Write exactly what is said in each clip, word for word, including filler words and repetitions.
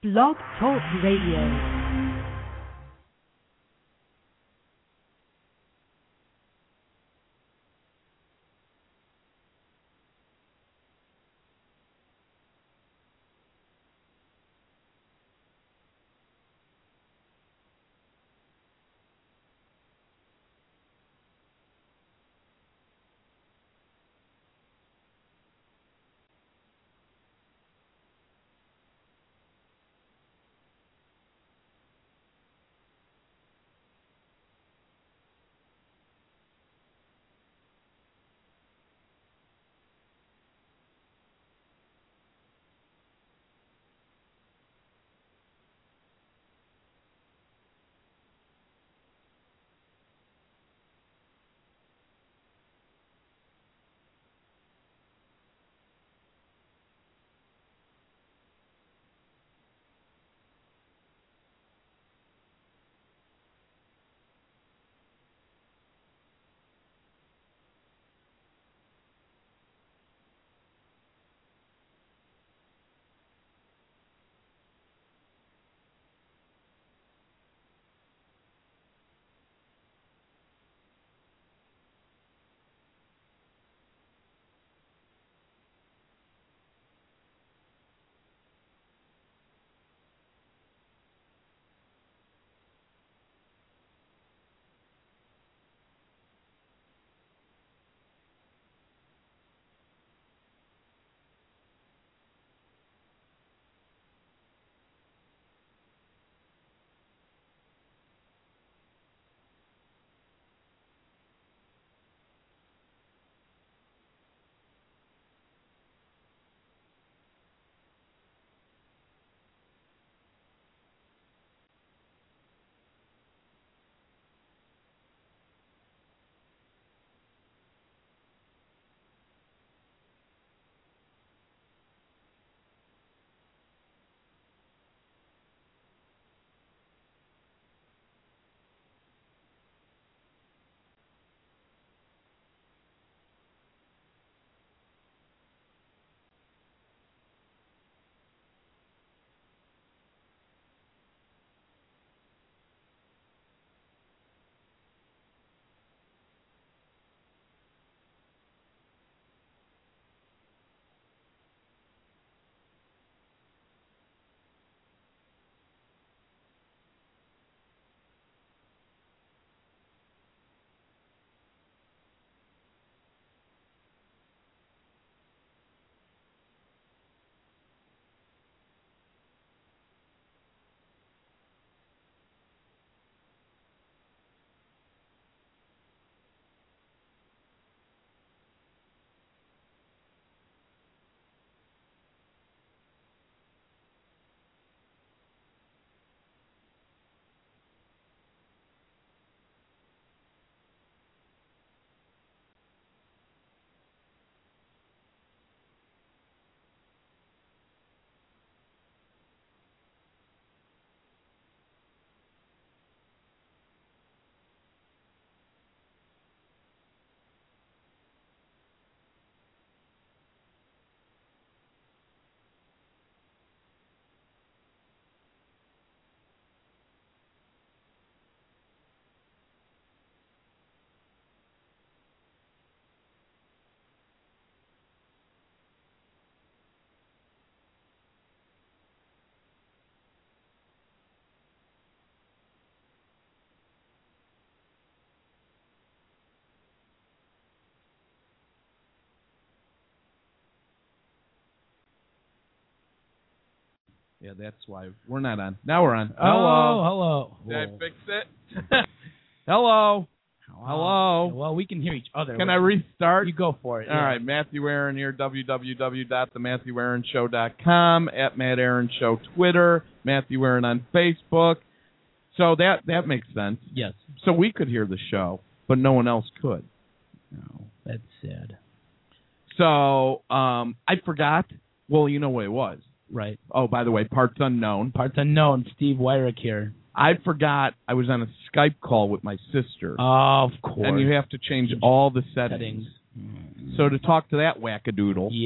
Blog Talk Radio. Yeah, that's why we're not on. Now we're on. Hello. Hello. Hello. Did I fix it? Hello. Hello. Hello. Well, we can hear each other. Can I restart? You go for it. All yeah. right, Matthew Aaron here, w w w dot the matthew aaron show dot com, at Matt Aaron Show Twitter, Matthew Aaron on Facebook. So that, that makes sense. Yes. So we could hear the show, but no one else could. No, that's sad. So um, I forgot. Well, you know what it was. Right. Oh, by the way, parts unknown. Parts unknown. Steve Wyrick here. I forgot I was on a Skype call with my sister. Oh, of course. And you have to change all the settings. settings. So to talk to that wackadoodle. Yeah.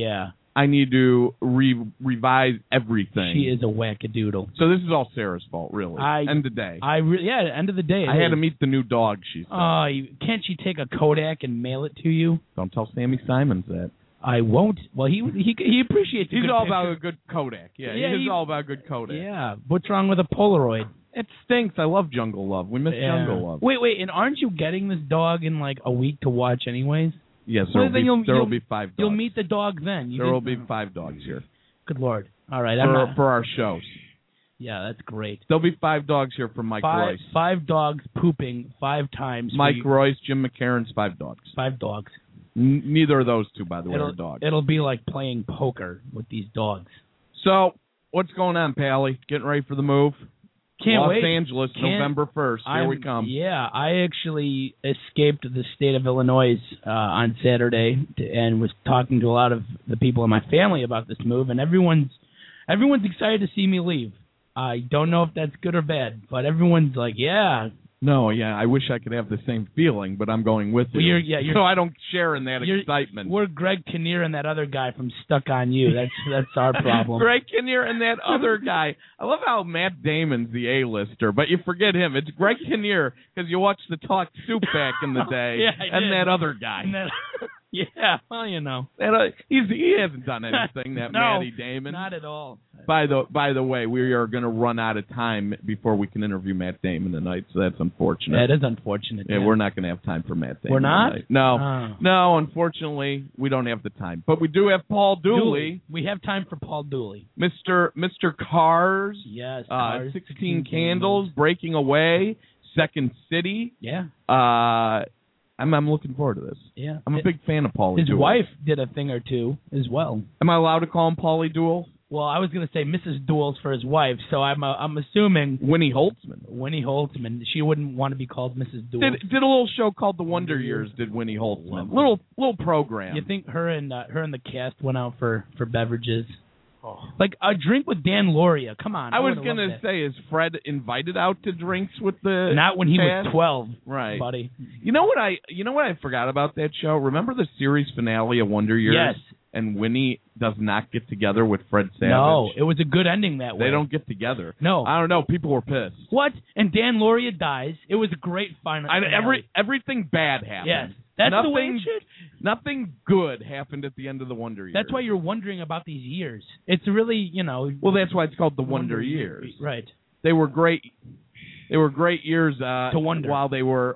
I need to re- revise everything. She is a wackadoodle. So this is all Sarah's fault, really. I, end of day. I re- yeah, end of the day. I had is. to meet the new dog, she said. Oh, you, can't she take a Kodak and mail it to you? Don't tell Sammy Simons that. I won't. Well, he he he appreciates. A He's good all picture. about a good Kodak. Yeah, Yeah, he's he- all about good Kodak. Yeah. What's wrong with a Polaroid? It stinks. I love Jungle Love. We miss Yeah. Jungle Love. Wait, wait, and aren't you getting this dog in like a week to watch, anyways? Yes, Well, there will then be, you'll- there will you'll- be five dogs. You'll meet the dog then. You there didn't- will be five dogs here Good Lord. All right. I'm for, not, for our shows. yeah, that's great. There'll be five dogs here from Mike Five Royce. five dogs pooping five times. for Mike you. Royce, Jim McCarron's five dogs. Five dogs. N- neither of those two, by the way, It'll, are dogs. it'll be like playing poker with these dogs. So, what's going on, Pally? Getting ready for the move? Can't Los wait. Angeles, Can't- November first. Here I'm- we come. Yeah, I actually escaped the state of Illinois uh, on Saturday to, and was talking to a lot of the people in my family about this move, and everyone's everyone's excited to see me leave. I don't know if that's good or bad, but everyone's like, yeah. No, yeah, I wish I could have the same feeling, but I'm going with you. Well, you're- yeah, you're- so I don't share in that You're- excitement. We're Greg Kinnear and that other guy from Stuck on You. That's that's our problem. Greg Kinnear and that other guy. I love how Matt Damon's the A-lister, but you forget him. It's Greg Kinnear because you watched the Talk Soup back in the day, Yeah, I and did. that other guy. And that- yeah, well, you know. That, uh, he's he hasn't done anything. That No, Matty Damon. Not at all. By the by the way, we are going to run out of time before we can interview Matt Damon tonight, so that's unfortunate. That is unfortunate. Yeah, yeah. we're not going to have time for Matt Damon. We're not? tonight. No, Oh. no. Unfortunately, we don't have the time. But we do have Paul Dooley, We have time for Paul Dooley. Mister Mister Cars, Yes. uh, Cars, sixteen Candles, Breaking Away, Second City. Yeah. Uh, I'm I'm looking forward to this. Yeah. I'm a big fan of Paulie His Dooley. wife did a thing or two as well. Am I allowed to call him Paulie Dool? Well, I was going to say Missus Duels for his wife, so I'm uh, I'm assuming Winnie Holtzman. Winnie Holtzman. She wouldn't want to be called Missus Duels. Did did a little show called The Wonder Years. Did Winnie Holtzman? Lovely. Little little program. You think her and uh, her and the cast went out for, for beverages? Oh. Like a drink with Dan Loria. Come on. I, I was would've gonna loved that. say, is Fred invited out to drinks with the Not when he cast? was twelve, Right. buddy. You know what I you know what I forgot about that show? Remember the series finale of Wonder Years? Yes. And Winnie does not get together with Fred Savage. No, it was a good ending that way. They don't get together. No. I don't know. People were pissed. What? And Dan Loria dies. It was a great final. I, finale. every everything bad happened. Yes. That's nothing, the way it should. Nothing good happened at the end of the Wonder Years. That's why you're wondering about these years. It's really, you know. Well, that's why it's called the Wonder, Years. Right. They were great. They were great years uh, To wonder. while they were.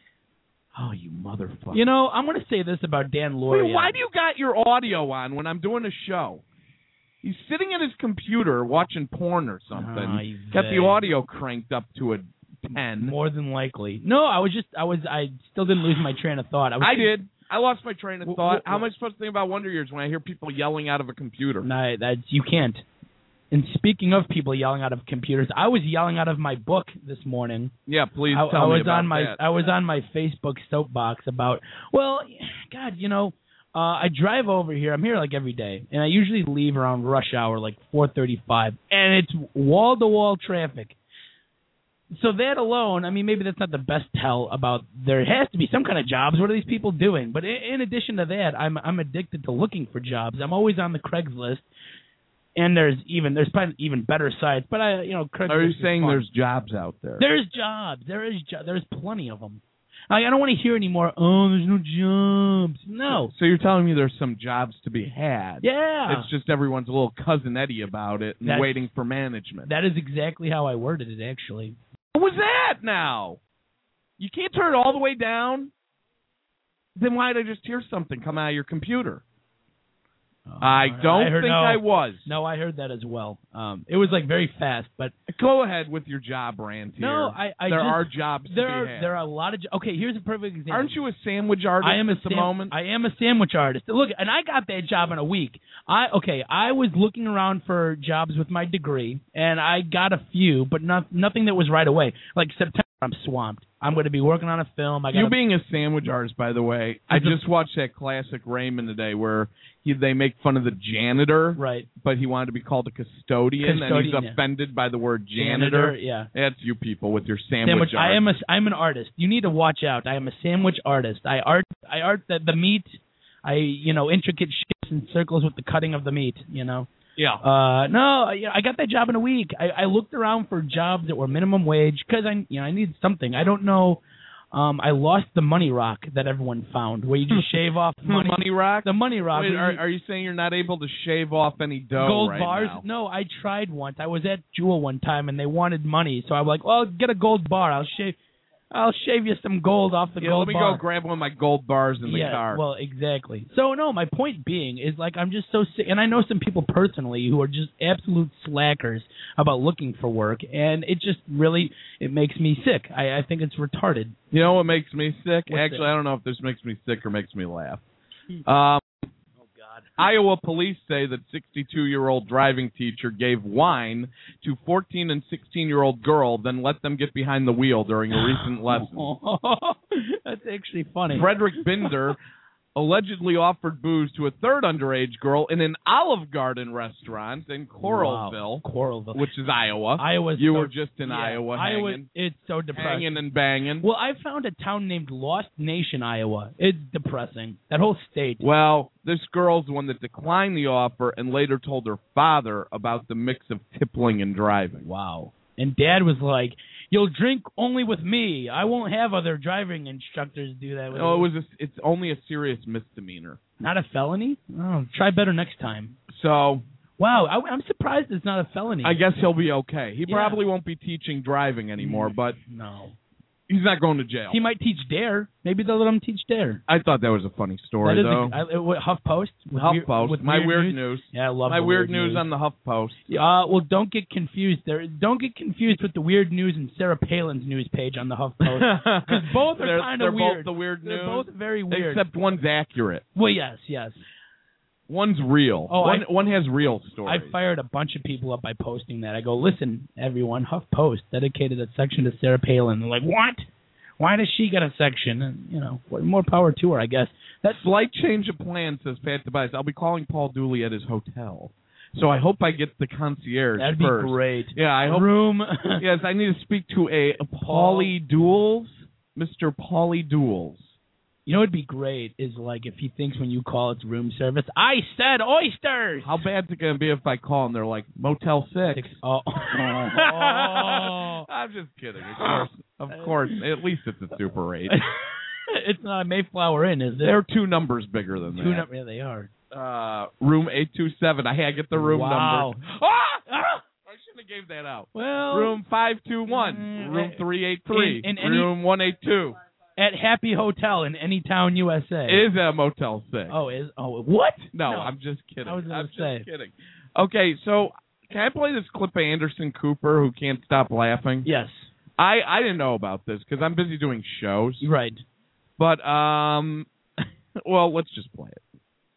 Oh, you motherfucker! You know, I'm going to say this about Dan Loria. Wait, why do you got your audio on when I'm doing a show? He's sitting at his computer watching porn or something. Oh, you got the vague. audio cranked up to a ten. More than likely. No, I was just, I was, I still didn't lose my train of thought. I, was I did. I lost my train of W- thought. w- How am I supposed to think about Wonder Years when I hear people yelling out of a computer? No, that's, you can't. And speaking of people yelling out of computers, I was yelling out of my book this morning. Yeah, please I, tell I me was about on my that. I was on my Facebook soapbox about, well, God, you know, uh, I drive over here. I'm here like every day, and I usually leave around rush hour, like four thirty-five, and it's wall to wall traffic. So that alone, I mean, maybe that's not the best tell about there has to be some kind of jobs. What are these people doing? But in, in addition to that, I'm I'm addicted to looking for jobs. I'm always on the Craigslist. And there's even there's probably even better sites, but I you know Craigslist Are you is saying fun. there's jobs out there? There's jobs. There is jo- there's plenty of them. I, I don't want to hear anymore. Oh, there's no jobs. No. So you're telling me there's some jobs to be had? Yeah. It's just everyone's a little cousin Eddie about it and That's- waiting for management. That is exactly how I worded it, actually. What was that now? You can't turn it all the way down? Then why did I just hear something come out of your computer? Uh, I don't I heard, think no, I was. No, I heard that as well. Um, it was like very fast, but Go ahead with your job rant here. no, I, I there just, are jobs there to are be had. there are a lot of jo- okay. Here's a perfect example. Aren't you a sandwich artist I am a at the sam- moment? I am a sandwich artist. Look, and I got that job in a week. I okay. I was looking around for jobs with my degree, and I got a few, but not, nothing that was right away. Like September, I'm swamped. I'm going to be working on a film. I got You being a sandwich artist, by the way, I It's a- just watched that classic Raymond today where he, they make fun of the janitor, right but he wanted to be called a custodian, and Custodian, he's yeah. offended by the word janitor. Yeah. That's you people with your sandwich, Sandwich. art. I am a. I'm an artist. You need to watch out. I am a sandwich artist. I art. I art the, the meat. I you know intricate shapes in circles with the cutting of the meat, you know. Yeah. Uh, no, you know, I got that job in a week. I, I looked around for jobs that were minimum wage because I, you know, I needed something. I don't know. Um, I lost the money rock that everyone found, where you just shave off money. money rock. The money rock. Wait, are, are you saying you're not able to shave off any dough gold right bars? now? No, I tried once. I was at Jewel one time and they wanted money, so I was like, "Well, get a gold bar. I'll shave, I'll shave you some gold off the Yeah, gold let me bar." go grab one of my gold bars in the yeah, car. well, exactly. So no, my point being is like I'm just so sick, and I know some people personally who are just absolute slackers about looking for work, and it just really it makes me sick. I, I think it's retarded. You know what makes me sick? What's Actually, that? I don't know if this makes me sick or makes me laugh. Um, Oh God. Iowa police say that sixty-two-year-old driving teacher gave wine to fourteen and sixteen-year-old girl, then let them get behind the wheel during a recent lesson. That's actually funny. Frederick Binder allegedly offered booze to a third underage girl in an Olive Garden restaurant in Coralville, Wow. Coralville, which is Iowa. Iowa's you so, were just in yeah, Iowa Iowa, hanging, it's so depressing. hanging and banging. Well, I found a town named Lost Nation, Iowa. It's depressing. That whole state. Well, this girl's the one that declined the offer and later told her father about the mix of tippling and driving. Wow. And Dad was like, "You'll drink only with me. I won't have other driving instructors do that with No, it me." was a, it's only a serious misdemeanor. Not a felony? Oh, try better next time. So Wow, I, I'm surprised it's not a felony. I guess he'll be okay. He Yeah. probably won't be teaching driving anymore, but No. he's not going to jail. He might teach Dare. Maybe they'll let him teach Dare. I thought that was a funny story, That is though. a, I, what, HuffPost? With weird- HuffPost, with my weird news. news? Yeah, I love My the weird news on the HuffPost. Uh, well, don't get confused. There, don't get confused with the weird news and Sarah Palin's news page on the HuffPost. Because both are They're- kind they're of both weird. the weird They're news, both very weird. Except one's accurate. Well, yes, yes. One's real. Oh, one, I- one has real stories. I fired a bunch of people up by posting that. I go, listen, everyone, HuffPost dedicated a section to Sarah Palin. They're like, what? Why does she get a section? And, you know, more power to her, I guess. That slight change of plan, says Pat Tobias. I'll be calling Paul Dooley at his hotel. So I hope I get the concierge That'd first. be great. Yeah, I hope. Room. Yes, I need to speak to a Paulie Duels, Mister Paulie Duels. You know what'd be great is, like, if he thinks when you call it's room service, I said oysters! How bad's it going to be if I call and they're like, Motel six? Six. Oh. I'm just kidding. Of course. Of course. At least it's a Super eight. It's not a Mayflower Inn, is it? They're two numbers bigger than Two that. num- yeah, they are. Uh, room eight two seven. I had to get the room Wow. number. Ah! Ah! I shouldn't have gave that out. Well, Room five two one. Mm, room I- three eight three. in- in any- room one eight two. at Happy Hotel in any town, U S A. Is a Motel six. Oh, is oh what? No, No. I'm just kidding. I was gonna I'm just say. kidding. Okay, so can I play this clip of Anderson Cooper who can't stop laughing? Yes. I, I didn't know about this because I'm busy doing shows. Right. But, um, well, let's just play it.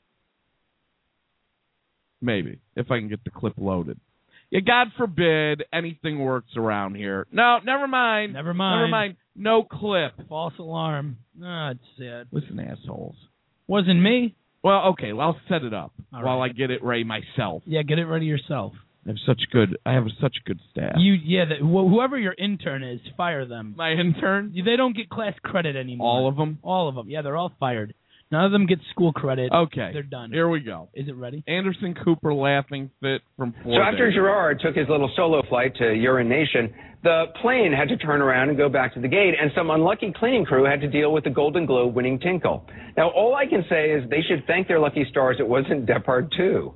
Maybe, if I can get the clip loaded. Yeah, God forbid anything works around here. No, never mind. Never mind. Never mind. No clip. False alarm. Ah, it's sad. Listen, assholes. Wasn't me. Well, okay, well, I'll set it up All while right. I get it ready myself. Yeah, get it ready yourself. I have such good. I have such good staff. You, yeah, the, wh- whoever your intern is, fire them. My intern, They don't get class credit anymore. all of them. All of them. Yeah, they're all fired. None of them get school credit. Okay, They're done. Here we go. Is it ready? Anderson Cooper laughing fit from four So after days. Gerard took his little solo flight to urination, the plane had to turn around and go back to the gate, and some unlucky cleaning crew had to deal with the Golden Globe winning Tinkle. Now, all I can say is they should thank their lucky stars it wasn't Depardieu.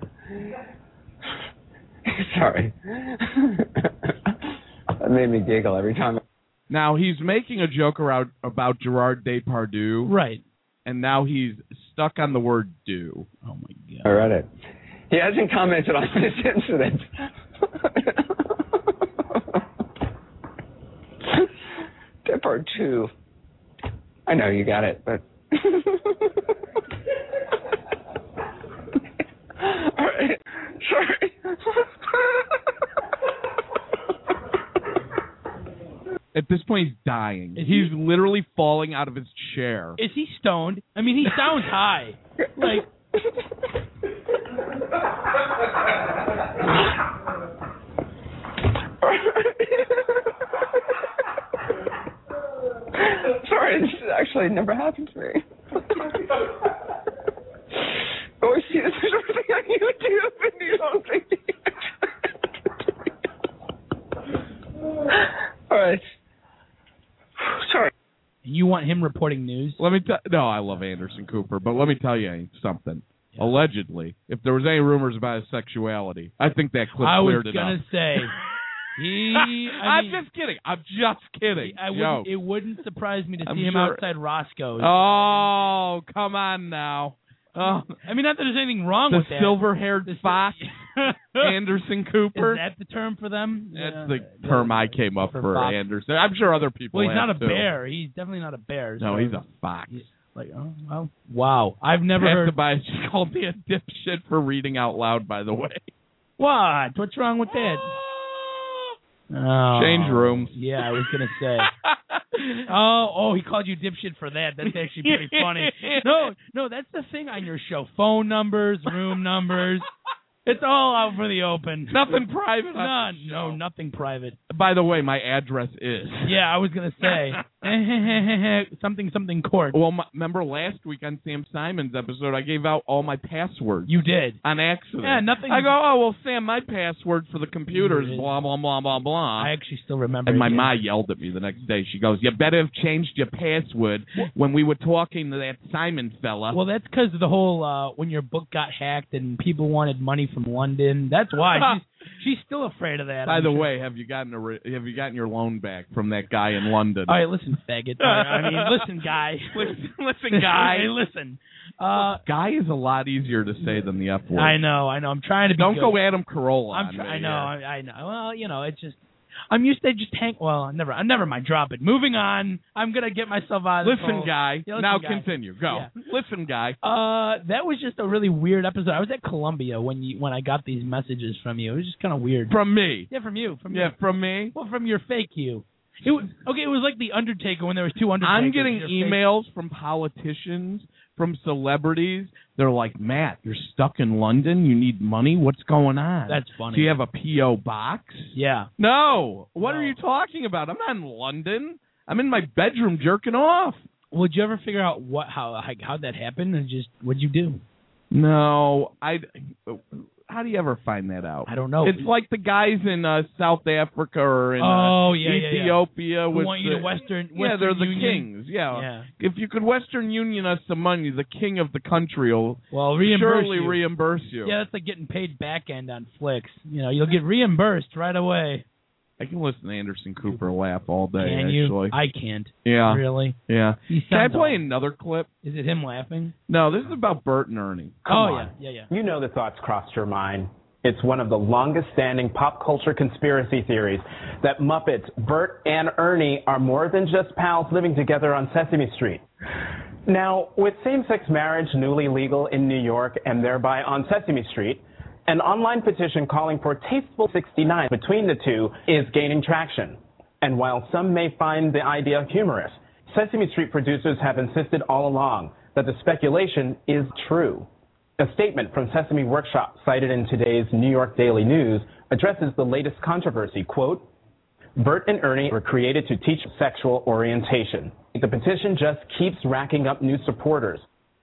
Sorry. That made me giggle every time. Now he's making a joke about about Gerard Depardieu, Right. and now he's stuck on the word "do." Oh my god. I read it. He hasn't commented on this incident. Depardieu. I know you got it, but. All right. Sorry. At this point, he's dying. Is he's he- literally falling out of his chair. Is he stoned? I mean, he sounds high. Like. Sorry, this actually never happened to me. I always see right. Sorry. You want him reporting news? Let me tell. No, I love Anderson Cooper, but let me tell you something. Yeah. Allegedly, if there was any rumors about his sexuality, I think that clip I cleared was it up. I was gonna say. He, I I'm mean, just kidding. I'm just kidding. I wouldn't, it wouldn't surprise me to see I'm him sure. outside Roscoe's. Oh, come on now. Oh, I mean, not that there's anything wrong the with that. silver-haired The fox, Anderson Cooper. Is that the term for them? That's Yeah, the term I came up for for, fox. Anderson. I'm sure other people Well, he's have not a too. bear. He's definitely not a bear. No, so he's a fox. he's like, oh, well, wow. I've never Pastor heard. Bias just called me a dipshit for reading out loud, by the way. What? What's wrong with that? Oh, Change rooms. Yeah, I was gonna say. oh, oh, he called you dipshit for that. That's actually pretty funny. No, no, that's the thing on your show. Phone numbers, room numbers. It's all out for the open. Nothing private. None. No, nothing private. By the way, my address is. Yeah, I was gonna say something something court. Well, my, remember last week on Sam Simon's episode, I gave out all my passwords. You did on accident. Yeah, nothing. I go, oh well, Sam, my password for the computer is blah blah blah blah blah. I actually still remember. And my it, yeah. ma yelled at me the next day. She goes, "You better have changed your password when we were talking to that Simon fella." Well, that's because of the whole uh, when your book got hacked and people wanted money from London. That's why she's, she's still afraid of that. By I'm the sure. way, have you gotten a re- have you gotten your loan back from that guy in London? All right, listen, faggot. I mean, listen, guy. listen, listen, guy. Hey, listen. Uh, guy is a lot easier to say than the F word. I know, I know. I'm trying to be Don't good. go Adam Carolla. I'm on try- me I know, here. I, I know. Well, you know, it's just. I'm used to just hang. Well, never. I never mind. Drop it. Moving on. I'm gonna get myself out of this Listen, hole. guy. Yeah, listen, now guy. continue. Go. Yeah. Listen, guy. Uh, that was just a really weird episode. I was at Columbia when you when I got these messages from you. It was just kind of weird. From me. Yeah, from you. From Yeah, you. from me. Well, from your fake you. It was, okay, it was like the Undertaker when there was two Undertakers. I'm getting Your emails from politicians, from celebrities. They're like, Matt, you're stuck in London. You need money. What's going on? That's funny. Do you have a P O box? Yeah. No. What No. are you talking about? I'm not in London. I'm in my bedroom jerking off. Would you ever figure out what how how how'd that happen and just what'd you do? No, I. How do you ever find that out? I don't know. It's like the guys in uh, South Africa or in Oh, uh, yeah, yeah, yeah. Ethiopia. Who with want you the, to Western Yeah, Western they're the Union? kings. Yeah. Yeah. If you could Western Union us some money, the king of the country will Well, reimburse surely you. reimburse you. Yeah, that's like getting paid back end on Flicks. You know, you'll get reimbursed right away. I can listen to Anderson Cooper laugh all day. Can actually. you? I can't. Yeah. Really? Yeah. He Can I sounds play awful. another clip? Is it him laughing? No, this is about Bert and Ernie. Come oh on. yeah, yeah, yeah. You know the thoughts crossed your mind. It's one of the longest-standing pop culture conspiracy theories that Muppets, Bert and Ernie, are more than just pals living together on Sesame Street. Now, with same-sex marriage newly legal in New York and thereby on Sesame Street, an online petition calling for tasteful sixty-nine between the two is gaining traction. And while some may find the idea humorous, Sesame Street producers have insisted all along that the speculation is true. A statement from Sesame Workshop cited in today's New York Daily News addresses the latest controversy. Quote, Bert and Ernie were created to teach sexual orientation. The petition just keeps racking up new supporters.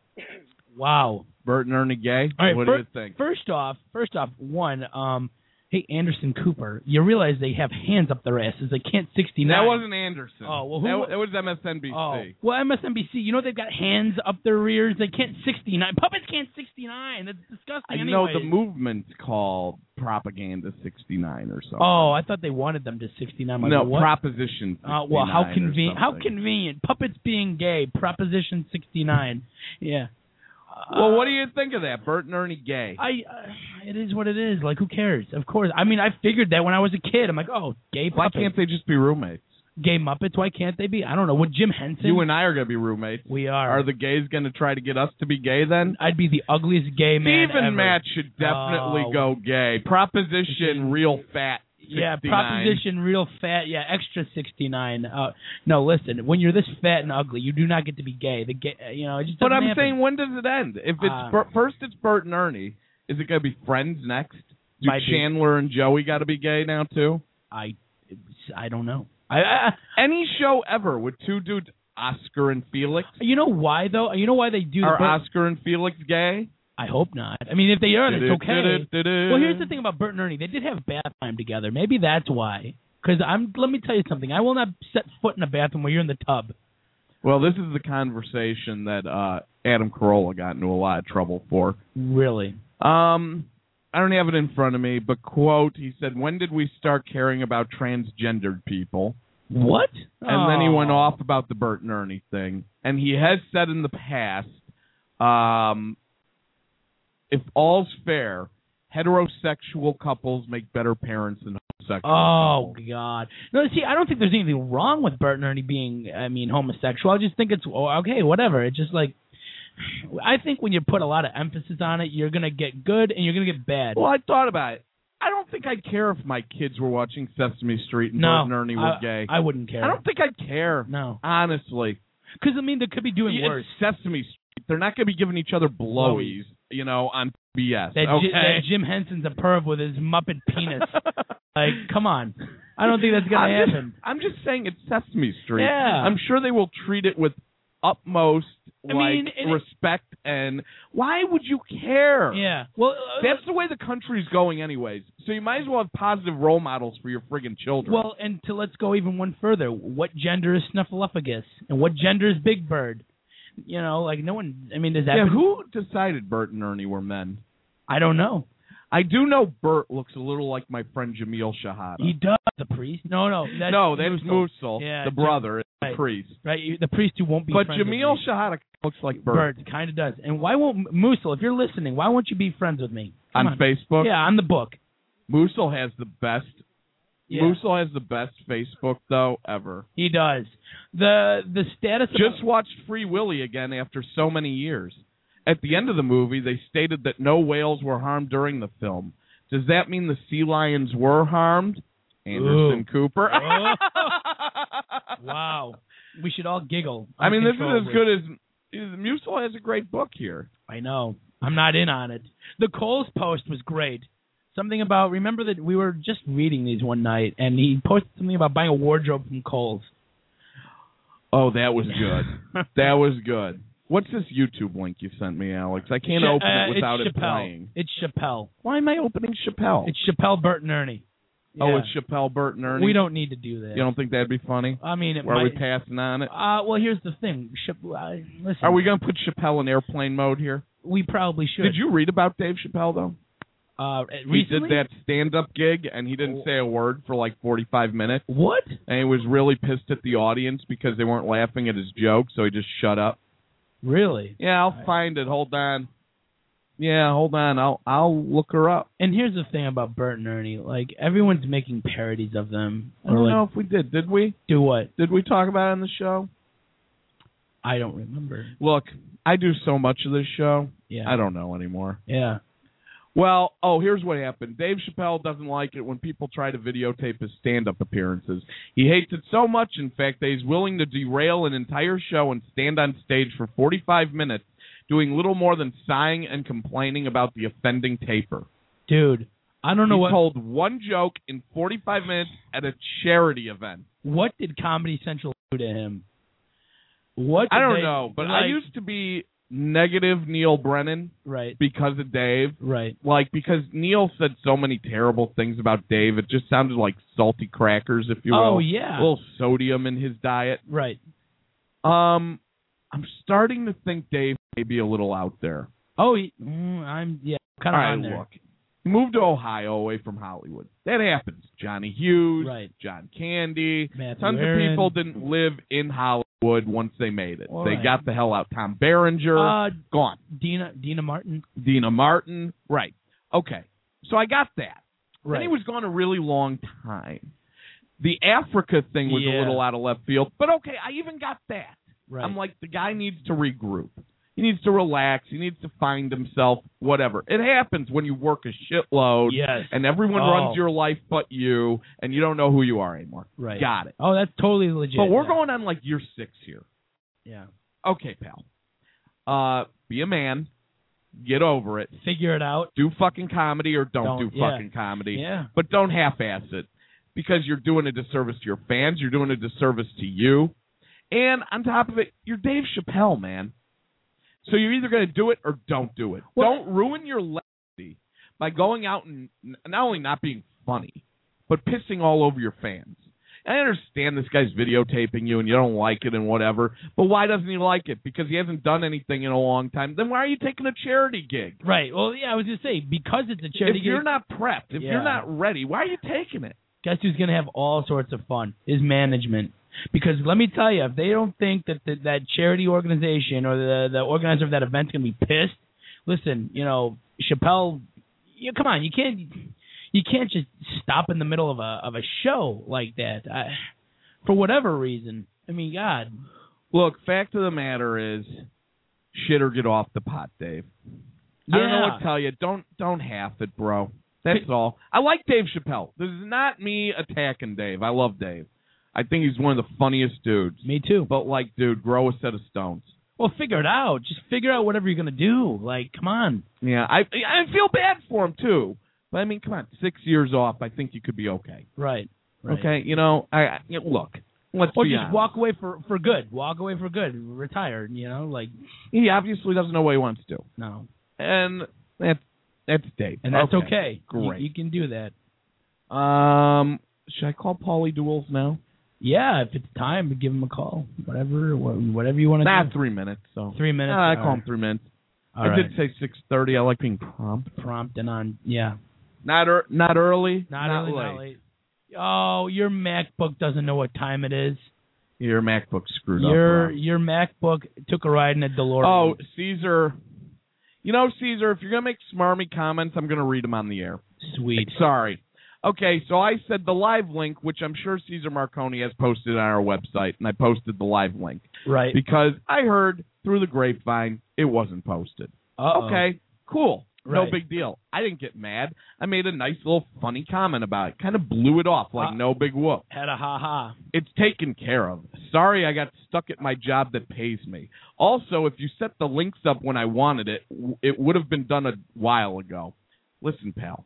Wow. Bert and Ernie gay? All right, what fir- do you think? First off, first off, one, um, hey, Anderson Cooper, you realize they have hands up their asses. They can't sixty-nine. That wasn't Anderson. Oh, well, who that, wa- that was M S N B C. Oh, well, M S N B C, you know they've got hands up their rears. They can't sixty-nine. Puppets can't sixty-nine. That's disgusting. I anyways. know the movement's called Propaganda sixty-nine or something. Oh, I thought they wanted them to sixty-nine. Like, no, what? Proposition sixty-nine. Uh, well, how or convenient. How something. convenient. Puppets being gay. Proposition sixty-nine. Yeah. Well, what do you think of that? Bert and Ernie gay. I, uh, it is what it is. Like, who cares? Of course. I mean, I figured that when I was a kid. I'm like, oh, gay Why puppets. can't they just be roommates? Gay Muppets, why can't they be? I don't know. Would Jim Henson? You and I are going to be roommates. We are. Are the gays going to try to get us to be gay then? I'd be the ugliest gay man Steve and ever. Matt should definitely Oh. go gay. Proposition real fat sixty-nine. Yeah, proposition real fat. Yeah, extra sixty-nine. Uh, no, listen. When you're this fat and ugly, you do not get to be gay. The gay, you know, it just. But doesn't I'm happen. saying, when does it end? If it's Uh, Bert, first, it's Bert and Ernie. Is it going to be Friends next? Do Might be. Chandler and Joey got to be gay now too? I, I don't know. I, I, Any show ever with two dudes, Oscar and Felix, you know why though? You know why they do? the are Bert- Oscar and Felix gay? I hope not. I mean, if they are, it's okay. Du-du-du-du-du. Well, here's the thing about Bert and Ernie. They did have bath time together. Maybe that's why. Because I'm. Let me tell you something. I will not set foot in a bathroom where you're in the tub. Well, this is the conversation that uh, Adam Carolla got into a lot of trouble for. Really? Um, I don't have it in front of me, but quote, he said, "When did we start caring about transgendered people?" What? And then he went Oh. off about the Bert and Ernie thing. And he has said in the past, um, if all's fair, heterosexual couples make better parents than homosexual Oh, couples. God. No, see, I don't think there's anything wrong with Bert and Ernie being, I mean, homosexual. I just think it's, oh, okay, whatever. It's just like, I think when you put a lot of emphasis on it, you're going to get good and you're going to get bad. Well, I thought about it. I don't think I'd care if my kids were watching Sesame Street and no, Bert and Ernie were I, gay. I wouldn't care. I don't think I'd care. No. Honestly. Because, I mean, they could be doing It's worse. Sesame Street. They're not going to be giving each other blowies, you know, on B S. That, okay? J- that Jim Henson's a perv with his Muppet penis. Like, come on. I don't think that's going to I'm happen. Just, I'm just saying it's Sesame Street. Yeah. I'm sure they will treat it with utmost I like mean, and it- respect and why would you care? Yeah. Well, uh, That's the way the country's going anyways. So you might as well have positive role models for your friggin' children. well, and to let's go even one further. What gender is Snuffleupagus? And what gender is Big Bird? You know, like no one, I mean, does that yeah, been- who decided Bert and Ernie were men? I don't know. I do know Bert looks a little like my friend Jamil Shahada. He does, the priest. No, no. That's no, that's Musil. Musil, Yeah, the brother, is right. the priest. Right, the priest who won't be But friends with Jamil me. Shahada looks like Bert. Bert kind of does. And why won't Musil, if you're listening, why won't you be friends with me? Come on, Facebook? Yeah, on the book. Musil has the best. Yeah. Musil has the best Facebook though ever. He does. The the status of Just watched Free Willy again after so many years. At the end of the movie, they stated that no whales were harmed during the film. Does that mean the sea lions were harmed? Anderson Ooh. Cooper. Oh. Wow. We should all giggle. I mean, this is as uncontrollably. good as Musil has a great book here. I know. I'm not in on it. The Coles post was great. Something about, remember that we were just reading these one night, and he posted something about buying a wardrobe from Kohl's. Oh, that was good. That was good. What's this YouTube link you sent me, Alex? I can't Cha- open uh, it without it's it Chappelle. playing. It's Chappelle. Why am I opening Chappelle? It's Chappelle, Bert, and Ernie. Oh, Yeah. it's Chappelle, Bert, and Ernie? We don't need to do that. You don't think that'd be funny? I mean, it Or are we might. passing on it? Uh, well, here's the thing. Chap- uh, listen. Are we going to put Chappelle in airplane mode here? We probably should. Did you read about Dave Chappelle, though? Uh, He recently? did that stand-up gig, and he didn't say a word for like forty-five minutes. What? And he was really pissed at the audience because they weren't laughing at his joke, so he just shut up. Really? Yeah, I'll find it. Hold on. Yeah, hold on. I'll I'll look her up. And here's the thing about Bert and Ernie. Like, everyone's making parodies of them. I don't Or, like, know if we did. Did we? do what? Did we talk about it on the show? I don't remember. Look, I do so much of this show. Yeah. I don't know anymore. Yeah. Well, oh, here's what happened. Dave Chappelle doesn't like it when people try to videotape his stand-up appearances. He hates it so much, in fact, that he's willing to derail an entire show and stand on stage for forty-five minutes doing little more than sighing and complaining about the offending taper. Dude, I don't know he what told one joke in forty-five minutes at a charity event. what did Comedy Central do to him. What? I did don't they- know, but like, I used to be negative Neil Brennan right, because of Dave. right. Like, because Neil said so many terrible things about Dave, it just sounded like salty crackers, if you will. Oh yeah, A little sodium in his diet. right. Um, I'm starting to think Dave may be a little out there. Oh, he, mm, I'm yeah, kind All of right, on there. look. He moved to Ohio away from Hollywood. That happens. Johnny Hughes, Right. John Candy. Matthew Tons Aaron. of people didn't live in Hollywood once they made it. All they right. got the hell out. Tom Berenger, Uh, gone. Dina Dina Martin. Dina Martin, right. Okay, so I got that. Right. And he was gone a really long time. The Africa thing was Yeah. a little out of left field, but okay, I even got that. Right. I'm like, the guy needs to regroup. He needs to relax. He needs to find himself, whatever. It happens when you work a shitload Yes. and everyone Oh. runs your life but you, and you don't know who you are anymore. Right. Got it. Oh, that's totally legit. But we're yeah. going on like year six here. Yeah. Okay, pal. Uh, be a man. Get over it. Figure it out. Do fucking comedy or don't, Don't- do yeah. fucking comedy. Yeah. But don't half-ass it, because you're doing a disservice to your fans. You're doing a disservice to you. And on top of it, you're Dave Chappelle, man. So you're either going to do it or don't do it. Well- don't ruin your legacy by going out and n- not only not being funny, but pissing all over your fans. I understand this guy's videotaping you and you don't like it and whatever, but why doesn't he like it? Because he hasn't done anything in a long time. Then why are you taking a charity gig? Right. Well, yeah, I was going to say, because it's a charity If gig. you're not prepped, if Yeah. you're not ready, why are you taking it? Guess who's going to have all sorts of fun? Is management. Because let me tell you, if they don't think that the, that charity organization or the, the organizer of that event is going to be pissed, listen, you know, Chappelle, you, come on, you can't... You can't just stop in the middle of a of a show like that. I, for whatever reason. I mean, God. Look, fact of the matter is, shit or get off the pot, Dave. Yeah. I don't know what to tell you. Don't don't half it, bro. That's all. I like Dave Chappelle. This is not me attacking Dave. I love Dave. I think he's one of the funniest dudes. Me too. But like, dude, grow a set of stones. Well, figure it out. Just figure out whatever you're gonna do. Like, come on. Yeah, I I feel bad for him too. But I mean, come on, six years off. I think you could be okay. Right. right. Okay, you know, I, I you know, look. Let's or be just honest. walk away for, for good. Walk away for good. Retire. You know, like He obviously doesn't know what he wants to do, no. and that's that's Dave, And that's okay. okay. Great. You, you can do that. Um, should I call Paulie Duels now? Yeah, if it's time, give him a call. Whatever, whatever you want to Nah, do. three minutes. So Three minutes. Uh, I All call him right. three minutes. All I right. did say six thirty. I like being prompt. Prompt and on. Yeah. Not er- not early. Not, not early, late. not late. Oh, your MacBook doesn't know what time it is. Your MacBook screwed Your up. Bro. your MacBook took a ride in a DeLorean. Oh, Caesar. You know, Caesar, if you're gonna make smarmy comments, I'm gonna read them on the air. sweet. Sorry. Okay, so I said the live link, which I'm sure Caesar Marconi has posted on our website, and I posted the live link Right. because I heard through the grapevine it wasn't posted. Uh-oh. Okay, cool. No Right. big deal. I didn't get mad. I made a nice little funny comment about it. Kind of blew it off like Uh, no big whoop. Had a ha ha. It's taken care of. Sorry I got stuck at my job that pays me. Also, if you set the links up when I wanted it, w- it would have been done a while ago. Listen, pal.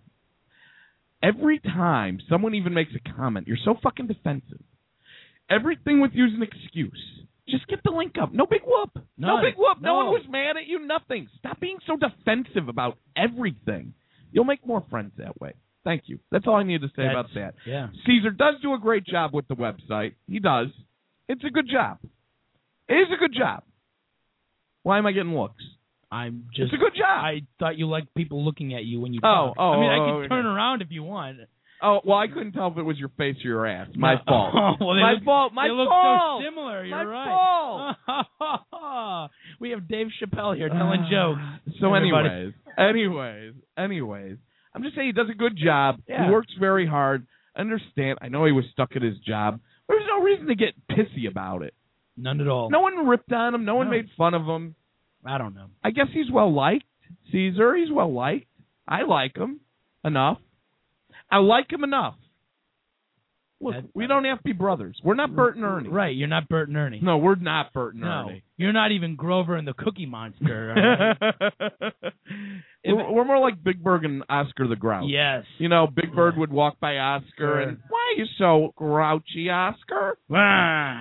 Every time someone even makes a comment, you're so fucking defensive. Everything with you's an excuse. Just get the link up. No big whoop. No None. big whoop. No. No. one was mad at you. Nothing. Stop being so defensive about everything. You'll make more friends that way. Thank you. That's all I need to say That's- about that. Yeah. Caesar does do a great job with the website. He does. It's a good job. It is a good job. Why am I getting looks? I'm just. It's a good job. I thought you liked people looking at you when you Oh, talk. oh, I mean, oh, I oh, can turn okay. around if you want. Oh, well, I couldn't tell if it was your face or your ass. My No. fault. Oh, well, they My look, fault. My they look fault. so similar. You're My right. fault. We have Dave Chappelle here telling jokes. So, Everybody. anyways, anyways, anyways, I'm just saying he does a good job. Yeah. He works very hard. Understand? I know he was stuck at his job. There's no reason to get pissy about it. None at all. No one ripped on him. No one No. made fun of him. I don't know. I guess he's well liked. Caesar, he's well liked. I like him enough. I like him enough. Look, That- we don't have to be brothers. We're not Bert and Ernie. Right, you're not Bert and Ernie. No, we're not Bert and No, Ernie. you're not even Grover and the Cookie Monster. all right? we're, we're more like Big Bird and Oscar the Grouch. Yes. You know, Big Bird Yeah. would walk by Oscar Sure. and, why are you so grouchy, Oscar? Ah.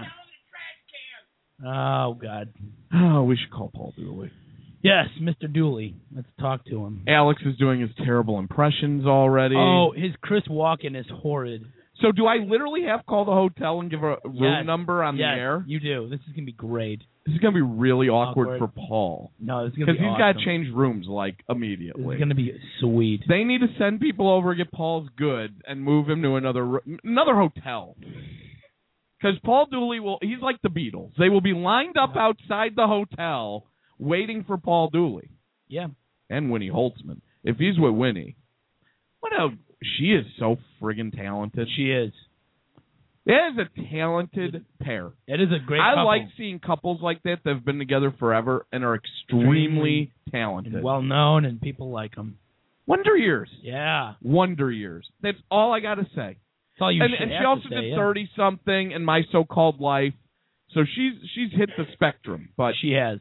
Oh, God. Oh, we should call Paul Dooley. Yes, Mister Dooley. Let's talk to him. Alex is doing his terrible impressions already. Oh, his Chris Walken is horrid. So do I literally have to call the hotel and give a room Yes. number on yes, the air? you do. This is going to be great. This is going to be really awkward, Awkward. for Paul. No, this is going to Because be he's awesome. got to change rooms, like, This immediately. is going to be sweet. They need to send people over, get Paul's good, and move him to another ro- another hotel. Because Paul Dooley will, he's like the Beatles. They will be lined up outside the hotel waiting for Paul Dooley. Yeah. And Winnie Holtzman. If he's with Winnie. What a, she is so friggin' talented. She is. That is a talented pair. It is a great I couple. like seeing couples like that that have been together forever and are extremely talented. and well known, and people like them. Wonder Years. Yeah. Wonder Years. That's all I got to say. That's all you and should and have she to also say, did yeah. thirty something and My So-Called Life. So she's she's hit the spectrum, but She has.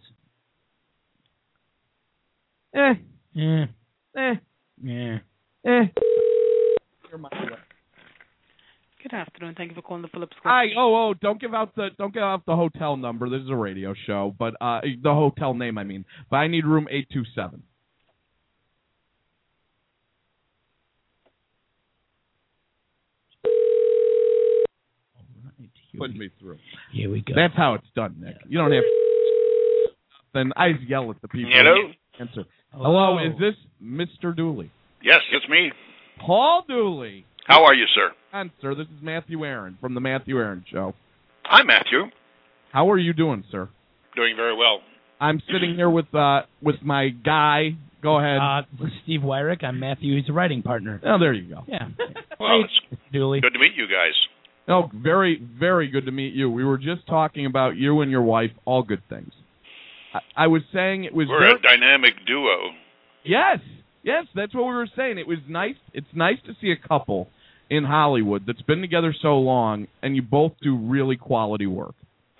eh, Yeah. eh, Yeah. eh. Good afternoon. Thank you for calling the Phillips. I oh oh don't give out the don't give out the hotel number. This is a radio show, but uh the hotel name I mean. But I need room eight two seven. putting me through. Here we go. That's how it's done, Nick. You don't have to. Then I yell at the people. Hello? Answer. Hello, is this Mister Dooley? Yes, it's me. Paul Dooley. How are you, sir? Hi, sir. This is Matthew Aaron from the Matthew Aaron Show. Hi, Matthew. How are you doing, sir? Doing very well. I'm sitting here with uh with my guy. Go ahead. Uh, Steve Wyrick. I'm Matthew. He's a writing partner. Oh, there you go. Yeah. Well, Hey, it's Dooley. good to meet you guys. Oh, very, very good to meet you. We were just talking about you and your wife. All good things. I, I was saying it was. We're very, a dynamic duo. Yes, yes, that's what we were saying. It was nice. It's nice to see a couple in Hollywood that's been together so long, and you both do really quality work.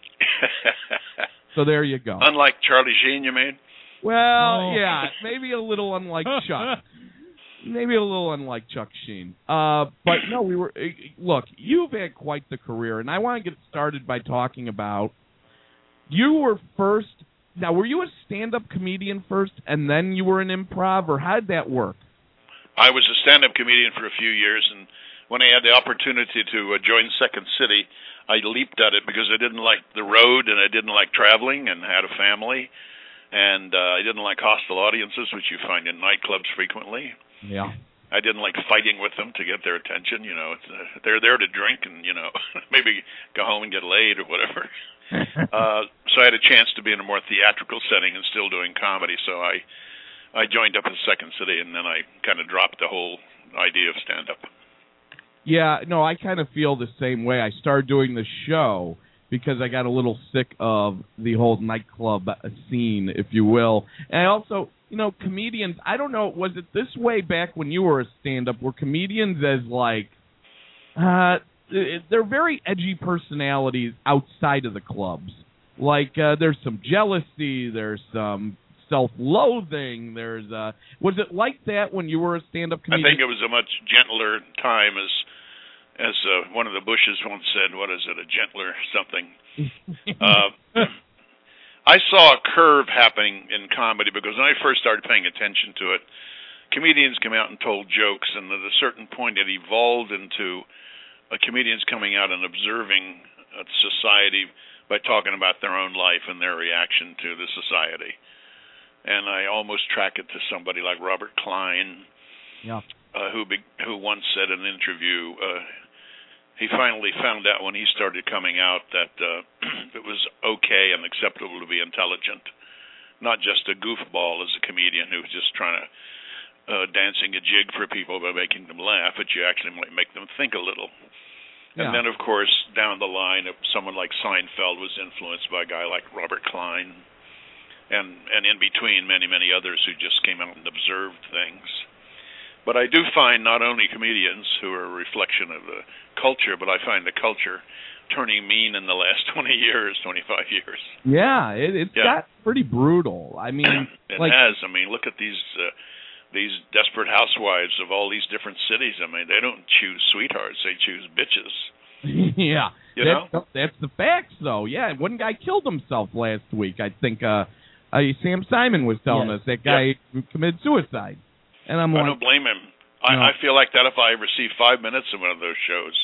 So there you go. Unlike Charlie Sheen, you mean? Well, Oh. yeah, maybe a little unlike Chuck. Maybe a little unlike Chuck Sheen. Uh, but no, we were. eh, Look, you've had quite the career, and I want to get started by talking about. You were first. Now, were you a stand-up comedian first, and then you were an improv, or how did that work? I was a stand-up comedian for a few years, and when I had the opportunity to uh, join Second City, I leaped at it because I didn't like the road, and I didn't like traveling, and had a family, and uh, I didn't like hostile audiences, which you find in nightclubs frequently. Yeah. I didn't like fighting with them to get their attention. You know, it's, uh, they're there to drink and, you know, maybe go home and get laid or whatever. uh, so I had a chance to be in a more theatrical setting and still doing comedy. So I I joined up in Second City, and then I kind of dropped the whole idea of stand-up. Yeah, no, I kind of feel the same way. I started doing the show because I got a little sick of the whole nightclub scene, if you will. And I also, you know, comedians, I don't know, was it this way back when you were a stand-up? Were comedians as, like, uh, they're very edgy personalities outside of the clubs. Like, uh, there's some jealousy, there's some self-loathing, there's, uh, was it like that when you were a stand-up comedian? I think it was a much gentler time, as as uh, one of the Bushes once said, what is it, a gentler something. uh, I saw a curve happening in comedy because when I first started paying attention to it, comedians came out and told jokes, and at a certain point it evolved into uh, comedians coming out and observing uh, society by talking about their own life and their reaction to the society. And I almost track it to somebody like Robert Klein, Yeah. uh, who be, who once said in an interview, uh, he finally found out when he started coming out that uh, it was okay and acceptable to be intelligent, not just a goofball as a comedian who was just trying to uh, dancing a jig for people by making them laugh, but you actually might make them think a little. Yeah. And then, of course, down the line, if someone like Seinfeld was influenced by a guy like Robert Klein, and and in between many, many others who just came out and observed things. But I do find not only comedians who are a reflection of the culture, but I find the culture turning mean in the last twenty years, twenty-five years. Yeah, it, it's Yeah. got pretty brutal. I mean, it like, has. I mean, look at these uh, these desperate housewives of all these different cities. I mean, they don't choose sweethearts; they choose bitches. yeah, You that's, know? that's the facts, though. Yeah, one guy killed himself last week. I think uh, uh, Sam Simon was telling Yes. us that guy who committed suicide, and I'm I like, don't blame him. I, No. I feel like that if I received five minutes of one of those shows.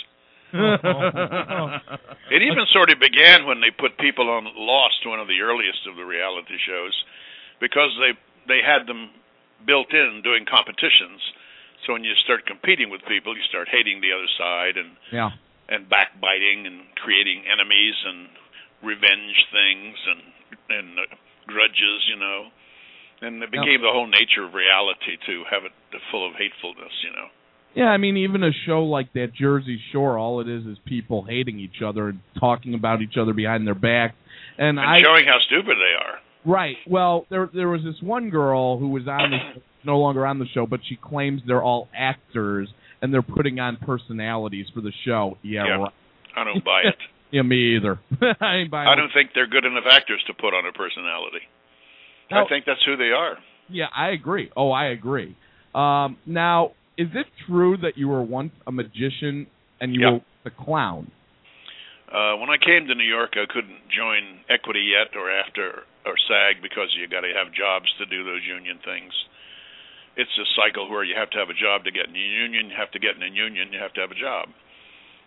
It even sort of began when they put people on Lost, one of the earliest of the reality shows, because they they had them built in doing competitions. So when you start competing with people, you start hating the other side and yeah, and backbiting and creating enemies and revenge things and and uh, grudges, you know. And it became the whole nature of reality to have it full of hatefulness, you know. yeah. I mean, even a show like that, Jersey Shore, all it is is people hating each other and talking about each other behind their back, and, And I showing how stupid they are. right. Well, there there was this one girl who was on the show, no longer on the show, but she claims they're all actors and they're putting on personalities for the show. Yeah, Yeah. right. I don't buy it. Yeah, me either. I ain't buying I don't think they're good enough actors to put on a personality. No. I think that's who they are. Yeah, I agree. Oh, I agree. Um, now, is it true that you were once a magician and you Yeah. were the clown? Uh, when I came to New York, I couldn't join Equity yet or after or SAG because you got to have jobs to do those union things. It's a cycle where you have to have a job to get in a union, you have to get in a union, you have to have a job.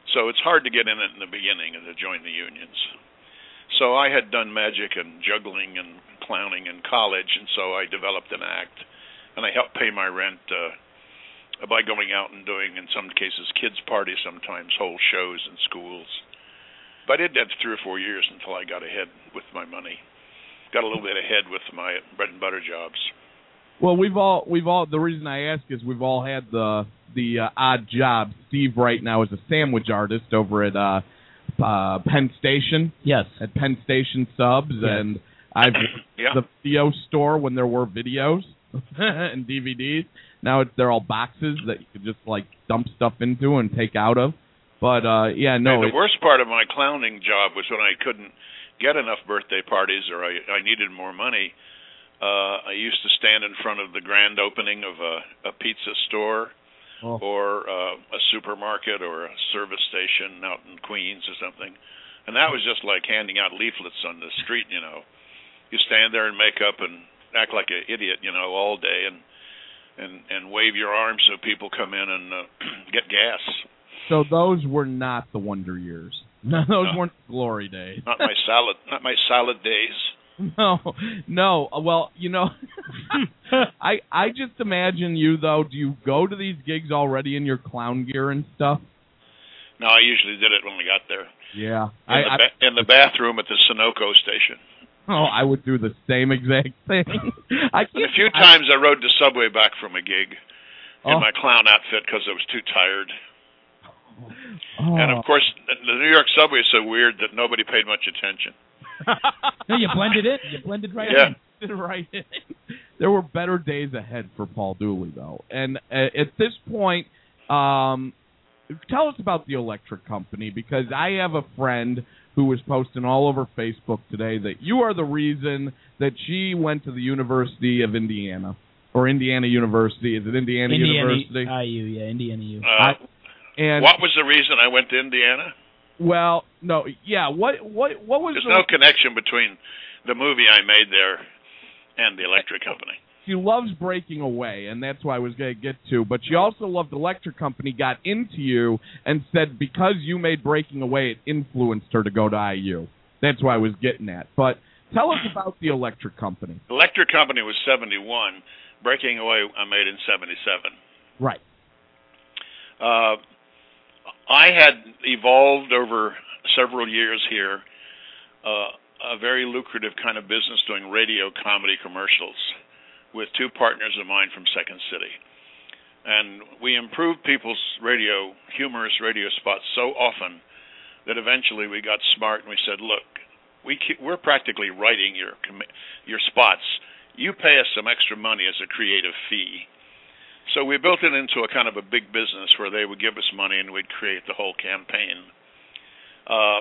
So it's hard to get in it in the beginning and to join the unions. So I had done magic and juggling and clowning in college, and so I developed an act, and I helped pay my rent uh, by going out and doing, in some cases, kids' parties, sometimes whole shows in schools. But I did that for three or four years until I got ahead with my money. Got a little bit ahead with my bread and butter jobs. Well, we've all we've all the reason I ask is we've all had the the uh, odd job. Steve right now is a sandwich artist over at uh, uh, Penn Station. Yes, at Penn Station Subs, yes. And I've yeah. the video store when there were videos and D V Ds. Now it's they're all boxes that you could just like dump stuff into and take out of. But uh, yeah, no. And the it, worst part of my clowning job was when I couldn't get enough birthday parties or I, I needed more money. Uh, I used to stand in front of the grand opening of a, a pizza store oh. or uh, a supermarket or a service station out in Queens or something. And that was just like handing out leaflets on the street, you know. You stand there in makeup and act like an idiot, you know, all day and and, and wave your arms so people come in and uh, get gas. So those were not the Wonder Years. No, those no. weren't glory days. Not my salad, not my salad days. No, no. Well, you know, I I just imagine you though. Do you go to these gigs already in your clown gear and stuff? No, I usually did it when we got there. Yeah, in, I, the, I, ba- in the bathroom at the Sunoco station. Oh, I would do the same exact thing. I and a few times I, I rode the subway back from a gig in oh. my clown outfit because I was too tired. Oh. And of course, the New York subway is so weird that nobody paid much attention. No, you blended it. You blended right yeah. in. Right. There were better days ahead for Paul Dooley, though. And uh, at this point, um, tell us about the electric company, because I have a friend who was posting all over Facebook today that you are the reason that she went to the University of Indiana, or Indiana University. Is it Indiana, Indiana University? I U, yeah, Indiana U. Uh, I, and what was the reason I went to Indiana? Well, no, yeah. What, what, what was? There's the, no connection between the movie I made there and the electric company. She loves Breaking Away, and that's what I was going to get to. But she also loved Electric Company, got into you, and said because you made Breaking Away, it influenced her to go to I U. That's what I was getting at. But tell us about the Electric Company. Electric Company was seventy-one. Breaking Away I made in seventy-seven. Right. Uh, I had evolved over several years here uh, a very lucrative kind of business doing radio comedy commercials with two partners of mine from Second City. And we improved people's radio, humorous radio spots so often that eventually we got smart and we said, look, we keep, we're practically writing your your spots. You pay us some extra money as a creative fee. So we built it into a kind of a big business where they would give us money and we'd create the whole campaign. Uh,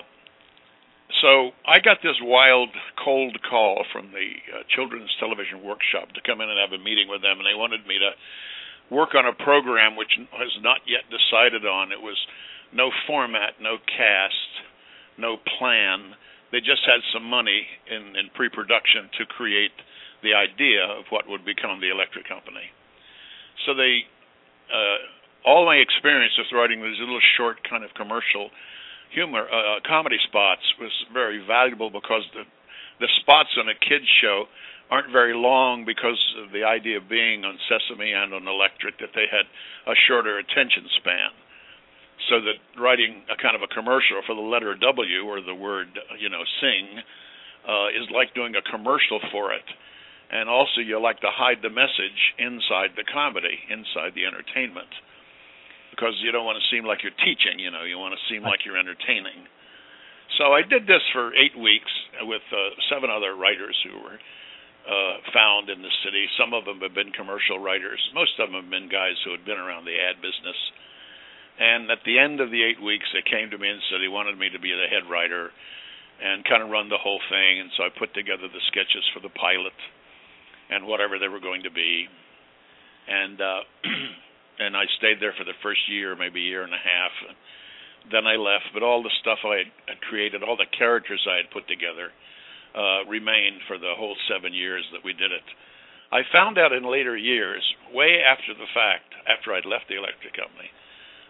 so I got this wild, cold call from the uh, Children's Television Workshop to come in and have a meeting with them, and they wanted me to work on a program which was not yet decided on. It was no format, no cast, no plan. They just had some money in, in pre-production to create the idea of what would become the Electric Company. So they, uh, all my experience with writing these little short kind of commercial humor, uh, comedy spots was very valuable because the the spots on a kid's show aren't very long because of the idea of being on Sesame and on Electric, that they had a shorter attention span. So that writing a kind of a commercial for the letter W or the word, you know, sing, uh, is like doing a commercial for it. And also you like to hide the message inside the comedy, inside the entertainment, because you don't want to seem like you're teaching, you know, you want to seem like you're entertaining. So I did this for eight weeks with uh, seven other writers who were uh, found in the city. Some of them have been commercial writers. Most of them have been guys who had been around the ad business. And at the end of the eight weeks, they came to me and said they wanted me to be the head writer and kind of run the whole thing. And so I put together the sketches for the pilot and whatever they were going to be. And uh, and I stayed there for the first year, maybe a year and a half. Then I left, but all the stuff I had created, all the characters I had put together, uh, remained for the whole seven years that we did it. I found out in later years, way after the fact, after I'd left the Electric Company,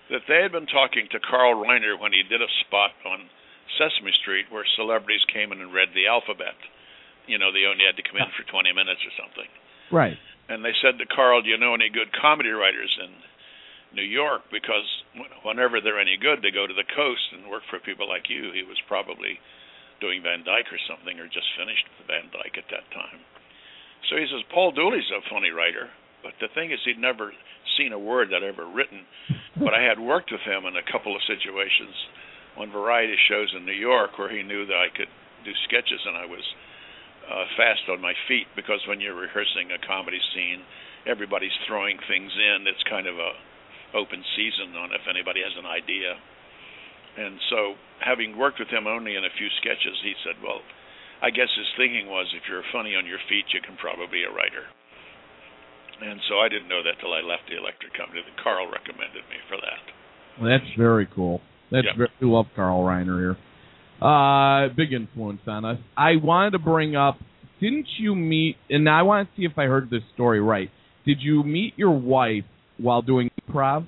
that they had been talking to Carl Reiner when he did a spot on Sesame Street where celebrities came in and read the alphabet. You know, they only had to come in for twenty minutes or something. Right. And they said to Carl, do you know any good comedy writers in New York? Because whenever they're any good, they go to the coast and work for people like you. He was probably doing Van Dyke or something, or just finished with Van Dyke at that time. So he says, Paul Dooley's a funny writer, but the thing is he'd never seen a word that I'd ever written. But I had worked with him in a couple of situations on variety shows in New York where he knew that I could do sketches, and I was uh, fast on my feet, because when you're rehearsing a comedy scene, everybody's throwing things in. It's kind of a open season on if anybody has an idea. And so, having worked with him only in a few sketches, he said, well, I guess his thinking was, if you're funny on your feet, you can probably be a writer. And so I didn't know that till I left the electric company. That Carl recommended me for that. Well, that's very cool. That's yep. very, we love Carl Reiner here. Uh, big influence on us. I wanted to bring up, didn't you meet, and I want to see if I heard this story right, did you meet your wife while doing improv?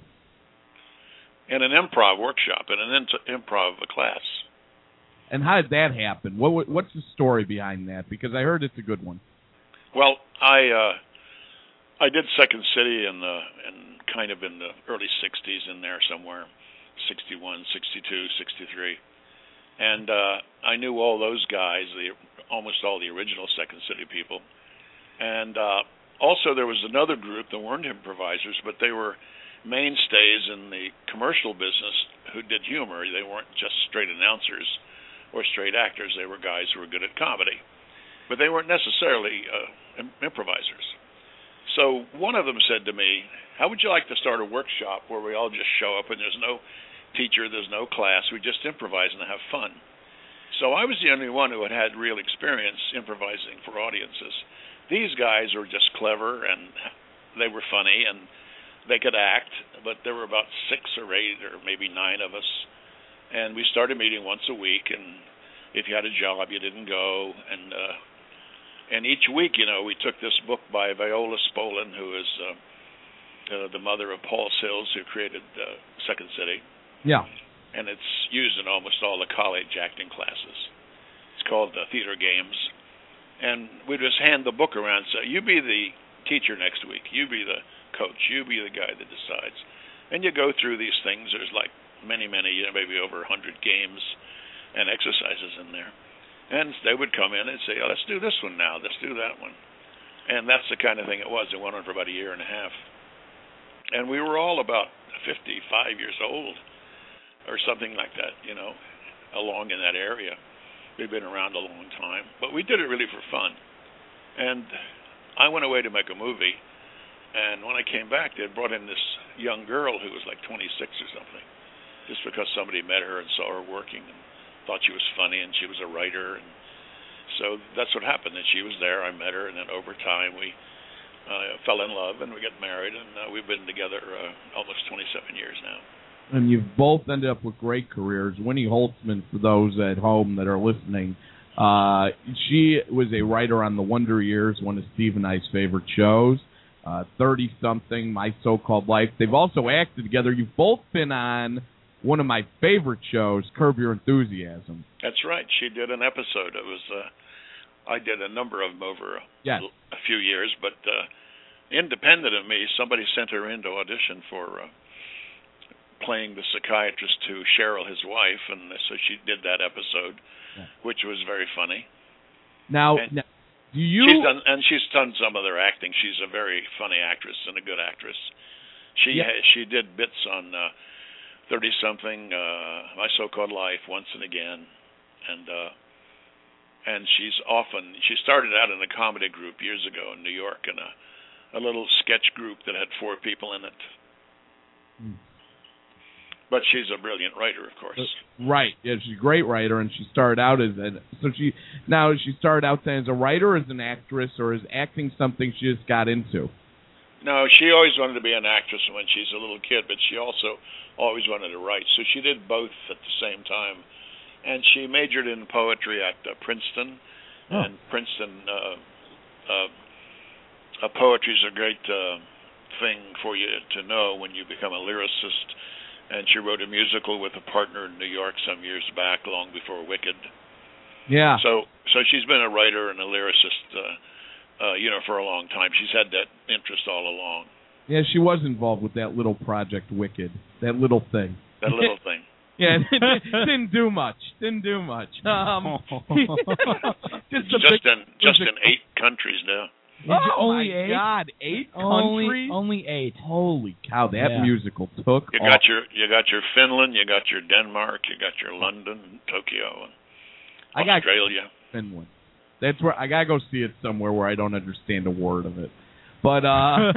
In an improv workshop, in an improv class. And how did that happen? What What's the story behind that? Because I heard it's a good one. Well, I uh, I did Second City in the in kind of in the early sixties, in there somewhere, sixty-one, sixty-two, sixty-three, and uh, I knew all those guys, the almost all the original Second City people, and uh, also there was another group that weren't improvisers, but they were mainstays in the commercial business who did humor. They weren't just straight announcers or straight actors. They were guys who were good at comedy, but they weren't necessarily uh, im- improvisers. So one of them said to me, how would you like to start a workshop where we all just show up and there's no teacher, there's no class, we just improvise and have fun? So I was the only one who had had real experience improvising for audiences. These guys were just clever, and they were funny, and they could act, but there were about six or eight or maybe nine of us, and we started meeting once a week, and if you had a job, you didn't go, and uh, and each week, you know, we took this book by Viola Spolin, who is uh, uh, the mother of Paul Sills, who created uh, Second City. Yeah. And it's used in almost all the college acting classes. It's called uh, Theater Games. And we'd just hand the book around and say, you be the teacher next week, you be the coach, you be the guy that decides. And you go through these things. There's like many, many, you know, maybe over one hundred games and exercises in there. And they would come in and say, oh, let's do this one now, let's do that one. And that's the kind of thing it was. It went on for about a year and a half. And we were all about fifty-five years old or something like that, you know, along in that area. We've been around a long time. But we did it really for fun. And I went away to make a movie. And when I came back, they had brought in this young girl who was like twenty-six or something, just because somebody met her and saw her working and thought she was funny, and she was a writer. And so that's what happened. And she was there, I met her, and then over time we uh, fell in love, and we got married, and uh, we've been together uh, almost twenty-seven years now. And you've both ended up with great careers. Winnie Holtzman, for those at home that are listening, uh, she was a writer on The Wonder Years, one of Steve and I's favorite shows. Uh, thirty-something, My So-Called Life. They've also acted together. You've both been on one of my favorite shows, Curb Your Enthusiasm. That's right. She did an episode. It was, uh, I did a number of them over a, yes. a few years, but uh, independent of me, somebody sent her in to audition for uh, playing the psychiatrist to Cheryl, his wife, and so she did that episode, yeah. which was very funny. Now, and, now do you... She's done, and she's done some other acting. She's a very funny actress and a good actress. She yeah. ha, she did bits on uh, thirty-something, uh, My So-Called Life, Once and Again, and uh, and she's often, she started out in a comedy group years ago in New York, in a, a little sketch group that had four people in it. Hmm. But she's a brilliant writer, of course. Right. Yeah, she's a great writer, and she started out as a... So she now she started out as a writer, as an actress, or is acting something she just got into? No, she always wanted to be an actress when she's a little kid, but she also always wanted to write. So she did both at the same time. And she majored in poetry at uh, Princeton. Oh. And Princeton, uh, uh, uh, poetry is a great uh, thing for you to know when you become a lyricist. and she wrote a musical with a partner in New York some years back, long before Wicked. Yeah. So so she's been a writer and a lyricist, uh, uh, you know, for a long time. She's had that interest all along. Yeah, she was involved with that little project, Wicked. That little thing. That little thing. Yeah, it didn't do much. Didn't do much. Um, just a just big, in just in eight countries now. Oh only my eight? God, eight Only, countries? only eight. Holy cow, that Yeah. musical took You off. got your you got your Finland, you got your Denmark, you got your London, Tokyo, and I got Australia. Finland. That's where I gotta go see it somewhere where I don't understand a word of it. But uh,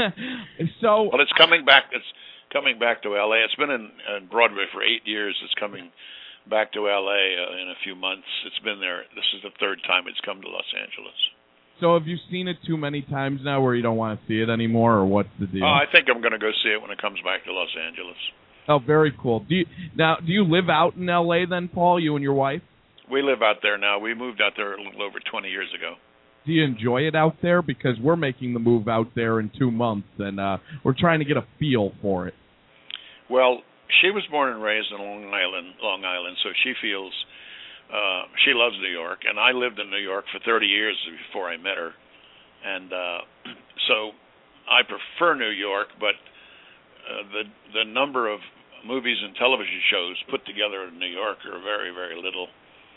so Well, it's coming back. It's coming back to L A. It's been in, in Broadway for eight years. It's coming back to L A uh, in a few months. It's been there. This is the third time it's come to Los Angeles. So have you seen it too many times now where you don't want to see it anymore, or what's the deal? Oh, I think I'm going to go see it when it comes back to Los Angeles. Oh, very cool. Do you, now, do you live out in L A then, Paul, you and your wife? We live out there now. We moved out there a little over twenty years ago. Do you enjoy it out there? Because we're making the move out there in two months, and uh, we're trying to get a feel for it. Well, she was born and raised in Long Island, Long Island, so she feels uh, she loves New York. And I lived in New York for thirty years before I met her, and uh, so I prefer New York. But uh, the the number of movies and television shows put together in New York are very, very little.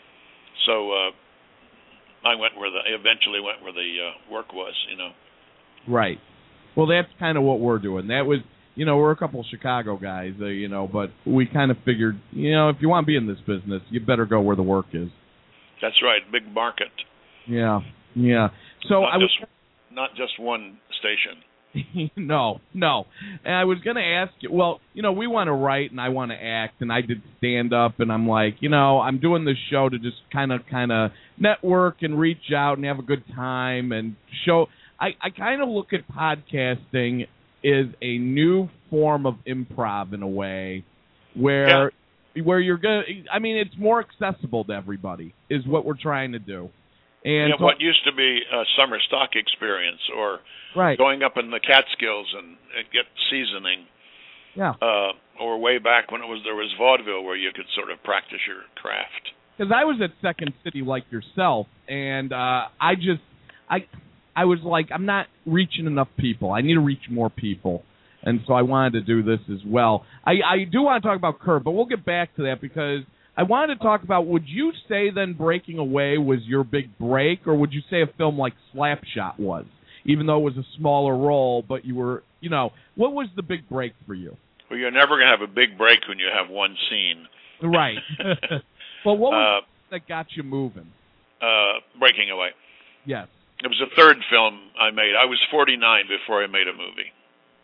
So uh, I went where the eventually went where the uh, work was, you know. Right. Well, that's kind of what we're doing. That was, you know, we're a couple of Chicago guys, uh, you know, but we kind of figured, you know, if you want to be in this business, you better go where the work is. That's right, big market. Yeah, yeah. So not I was just, not just one station. no, no. And I was going to ask you, well, you know, we want to write and I want to act, and I did stand up, and I'm like, you know, I'm doing this show to just kind of kind of network and reach out and have a good time and show. I, I kind of look at podcasting as a new form of improv in a way where yeah. where you're going to, I mean, it's more accessible to everybody is what we're trying to do. And yeah, so, what used to be a summer stock experience, or right. going up in the Catskills and, and get seasoning, yeah, uh, or way back when it was there was vaudeville where you could sort of practice your craft. Because I was at Second City like yourself, and uh, I just I I was like, I'm not reaching enough people. I need to reach more people, and so I wanted to do this as well. I, I do want to talk about Curb, but we'll get back to that because I wanted to talk about, would you say then Breaking Away was your big break, or would you say a film like Slapshot was, even though it was a smaller role, but you were, you know, what was the big break for you? Well, you're never going to have a big break when you have one scene. Right. Well, what was uh, that got you moving? Uh, Breaking Away. Yes. It was the third film I made. I was forty-nine before I made a movie.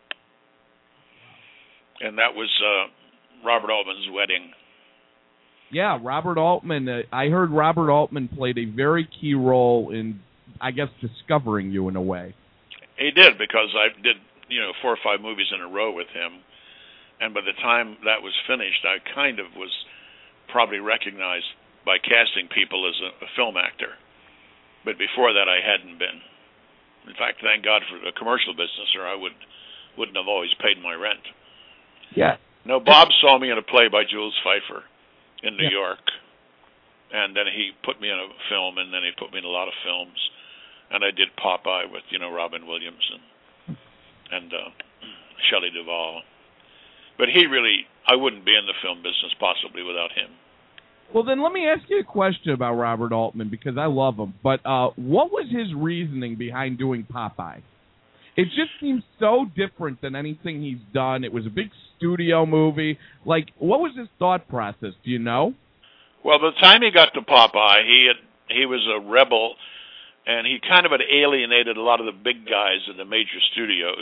And that was uh, Robert Altman's wedding. Yeah, Robert Altman. Uh, I heard Robert Altman played a very key role in, I guess, discovering you in a way. He did, because I did, you know, four or five movies in a row with him. And by the time that was finished, I kind of was probably recognized by casting people as a, a film actor. But before that, I hadn't been. In fact, thank God for the commercial business, or I would, wouldn't have always paid my rent. Yeah. No, Bob saw me in a play by Jules Feiffer in New yeah. York. And then he put me in a film, and then he put me in a lot of films. And I did Popeye with, you know, Robin Williams and, and uh, Shelley Duvall. But he really, I wouldn't be in the film business possibly without him. Well, then let me ask you a question about Robert Altman, because I love him. But uh, what was his reasoning behind doing Popeye? It just seems so different than anything he's done. It was a big studio movie. Like, what was his thought process? Do you know? Well, by the time he got to Popeye, he had he was a rebel, and he kind of had alienated a lot of the big guys in the major studios.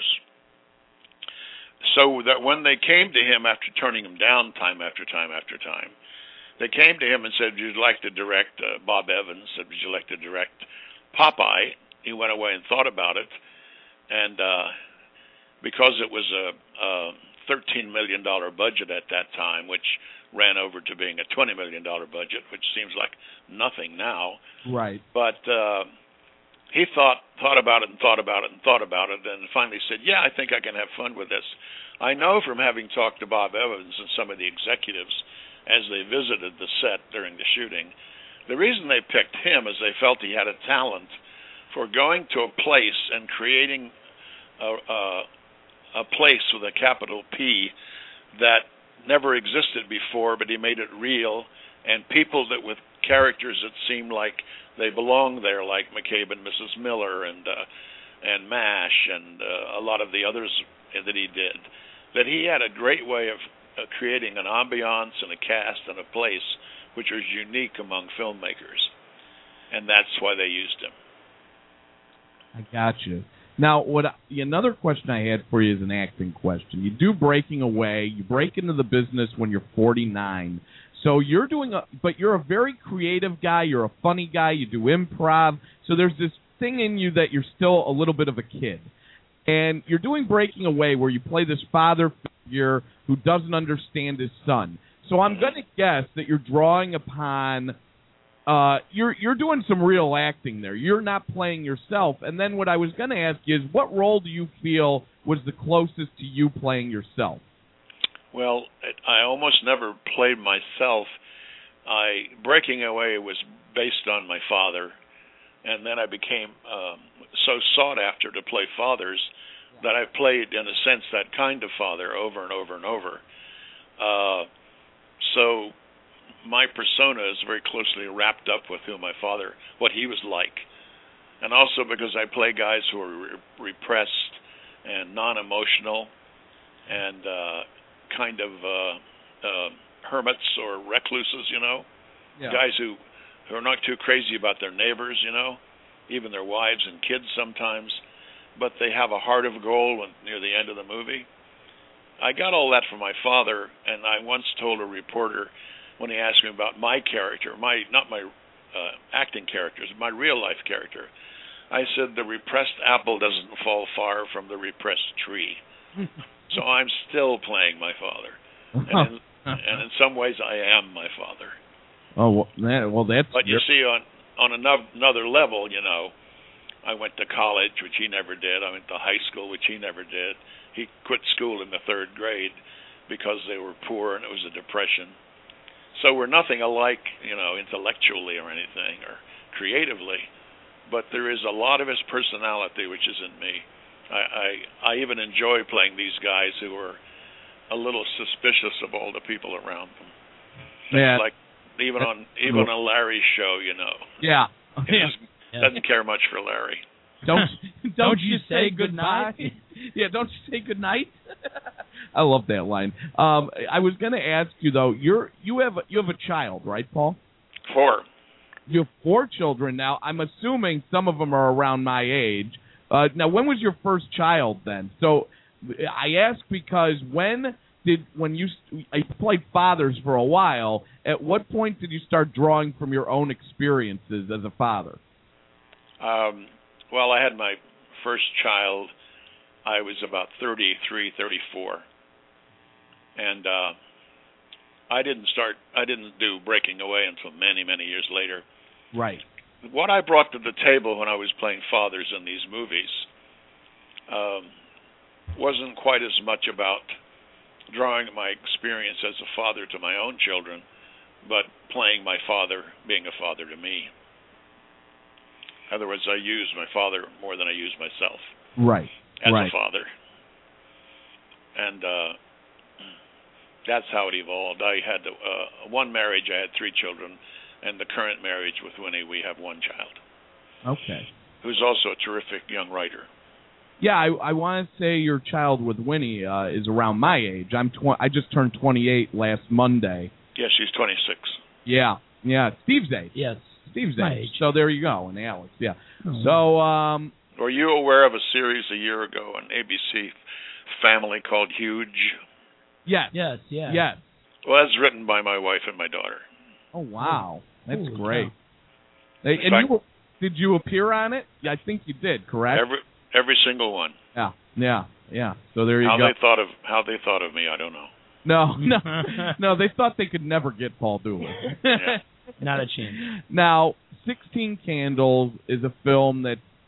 So that when they came to him after turning him down time after time after time, they came to him and said, would you like to direct, uh, Bob Evans said, would you like to direct Popeye? He went away and thought about it. And uh, because it was a, a thirteen million dollars budget at that time, which ran over to being a twenty million dollars budget, which seems like nothing now. Right. But uh, he thought thought about it and thought about it and thought about it, and finally said, "Yeah, I think I can have fun with this." I know from having talked to Bob Evans and some of the executives as they visited the set during the shooting, the reason they picked him is they felt he had a talent for going to a place and creating a, a, a place with a capital P that never existed before, but he made it real, and people that with characters that seemed like they belonged there, like McCabe and Missus Miller and uh, and MASH and uh, a lot of the others that he did, that he had a great way of uh, creating an ambiance and a cast and a place which was unique among filmmakers, and that's why they used him. I got you. Now, what I, another question I had for you is an acting question. You do Breaking Away. You break into the business when you're forty-nine. So you're doing a, but you're a very creative guy. You're a funny guy. You do improv. So there's this thing in you that you're still a little bit of a kid. And you're doing Breaking Away where you play this father figure who doesn't understand his son. So I'm going to guess that you're drawing upon, uh, you're you're doing some real acting there. You're not playing yourself. And then what I was going to ask you is, what role do you feel was the closest to you playing yourself? Well, I almost never played myself. I Breaking Away was based on my father, and then I became um, so sought after to play fathers that I played, in a sense, that kind of father over and over and over. Uh, so my persona is very closely wrapped up with who my father, what he was like. And also because I play guys who are re- repressed and non-emotional and uh, kind of uh, uh, hermits or recluses, you know, yeah. guys who, who are not too crazy about their neighbors, you know, even their wives and kids sometimes, but they have a heart of gold when, near the end of the movie. I got all that from my father, and I once told a reporter when he asked me about my character, my not my uh, acting characters, my real-life character, I said the repressed apple doesn't fall far from the repressed tree. So I'm still playing my father, and in, and in some ways I am my father. Oh, well, that, well that's... But you see, on, on another level, you know, I went to college, which he never did. I went to high school, which he never did. He quit school in the third grade because they were poor and it was a depression. So we're nothing alike, you know, intellectually or anything, or creatively. But there is a lot of his personality which is in me. I, I, I even enjoy playing these guys who are a little suspicious of all the people around them. Yeah. Like even on even on Larry's show, you know. Yeah. He yeah. Just yeah. doesn't care much for Larry. Don't don't, don't you say goodbye? Good yeah, don't you say good night? I love that line. Um, I was going to ask you though. You're you have you have a child, right, Paul? Four. You have four children now. I'm assuming some of them are around my age. Uh, now, when was your first child then? So I ask because when did when you I played fathers for a while. At what point did you start drawing from your own experiences as a father? Um, well, I had my first child. I was about thirty-three, thirty-four, and uh, I didn't start. I didn't do Breaking Away until many, many years later. Right. What I brought to the table when I was playing fathers in these movies um, wasn't quite as much about drawing my experience as a father to my own children, but playing my father, being a father to me. In other words, I use my father more than I use myself. Right. As right. a father. And uh, that's how it evolved. I had uh, one marriage, I had three children, and the current marriage with Winnie, we have one child. Okay. Who's also a terrific young writer. Yeah, I, I want to say your child with Winnie uh, is around my age. I'm tw- I just turned twenty-eight last Monday. Yeah, she's twenty-six. Yeah, yeah, Steve's age. Yes. Steve's my age. age. So there you go, and Alex, yeah. Oh. So, um... Were you aware of a series a year ago on A B C Family called Huge? Yes. Yes, yes. Yes. Well, that's written by my wife and my daughter. Oh, wow. That's Ooh, great. Yeah. And fact, you, did you appear on it? Yeah, I think you did, correct? Every every single one. Yeah, yeah, yeah. So there you how go. How they thought of how they thought of me, I don't know. No, no, no. They thought they could never get Paul Dooley. Yeah. Not a chance. Now, sixteen Candles is a film that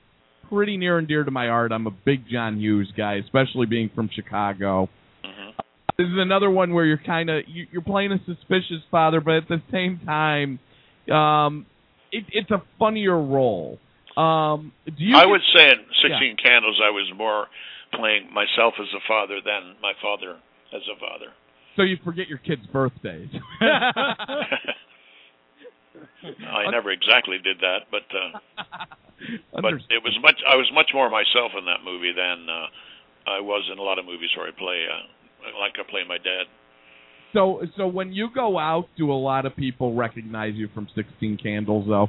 pretty near and dear to my heart. I'm a big John Hughes guy, especially being from Chicago. Mm-hmm. This is another one where you're kind of you, you're playing a suspicious father, but at the same time, um, it, it's a funnier role. Um, do you I get, would say in sixteen yeah. Candles, I was more playing myself as a father than my father as a father. So you forget your kids' birthdays. I never exactly did that, but uh, but it was much. I was much more myself in that movie than uh, I was in a lot of movies where I play uh, like I play my dad. So, so when you go out, do a lot of people recognize you from sixteen Candles, though?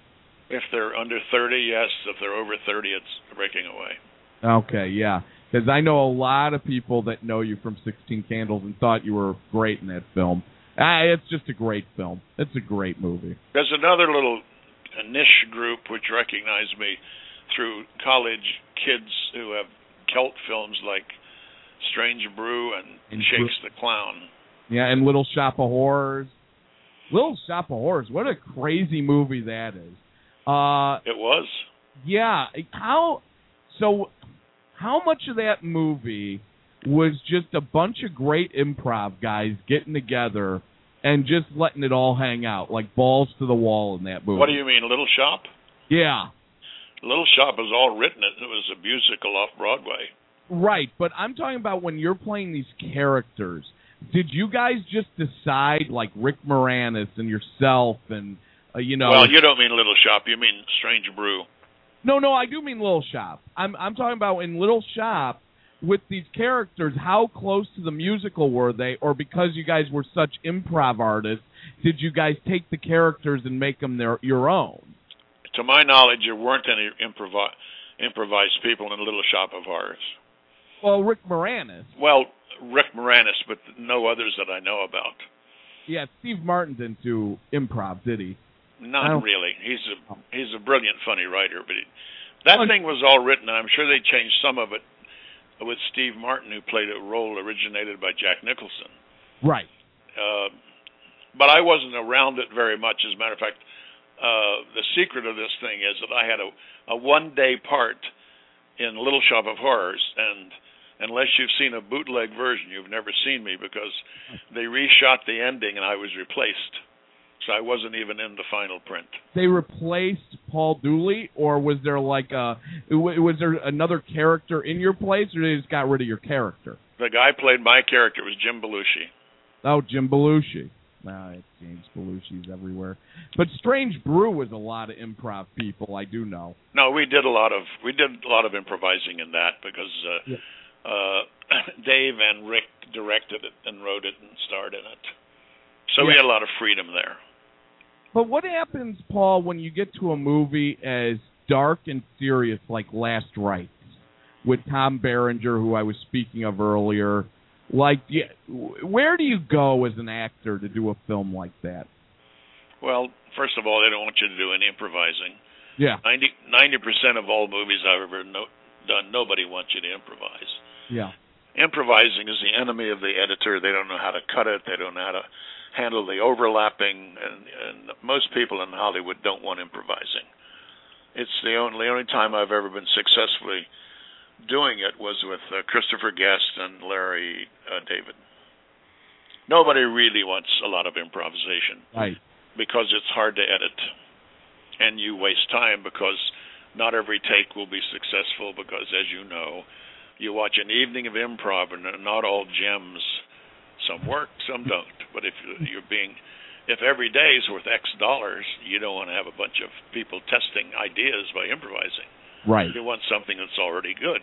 If they're under thirty, yes. If they're over thirty, it's breaking away. Okay, yeah. Because I know a lot of people that know you from sixteen Candles and thought you were great in that film. Ah, it's just a great film. It's a great movie. There's another little niche group which recognize me through college kids who have cult films like Strange Brew and, and Shakes the Clown. Yeah, and Little Shop of Horrors. Little Shop of Horrors, what a crazy movie that is. Uh, it was. Yeah. How? So, how much of that movie was just a bunch of great improv guys getting together and just letting it all hang out, like balls to the wall in that movie? What do you mean, Little Shop? Yeah. Little Shop was all written. It was a musical off Broadway. Right, but I'm talking about when you're playing these characters. Did you guys just decide, like Rick Moranis and yourself and, uh, you know... Well, you don't mean Little Shop. You mean Strange Brew. No, no, I do mean Little Shop. I'm I'm talking about in Little Shop, with these characters, how close to the musical were they? Or because you guys were such improv artists, did you guys take the characters and make them their your own? To my knowledge, there weren't any improvi- improvised people in Little Shop of Horrors. Well, Rick Moranis. Well, Rick Moranis, but no others that I know about. Yeah, Steve Martin didn't do improv, did he? Not really. He's a he's a brilliant, funny writer, but he, that thing was all written, and I'm sure they changed some of it with Steve Martin, who played a role originated by Jack Nicholson. Right. Uh, but I wasn't around it very much. As a matter of fact, uh, the secret of this thing is that I had a, a one-day part in Little Shop of Horrors, and unless you've seen a bootleg version, you've never seen me, because they reshot the ending and I was replaced. So I wasn't even in the final print. They replaced Paul Dooley, or was there like a was there another character in your place, or they just got rid of your character? The guy who played my character was Jim Belushi. Oh, Jim Belushi. Nah, it's James Belushi's everywhere. But Strange Brew was a lot of improv people, I do know. No, we did a lot of we did a lot of improvising in that because uh, yeah. uh, Dave and Rick directed it and wrote it and starred in it. So yeah. we had a lot of freedom there. But what happens, Paul, when you get to a movie as dark and serious like Last Rites with Tom Berenger, who I was speaking of earlier? Like, yeah, where do you go as an actor to do a film like that? Well, first of all, they don't want you to do any improvising. Yeah. ninety percent of all movies I've ever no, done, nobody wants you to improvise. Yeah. Improvising is the enemy of the editor. They don't know how to cut it. They don't know how to handle the overlapping, and, and most people in Hollywood don't want improvising. It's the only, the only time I've ever been successfully doing it was with uh, Christopher Guest and Larry uh, David. Nobody really wants a lot of improvisation, right? Because it's hard to edit, and you waste time because not every take will be successful. Because, as you know, you watch an evening of improv, and not all gems. Some work, some don't. But if you're being, if every day is worth X dollars, you don't want to have a bunch of people testing ideas by improvising. Right. You want something that's already good.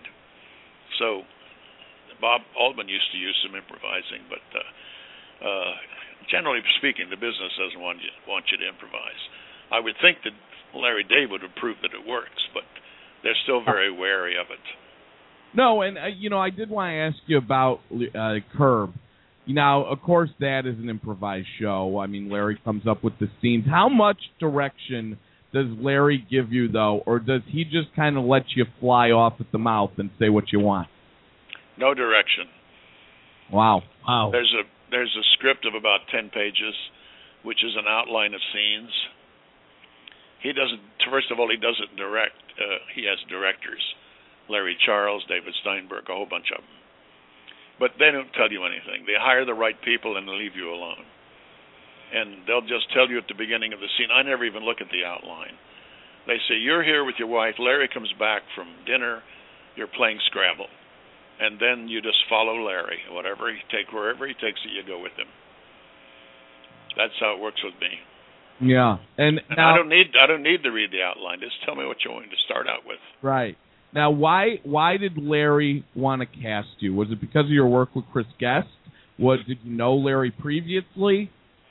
So Bob Altman used to use some improvising, but uh, uh, generally speaking, the business doesn't want you, want you to improvise. I would think that Larry David would prove that it works, but they're still very wary of it. No, and, uh, you know, I did want to ask you about uh, Curb. Now, of course, that is an improvised show. I mean, Larry comes up with the scenes. How much direction does Larry give you, though, or does he just kind of let you fly off at the mouth and say what you want? No direction. Wow. Wow. There's a there's a script of about ten pages, which is an outline of scenes. He doesn't first of all, he doesn't direct. Uh, he has directors. Larry Charles, David Steinberg, a whole bunch of them. But they don't tell you anything. They hire the right people and leave you alone. And they'll just tell you at the beginning of the scene. I never even look at the outline. They say, you're here with your wife. Larry comes back from dinner. You're playing Scrabble. And then you just follow Larry. Whatever he take, wherever he takes you, you go with him. That's how it works with me. Yeah. And, and now, I don't need I don't need to read the outline. Just tell me what you're going to start out with. Right. Now, why why did Larry want to cast you? Was it because of your work with Chris Guest? Was did you know Larry previously?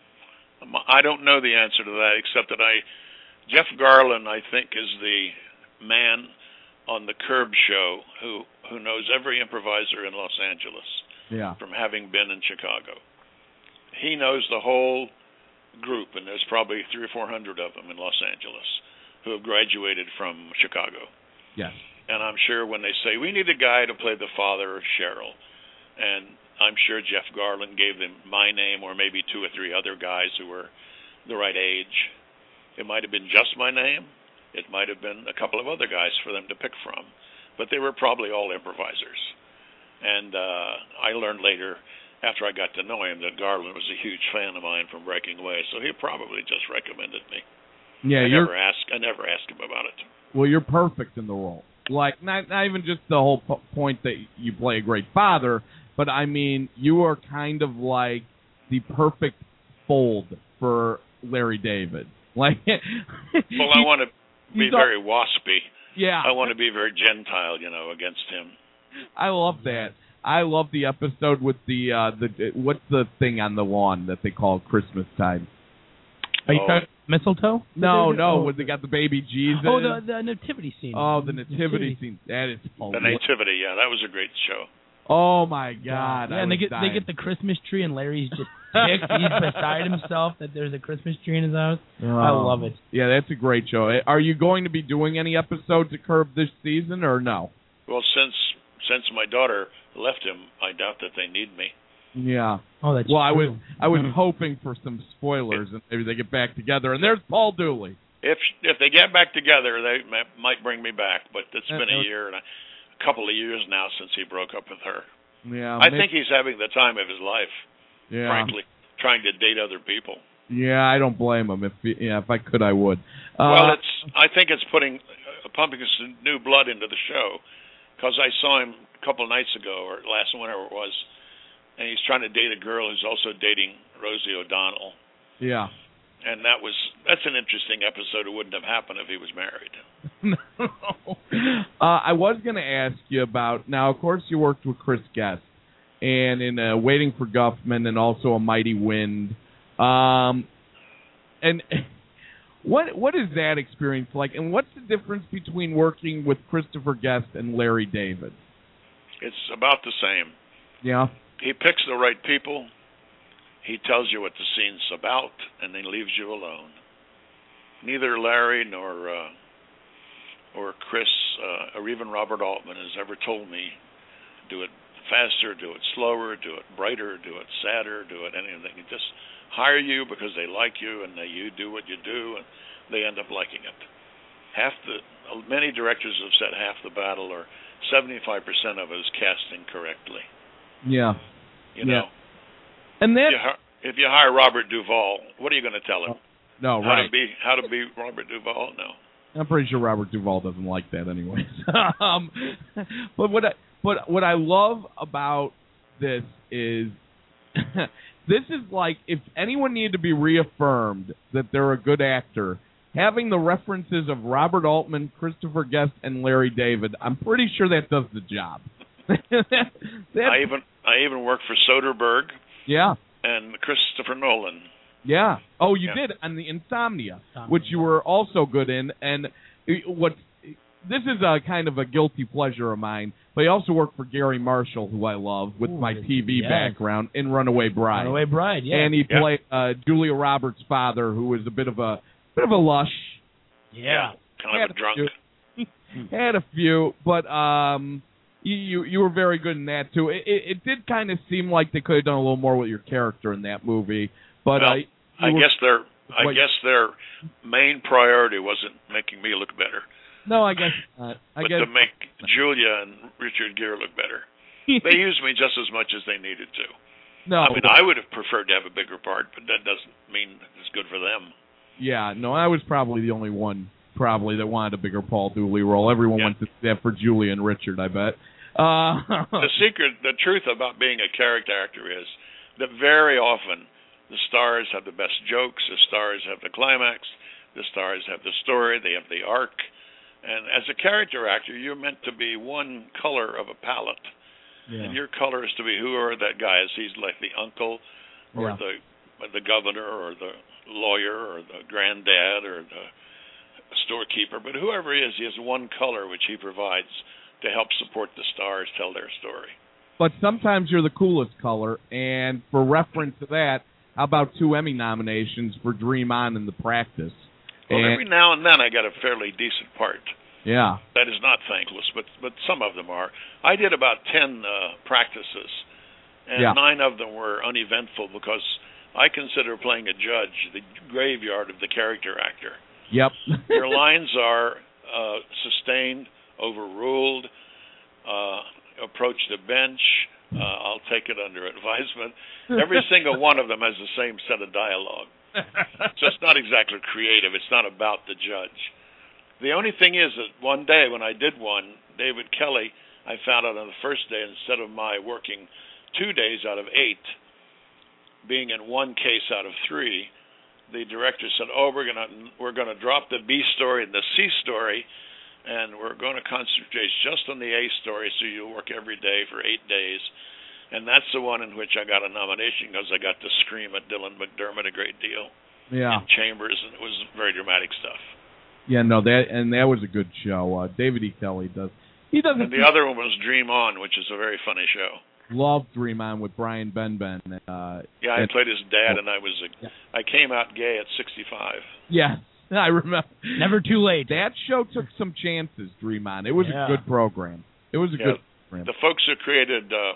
I don't know the answer to that, except that I, Jeff Garlin, I think, is the man on the Curb show who who knows every improviser in Los Angeles. Yeah. From having been in Chicago, he knows the whole group, and there's probably three or four hundred of them in Los Angeles who have graduated from Chicago. Yes. And I'm sure when they say, we need a guy to play the father of Cheryl, and I'm sure Jeff Garland gave them my name or maybe two or three other guys who were the right age. It might have been just my name. It might have been a couple of other guys for them to pick from. But they were probably all improvisers. And uh, I learned later, after I got to know him, that Garland was a huge fan of mine from Breaking Away, so he probably just recommended me. Yeah, I you're, never asked. I never asked him about it. Well, you're perfect in the role. Like, not not even just the whole po- point that you play a great father, but I mean, you are kind of like the perfect fold for Larry David. Like, well, I want to be very waspy. Yeah, I want to be very Gentile, you know, against him. I love that. I love the episode with the uh, the what's the thing on the lawn that they call Christmas time. Are you Oh. talking mistletoe? No, no, Oh. when they got the baby Jesus. Oh, the, the nativity scene. Oh, the nativity scene. That is The hilarious. Nativity, yeah, that was a great show. Oh my God! Yeah, I and they was get dying. they get the Christmas tree, and Larry's just ticked. He's beside himself that there's a Christmas tree in his house. Oh. I love it. Yeah, that's a great show. Are you going to be doing any episodes of Curb this season, or no? Well, since since my daughter left him, I doubt that they need me. Yeah. Oh, that's well, I true. was I was hoping for some spoilers, and maybe they get back together. And there's Paul Dooley. If if they get back together, they may, might bring me back. But it's Uh, been a uh, year and a, a couple of years now since he broke up with her. Yeah. I maybe- think he's having the time of his life. Yeah. Frankly, trying to date other people. Yeah, I don't blame him. If yeah, if I could, I would. Uh, well, it's I think it's putting uh, pumping some new blood into the show, because I saw him a couple of nights ago or last whenever it was, and he's trying to date a girl who's also dating Rosie O'Donnell. Yeah. And that was that's an interesting episode. It wouldn't have happened if he was married. no. uh, I was going to ask you about, now, of course, you worked with Chris Guest, and in uh, Waiting for Guffman and also A Mighty Wind. Um, and what what is that experience like, and what's the difference between working with Christopher Guest and Larry David? It's about the same. Yeah. He picks the right people. He tells you what the scene's about, and then leaves you alone. Neither Larry nor uh, or Chris uh, or even Robert Altman has ever told me, do it faster, do it slower, do it brighter, do it sadder, do it anything. They just hire you because they like you, and they, you do what you do, and they end up liking it. Half the many directors have said half the battle, or seventy-five percent of it, is casting correctly. Yeah. You know. Yeah. And then If you, hi- if you hire Robert Duvall, what are you going to tell him? no, how right. to be how to be Robert Duvall? No. I'm pretty sure Robert Duvall doesn't like that anyways. um, but what I, but what I love about this is this is like, if anyone needed to be reaffirmed that they're a good actor, having the references of Robert Altman, Christopher Guest, and Larry David, I'm pretty sure that does the job. that, I even I even worked for Soderbergh yeah. and Christopher Nolan. Yeah. Oh, you Yeah. did on the Insomnia, Insomnia. which you were also good in. And what this is a kind of a guilty pleasure of mine, but I also worked for Gary Marshall, who I love, with Ooh, my T V yes. background in Runaway Bride. Runaway Bride, yeah. And he Yeah. played uh, Julia Roberts' father, who was a bit of a bit of a lush. yeah. Kind of a drunk. Had a few, but um, you, you you were very good in that too. It, it, it did kind of seem like they could have done a little more with your character in that movie, but Well, uh, you I were- guess they're I What- guess their main priority wasn't making me look better, No, I guess not. I but guess to make Julia and Richard Gere look better. They used me just as much as they needed to. no. I mean, I would have preferred to have a bigger part, but that doesn't mean it's good for them. Yeah, no, I was probably the only one probably that wanted a bigger Paul Dooley role. Everyone Yeah. went to that for Julia and Richard, I bet. Uh, The secret, the truth about being a character actor is that very often the stars have the best jokes, the stars have the climax, the stars have the story, they have the arc. And as a character actor, you're meant to be one color of a palette. yeah. And your color is to be whoever that guy is. He's like the uncle or Yeah. the the governor or the lawyer or the granddad or the storekeeper. But whoever he is, he has one color which he provides to help support the stars tell their story. But sometimes you're the coolest color, and for reference to that, how about two Emmy nominations for Dream On and The Practice? Well, And- every now and then I got a fairly decent part. yeah. That is not thankless, but but some of them are. I did about ten uh, practices, and Yeah. nine of them were uneventful because I consider playing a judge the graveyard of the character actor. Yep. Your lines are uh, sustained, overruled, uh, approach the bench, uh, I'll take it under advisement. Every single one of them has the same set of dialogue. So it's not exactly creative. It's not about the judge. The only thing is that one day when I did one, David Kelly, I found out on the first day, instead of my working two days out of eight, being in one case out of three, the director said, "Oh, we're gonna we're gonna drop the B story and the C story, and we're going to concentrate just on the A story, so you'll work every day for eight days." And that's the one in which I got a nomination because I got to scream at Dylan McDermott a great deal Yeah. in chambers, and it was very dramatic stuff. Yeah, no, that and that was a good show. Uh, David E. Kelly does. He doesn't And the other one was Dream On, which is a very funny show. love Dream On with Brian Benben. Uh, Yeah, I and- played his dad, and I was a, Yeah. I came out gay at sixty-five. Yeah, I remember. Never too late. That show took some chances, Dream On. It was Yeah. a good program. It was a Yeah. good program. The folks who created uh,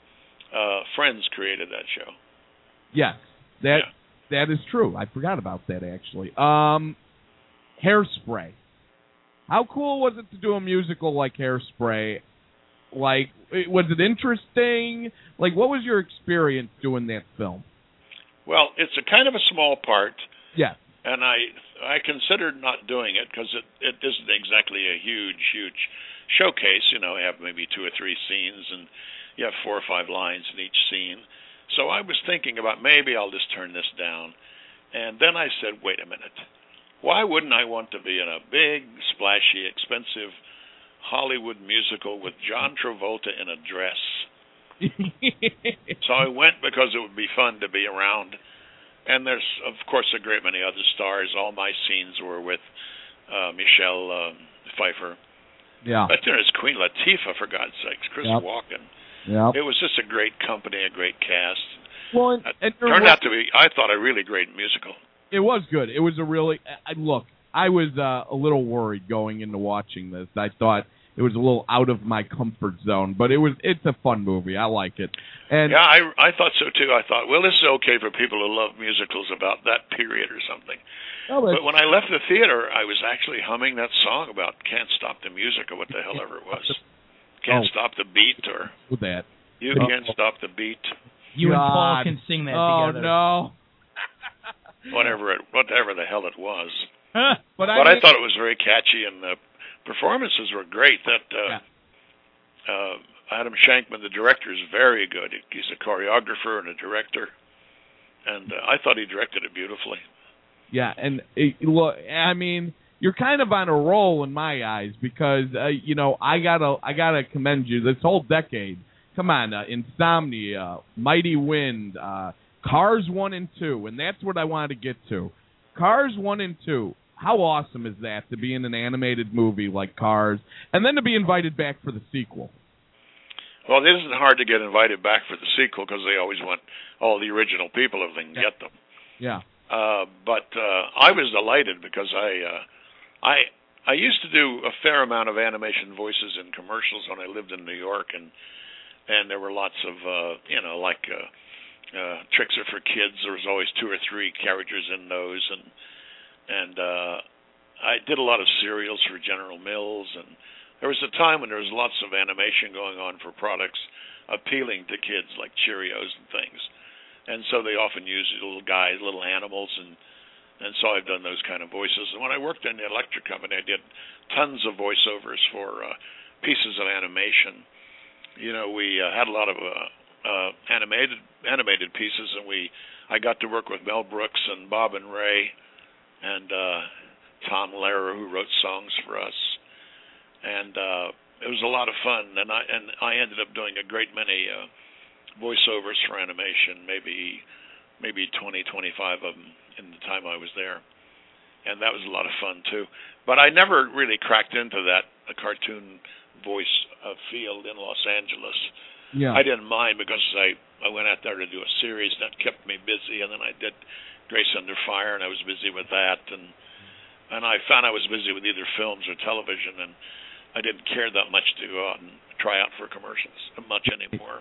uh, Friends created that show. Yes, that Yeah. that is true. I forgot about that actually. Um, Hairspray. How cool was it to do a musical like Hairspray? Like, it- was it interesting? Like, what was your experience doing that film? Well, it's a kind of a small part, Yes. and I I considered not doing it because it, it isn't exactly a huge, huge showcase. You know, you have maybe two or three scenes, and you have four or five lines in each scene. So I was thinking about maybe I'll just turn this down. And then I said, wait a minute. Why wouldn't I want to be in a big, splashy, expensive Hollywood musical with John Travolta in a dress? So I went because it would be fun to be around. And there's, of course, a great many other stars. All my scenes were with uh, Michelle uh, Pfeiffer. Yeah. But there's Queen Latifah, for God's sakes, Chris Yep. Walken. Yeah. It was just a great company, a great cast. Well, and, It and there turned was- out to be, I thought, a really great musical. It was good. It was a really I, look. I was uh, a little worried going into watching this. I thought it was a little out of my comfort zone, but it was. It's a fun movie. I like it. And Yeah, I, I thought so too. I thought, well, this is okay for people who love musicals about that period or something. oh, but- But when I left the theater, I was actually humming that song about "Can't Stop the Music" or what the hell ever it was. Can't Oh. stop the beat, or with that. you Oh. can't stop the beat. You and Paul God. can sing that Oh together. no! Whatever it, whatever the hell it was. But, But I, I thought it was very catchy, and the performances were great. That uh, Yeah. uh, Adam Shankman, the director, is very good. He's a choreographer and a director, and uh, I thought he directed it beautifully. Yeah, and it, look, I mean, you're kind of on a roll in my eyes because uh, you know I gotta I gotta commend you. This whole decade, come on, uh, Insomnia, Mighty Wind, uh, Cars one and two, and that's what I wanted to get to. Cars one and two. How awesome is that to be in an animated movie like Cars, and then to be invited back for the sequel? Well, it isn't hard to get invited back for the sequel because they always want all the original people if they can get them. Yeah. Uh, but uh, I was delighted because I, uh, I, I used to do a fair amount of animation voices in commercials when I lived in New York, and and there were lots of uh, you know like uh, uh, Tricks Are for Kids. There was always two or three characters in those, and and uh, I did a lot of serials for General Mills, and there was a time when there was lots of animation going on for products appealing to kids like Cheerios and things, and so they often used little guys, little animals, and and so I've done those kind of voices. And when I worked in the electric company, I did tons of voiceovers for uh, pieces of animation. You know, we uh, had a lot of uh, uh, animated animated pieces, and we I got to work with Mel Brooks and Bob and Ray, and uh, Tom Lehrer, who wrote songs for us, and uh, it was a lot of fun. And I and I ended up doing a great many uh, voiceovers for animation, maybe maybe twenty, twenty-five of them in the time I was there, and that was a lot of fun too. But I never really cracked into that a cartoon voice uh, field in Los Angeles. Yeah. I didn't mind because I, I went out there to do a series that kept me busy, and then I did Grace Under Fire, and I was busy with that, and and I found I was busy with either films or television, and I didn't care that much to go out and try out for commercials much anymore.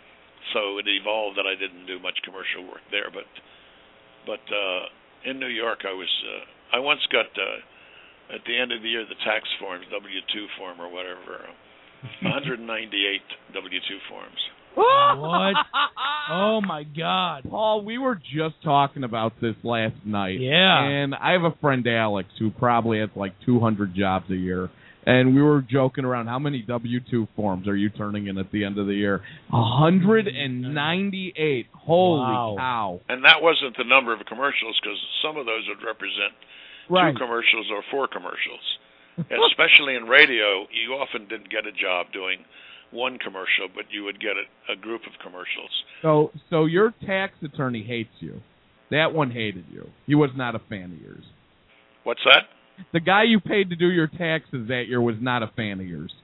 So it evolved that I didn't do much commercial work there, but but uh, in New York I was uh, I once got uh, at the end of the year the tax forms, W two form or whatever, one hundred ninety-eight W two forms. What? Oh my God, Paul, we were just talking about this last night. Yeah. And I have a friend, Alex, who probably has like two hundred jobs a year. And we were joking around, how many W two forms are you turning in at the end of the year? one hundred ninety-eight. Holy Wow. cow. And that wasn't the number of commercials, because some of those would represent Right. two commercials or four commercials. And especially in radio, you often didn't get a job doing one commercial, but you would get a, a group of commercials. So, so your tax attorney hates you. That one hated you. He was not a fan of yours. What's that? The guy you paid to do your taxes that year was not a fan of yours.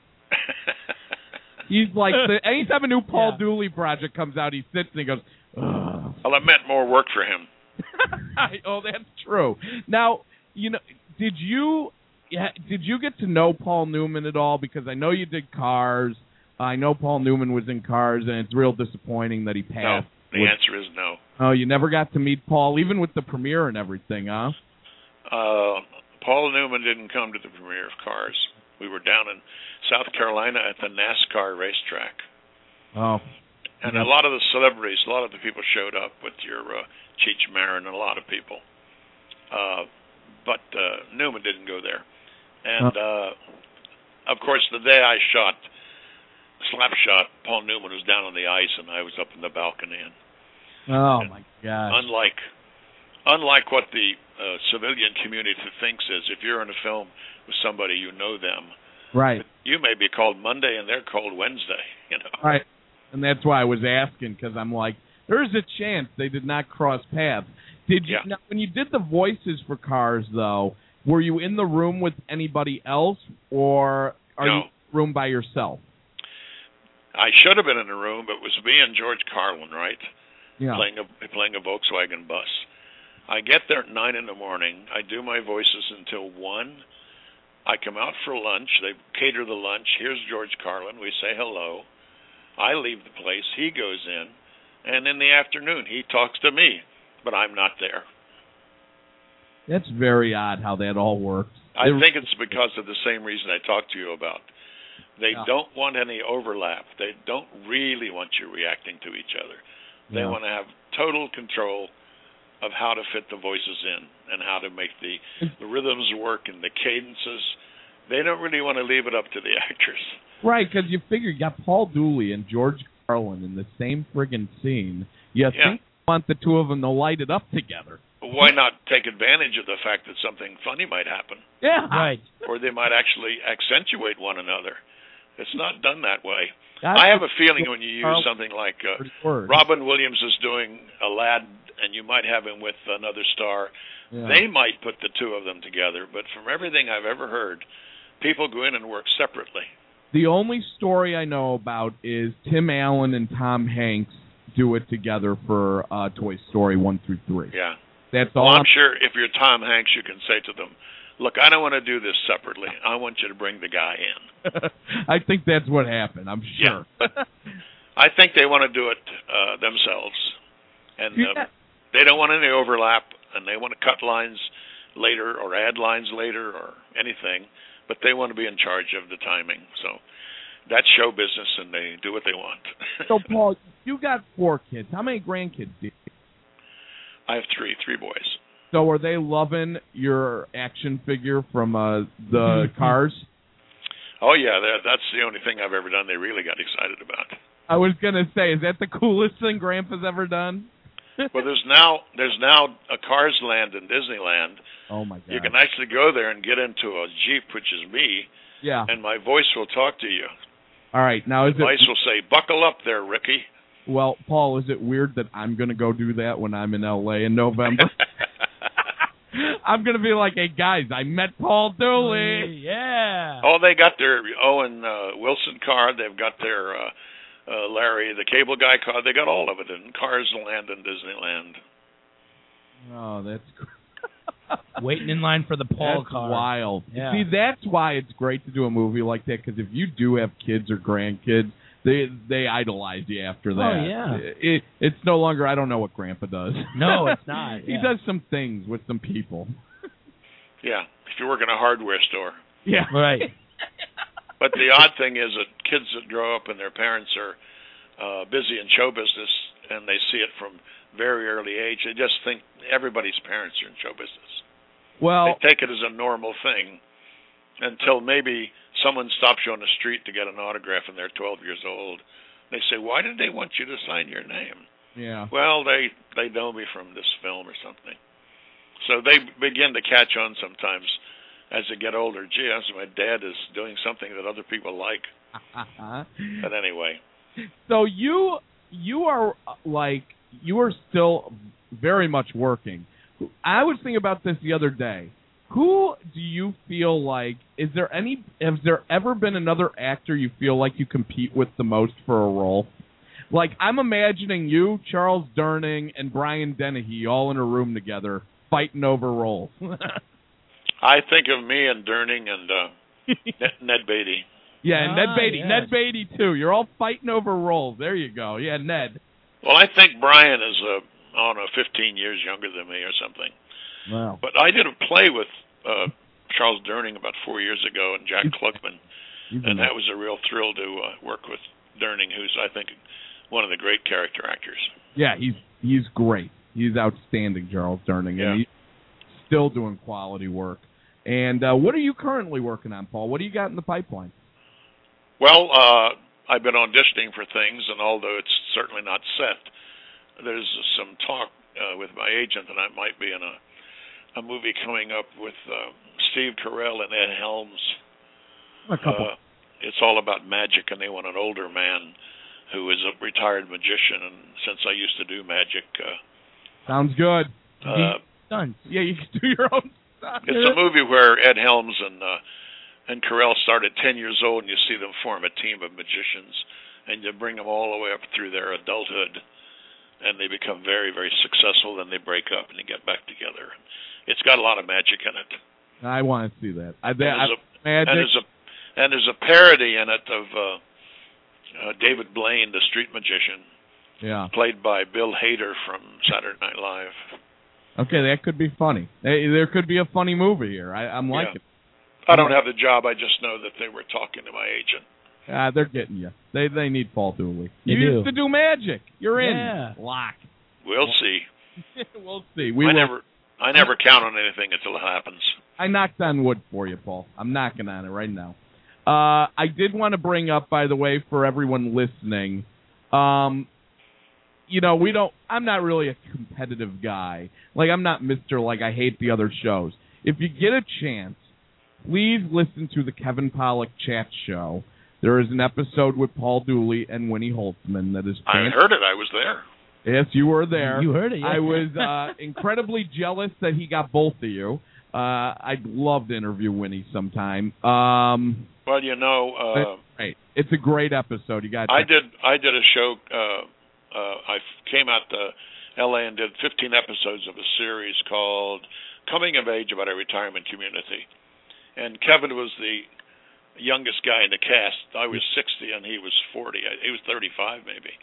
He's like, the, anytime a new Paul Yeah. Dooley project comes out, he sits and he goes, ugh. Well, it meant more work for him. Oh, that's true. Now, you know, did you yeah, did you get to know Paul Newman at all? Because I know you did Cars. I know Paul Newman was in Cars, and it's real disappointing that he No, passed. the with, answer is no. Oh, you never got to meet Paul, even with the premiere and everything, huh? Uh, Paul Newman didn't come to the premiere of Cars. We were down in South Carolina at the NASCAR racetrack. Oh. And Yeah. a lot of the celebrities, a lot of the people showed up with your uh, Cheech Marin and a lot of people. Uh, but uh, Newman didn't go there. And, uh, of course, the day I shot Slapshot, Paul Newman was down on the ice, and I was up in the balcony. And, Oh, and my gosh. Unlike, unlike what the uh, civilian community thinks is, if you're in a film with somebody, you know them. Right. You may be called Monday, and they're called Wednesday, you know. Right. And that's why I was asking, because I'm like, there's a chance they did not cross paths. Did you? Yeah. Now, when you did the voices for Cars, though, were you in the room with anybody else, or are No. you in the room by yourself? I should have been in the room, but it was me and George Carlin, right, Yeah. playing a playing a Volkswagen bus. I get there at nine in the morning. I do my voices until one. I come out for lunch. They cater the lunch. Here's George Carlin. We say hello. I leave the place. He goes in, and in the afternoon he talks to me, but I'm not there. That's very odd how that all works. I It- think it's because of the same reason I talked to you about. They Yeah. don't want any overlap. They don't really want you reacting to each other. They Yeah. want to have total control of how to fit the voices in and how to make the, the rhythms work and the cadences. They don't really want to leave it up to the actors. Right, because you figure you got Paul Dooley and George Carlin in the same friggin' scene. You Yeah. think you want the two of them to light it up together. Why not take advantage of the fact that something funny might happen, Yeah. Right. or they might actually accentuate one another? It's not done that way. That's I have a feeling when you use Carl- something like uh, Word. Robin Williams is doing Aladdin, and you might have him with another star, Yeah. they might put the two of them together. But from everything I've ever heard, people go in and work separately. The only story I know about is Tim Allen and Tom Hanks do it together for uh, Toy Story one through three. Yeah. That's Well, all. I'm sure if you're Tom Hanks, you can say to them, look, I don't want to do this separately. I want you to bring the guy in. I think that's what happened. I'm sure. Yeah. I think they want to do it uh, themselves. and Yeah. um, they don't want any overlap, and they want to cut lines later or add lines later or anything, but they want to be in charge of the timing. So that's show business, and they do what they want. So, Paul, you got four kids. How many grandkids do you have? I have three, three boys. So are they loving your action figure from uh, the Cars? Oh, yeah, that, that's the only thing I've ever done they really got excited about. I was going to say, is that the coolest thing Grandpa's ever done? Well, there's now there's now a Cars Land in Disneyland. Oh, my God. You can actually go there and get into a Jeep, which is me, Yeah. and my voice will talk to you. All right. Now, is My voice it... will say, buckle up there, Ricky. Well, Paul, is it weird that I'm going to go do that when I'm in L A in November? I'm going to be like, hey, guys, I met Paul Dooley. Yeah. Oh, they got their Owen uh, Wilson car. They've got their uh, uh, Larry, the cable guy car. They got all of it in Cars Land in Disneyland. Oh, that's great. Waiting in line for the Paul That's car. wild. Yeah. See, that's why it's great to do a movie like that, because if you do have kids or grandkids, they they idolize you after that. Oh, yeah. It, it's no longer, I don't know what Grandpa does. No, it's not. He yeah. does some things with some people. Yeah, if you work in a hardware store. Yeah. Right. But the odd thing is that kids that grow up and their parents are uh, busy in show business and they see it from very early age, they just think everybody's parents are in show business. Well, They take it as a normal thing until maybe someone stops you on the street to get an autograph and they're twelve years old. They say, why did they want you to sign your name? yeah. Well, they, they know me from this film or something. So they begin to catch on sometimes as they get older. Gee, my dad is doing something that other people like. But anyway. So you you are uh, like, you are still very much working. I was thinking about this the other day. Who do you feel like, is there any, has there ever been another actor you feel like you compete with the most for a role? Like, I'm imagining you, Charles Durning, and Brian Dennehy all in a room together fighting over roles. I think of me and Durning and uh, Ned, Ned Beatty. Yeah, and Ned Ah, Beatty. yes. Ned Beatty, too. You're all fighting over roles. There you go. Yeah, Ned. Well, I think Brian is, uh, I don't know, fifteen years younger than me or something. Wow. But I did a play with uh, Charles Durning about four years ago and Jack Klugman, and that was a real thrill to uh, work with Durning, who's, I think, one of the great character actors. Yeah, he's he's great. He's outstanding, Charles Durning, Yeah. and he's still doing quality work. And uh, what are you currently working on, Paul? What do you got in the pipeline? Well, uh, I've been auditioning for things, and although it's certainly not set, there's some talk uh, with my agent that I might be in a, a movie coming up with uh, Steve Carell and Ed Helms. A couple. Uh, it's all about magic, and they want an older man who is a retired magician, and since I used to do magic... Uh, Sounds good. uh, Stunts. Yeah, you can do your own stuff. It's a movie where Ed Helms and uh, and Carell start at ten years old, and you see them form a team of magicians, and you bring them all the way up through their adulthood, and they become very, very successful. Then they break up and they get back together. It's got a lot of magic in it. I want to see that. I, And that there's, a, magic. and there's a and there's a parody in it of uh, uh, David Blaine, the street magician, yeah. played by Bill Hader from Saturday Night Live. Okay, that could be funny. Hey, there could be a funny movie here. I, I'm liking it. I don't have the job. I just know that they were talking to my agent. Ah, they're getting you. They they need Paul Dooley. They You do. used to do magic. You're in. Yeah. Lock. We'll see. We'll see. We I will. never, I never count on anything until it happens. I knocked on wood for you, Paul. I'm knocking on it right now. Uh, I did want to bring up, by the way, for everyone listening, um, you know, we don't. I'm not really a competitive guy. Like, I'm not Mister Like, I hate the other shows. If you get a chance, please listen to the Kevin Pollak Chat Show. There is an episode with Paul Dooley and Winnie Holtzman that is I fantastic. heard it. I was there. Yes, you were there. You heard it, yeah. I was uh, incredibly jealous that he got both of you. Uh, I'd love to interview Winnie sometime. Um, Well, you know, uh, right. It's a great episode. You got. I did. I did a show. Uh, uh, I came out to L A and did fifteen episodes of a series called "Coming of Age" about a retirement community. And Kevin was the youngest guy in the cast. I was sixty and he was forty. He was thirty-five maybe.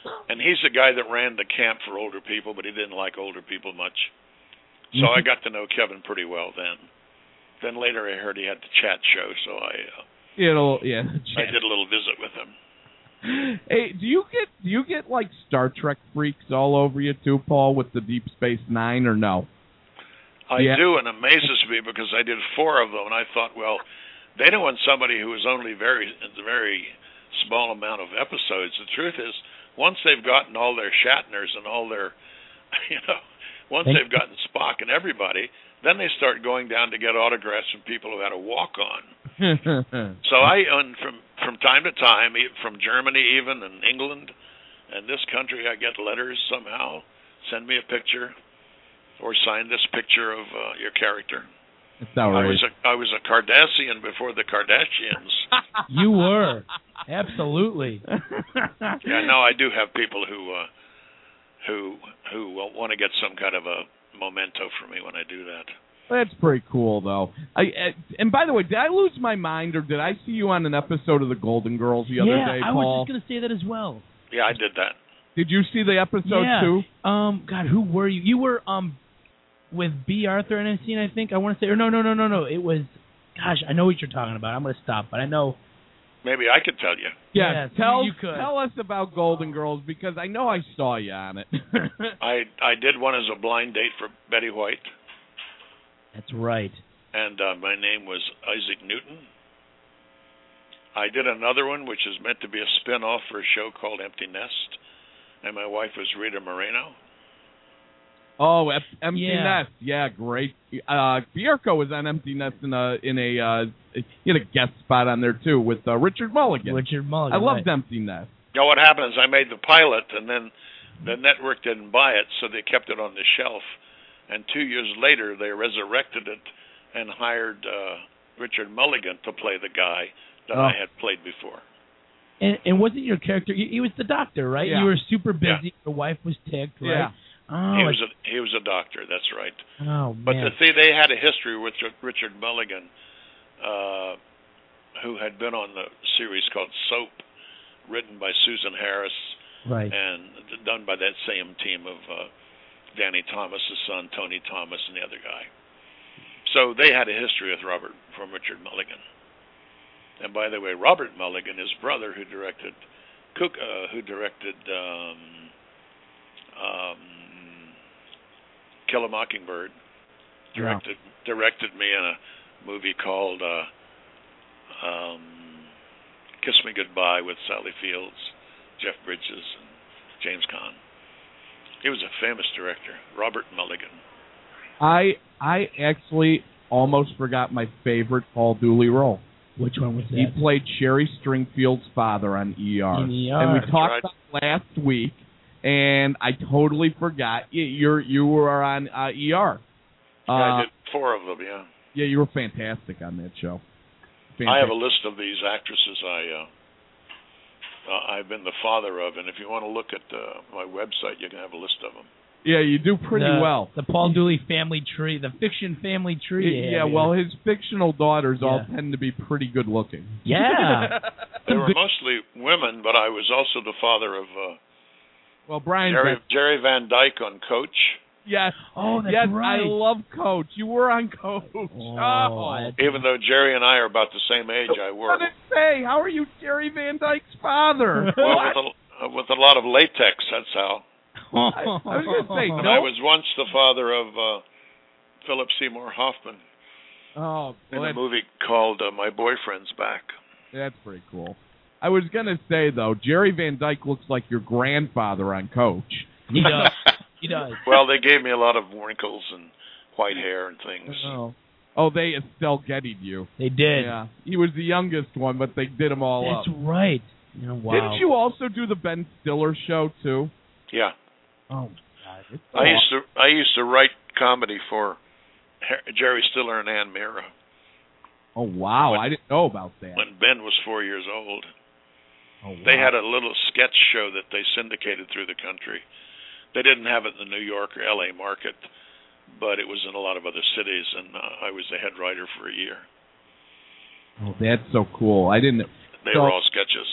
And he's the guy that ran the camp for older people, but he didn't like older people much. So I got to know Kevin pretty well then. Then later I heard he had the chat show, so I uh, It'll yeah. I did a little visit with him. Hey, do you get do you get like Star Trek freaks all over you too, Paul, with the Deep Space Nine, or no? I yeah. do, and it amazes me because I did four of them, and I thought, well, they don't want somebody who is only very a very small amount of episodes. The truth is, once they've gotten all their Shatners and all their, you know, once Thank they've gotten Spock and everybody, then they start going down to get autographs from people who had a walk on. So I, and from from time to time, from Germany even and England and this country, I get letters somehow. Send me a picture or sign this picture of uh, your character. It's outrageous. I was a I was a Kardashian before the Kardashians. You were absolutely. Yeah, no, I do have people who uh, who who want to get some kind of a memento for me when I do that. That's pretty cool, though. I, and by the way, did I lose my mind, or did I see you on an episode of The Golden Girls the other yeah, day, Paul? Yeah, I was just going to say that as well. Yeah, I did that. Did you see the episode yeah. too? Um, God, who were you? You were um with B. Arthur and I've seen, I think. I want to say, or no, no, no, no, no. It was, gosh, I know what you're talking about. I'm going to stop, but I know. Maybe I could tell you. Yeah, yes, tell you could. tell us about Golden Girls, because I know I saw you on it. I I did one as a blind date for Betty White. That's right. And uh, my name was Isaac Newton. I did another one, which is meant to be a spin-off for a show called Empty Nest, and my wife was Rita Moreno. Oh, Empty yeah. Nest, yeah, great. Uh, Bierko was on Empty Nest in a in a uh, he had a guest spot on there too with uh, Richard Mulligan. Richard Mulligan. I loved right. Empty Nest. You know what happened is I made the pilot, and then the network didn't buy it, so they kept it on the shelf. And two years later, they resurrected it and hired uh, Richard Mulligan to play the guy that oh. I had played before. And, and wasn't your character? He, he was the doctor, right? Yeah. You were super busy. Yeah. Your wife was ticked, right? Yeah. Oh, he was a he was a doctor. That's right. Oh man. But the thing, they had a history with Richard Mulligan, uh, who had been on the series called Soap, written by Susan Harris, right, and done by that same team of uh, Danny Thomas's son, Tony Thomas, and the other guy. So they had a history with Robert from Richard Mulligan. And by the way, Robert Mulligan, his brother, who directed Cook, uh, who directed um, um, Kill a Mockingbird, directed yeah. directed me in a movie called uh, um, Kiss Me Goodbye with Sally Fields, Jeff Bridges, and James Caan. He was a famous director, Robert Mulligan. I I actually almost forgot my favorite Paul Dooley role. Which one was that? He played Sherry Stringfield's father on E R. In E R. And we That's talked right. about it last week, and I totally forgot. You you're, you were on uh, E R. Yeah, Uh, I did four of them, yeah. yeah, you were fantastic on that show. Fantastic. I have a list of these actresses I, uh, uh, I've been the father of, and if you want to look at uh, my website, you can have a list of them. Yeah, you do pretty the, well. The Paul Dooley family tree, the fiction family tree. Yeah, yeah well, his fictional daughters yeah. all tend to be pretty good looking. Yeah. They were mostly women, but I was also the father of uh, Well, Brian. Jerry, Jerry Van Dyke on Coach. Yes. Oh, that's yes, right. I love Coach. You were on Coach. Oh, oh. Even though Jerry and I are about the same age, I What were. did it say? How are you Jerry Van Dyke's father? Well, with a, uh, with a lot of latex, that's how. I, I was going to say, And no. I was once the father of uh, Philip Seymour Hoffman Oh, well, in a that's, movie called uh, My Boyfriend's Back. that's pretty cool. I was going to say, though, Jerry Van Dyke looks like your grandfather on Coach. He does. He does. Well, they gave me a lot of wrinkles and white hair and things. Oh, oh they Estelle Getty'd you. They did. Yeah. He was the youngest one, but they did them all That's up. right. Yeah, wow. Didn't you also do the Ben Stiller show, too? Yeah. Oh, God. It's I used to I used to write comedy for Jerry Stiller and Ann Mira Oh, wow. When- I didn't know about that. when Ben was four years old. Oh, wow. They had a little sketch show that they syndicated through the country. They didn't have it in the New York or L A market, but it was in a lot of other cities, and uh, I was the head writer for a year. Oh, that's so cool. I didn't... They so, were all sketches.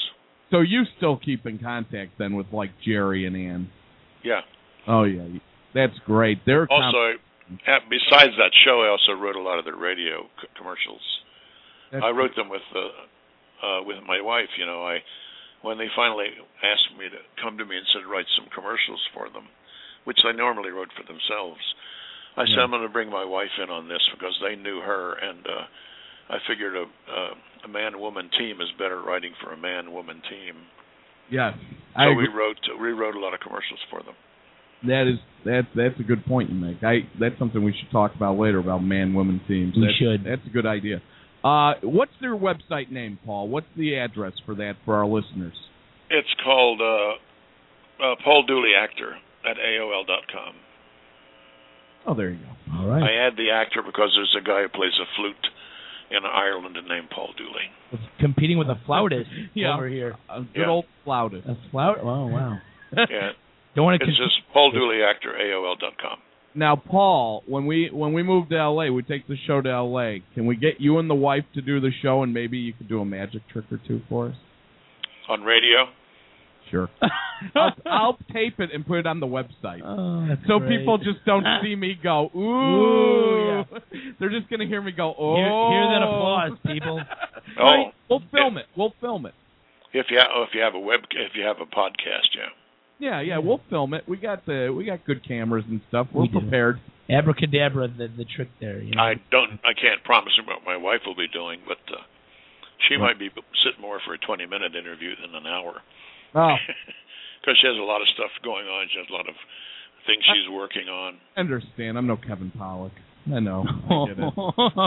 So you still keep in contact then with like Jerry and Ann? Yeah. Oh yeah, that's great. They're also comp- I, besides that show, I also wrote a lot of their radio c- commercials. That's I wrote them with uh, uh, with my wife. You know, I when they finally asked me to come to me and said write some commercials for them, which they normally wrote for themselves. I yeah. said I'm going to bring my wife in on this because they knew her, and uh, I figured a, uh, a man-woman team is better writing for a man-woman team. Yes, so I we agree. wrote we wrote a lot of commercials for them. That is that that's a good point you make. I that's something we should talk about later about man-woman teams. We that's, should. That's a good idea. Uh, what's their website name, Paul? What's the address for that for our listeners? It's called uh, uh, Paul Dooley Actor at A O L dot com. Oh, there you go. All right. I add the actor because there's a guy who plays a flute in Ireland named Paul Dooley. It's competing with a flautist yeah. over here. A good yeah. old flautist. A flout? Oh, wow. Yeah. Don't want to it's con- just Paul Dooley Actor, A O L dot com. Now, Paul, when we when we move to L A, we take the show to L A. Can we get you and the wife to do the show, and maybe you could do a magic trick or two for us? On radio? Sure. I'll, I'll tape it and put it on the website. Oh, that's so great. people just don't see me go, ooh. Ooh, yeah. They're just going to hear me go, oh. Hear, hear that applause, people. Oh, we'll film it. We'll film it. If you ha- if you have a web if you have a podcast, yeah. Yeah, yeah, we'll film it. We got the we got good cameras and stuff. We're We do. prepared. Abracadabra, the the trick there. You know? I don't I can't promise you what my wife will be doing, but uh, she What? might be sitting more for a twenty minute interview than an hour. Oh, Because she has a lot of stuff going on. She has a lot of things she's working on. I understand. I'm no Kevin Pollak. I know. I get it.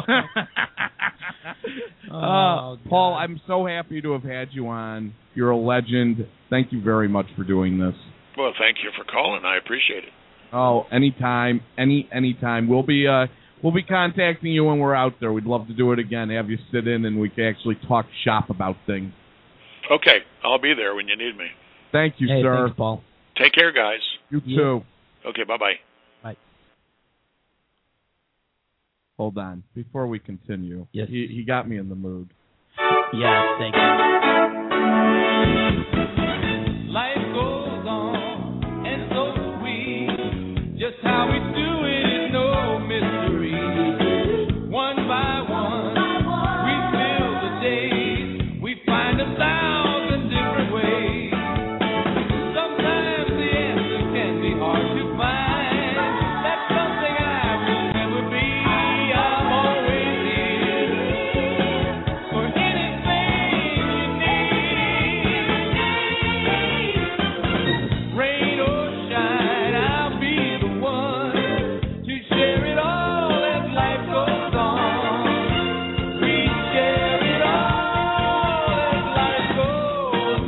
oh, uh, Paul, God. I'm so happy to have had you on. You're a legend. Thank you very much for doing this. Well, thank you for calling. I appreciate it. Oh, anytime, any anytime. We'll be uh we'll be contacting you when we're out there. We'd love to do it again. Have you sit in and we can actually talk shop about things. Okay, I'll be there when you need me. Thank you, hey, sir. Thanks, Paul. Take care, guys. You Yeah. too. Okay, bye-bye. Bye. Hold on. Before we continue, Yes. he, he got me in the mood. Yes, thank you. Life goes on, and so do we. Just how we do it is no mystery. One by one, we fill the days. We find a thousand different ways. Sometimes the answer can be hard to find. That's something I will never be. I'm always here for anything you need. Rain or shine, I'll be the one to share it all as life goes on. We share it all as life goes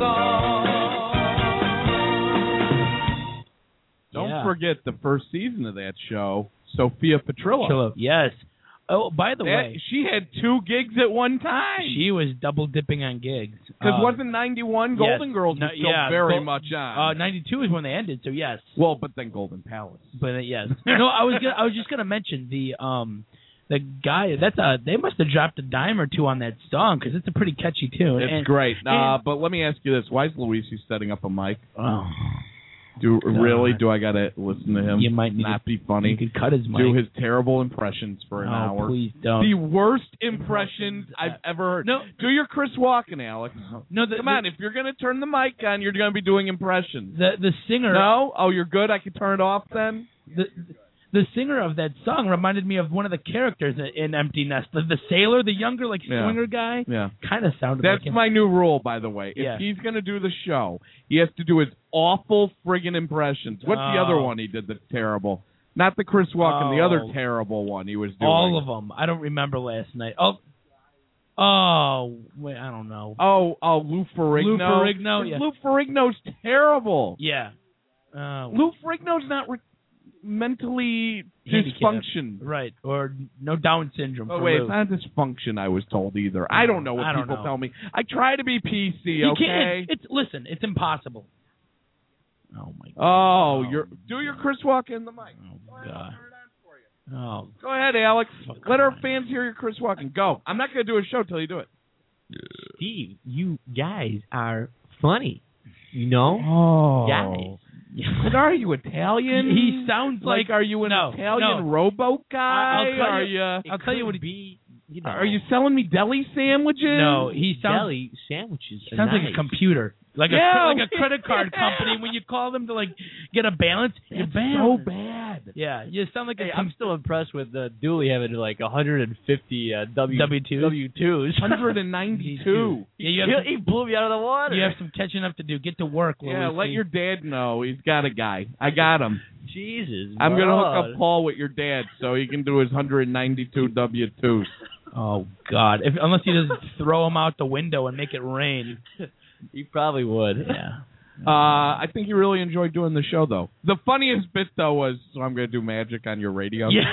on. Don't Yeah. forget the first season of that show, Sophia Petrillo. Chillo. Yes. Oh, by the That- way, she had two gigs at one time. she was double dipping on gigs. Because Uh, wasn't ninety-one Golden yes. Girls No, was still yeah, very Gol- much on? Uh, ninety-two is when they ended, so yes. well, but then Golden Palace. But uh, yes. No, I was gonna, I was just gonna mention the um the guy. That's a they must have dropped a dime or two on that song because it's a pretty catchy tune. It's And- great. Uh, and- but let me ask you this: why is Luisi setting up a mic? Oh, Do God. really? Do I gotta listen to him? You might need not to- be funny. you could cut his mic. Do his terrible impressions for an oh, hour. please don't. The worst impressions I've ever heard. No. Do your Chris Walken, Alex. no, the, Come the, on, if you're gonna turn the mic on, you're gonna be doing impressions. the the singer. No? Oh, you're good. I can turn it off then. The, the singer of that song reminded me of one of the characters in Empty Nest, the, the sailor, the younger like Yeah. swinger guy. Yeah. Kind of sounded That's like him. my new rule, by the way. If Yeah. he's going to do the show, he has to do his awful friggin' impressions. What's the other Oh. one he did that's terrible? Not the Chris Walken, the other Oh. terrible one he was doing. All of them. I don't remember last night. Oh, oh, wait, I don't know. Oh, oh, Lou Ferrigno. Lou Ferrigno, yeah. Lou Ferrigno's terrible. Yeah. Uh, Lou Ferrigno's not re- mentally Handicapped. dysfunction. Right, or no Down syndrome. Oh for wait, Lou. it's not dysfunction. I was told either. I don't know what I don't people know. tell me. I try to be P C. You Okay. can't. It's listen. It's impossible. Oh my God. Oh, Oh, you're do your Chris Walken in the mic. Oh God. Oh, Go ahead, Alex. Oh, Let our come on. fans hear your Chris Walken. Go. I'm not going to do a show till you do it. Steve, you guys are funny. You know? Oh. Guys. But are you Italian? He sounds like, like are you an no, Italian no. rowboat guy? I'll tell are you- you? I'll tell you what he be. You know, Are you selling me deli sandwiches? No, he sounds deli sandwiches. he sounds are like nice. a computer, like Yeah, a like a credit card yeah. company. When you call them to like get a balance, you're That's bad. so bad. Yeah, you sound like Hey, a I'm still impressed with uh, Dooley having like one hundred fifty uh, W W twos. W twos. one hundred ninety-two. Yeah, you have, he, he blew me out of the water. you have some catching up to do. Get to work. Yeah, Louis. let your dad know. He's got a guy. I got him. Jesus. I'm going to hook God. up Paul with your dad so he can do his one hundred ninety-two W twos. Oh God! If, unless he doesn't throw them out the window and make it rain. He probably would. Yeah. Uh, I think you really enjoyed doing the show, though. The funniest bit, though, was, so I'm going to do magic on your radio Yeah.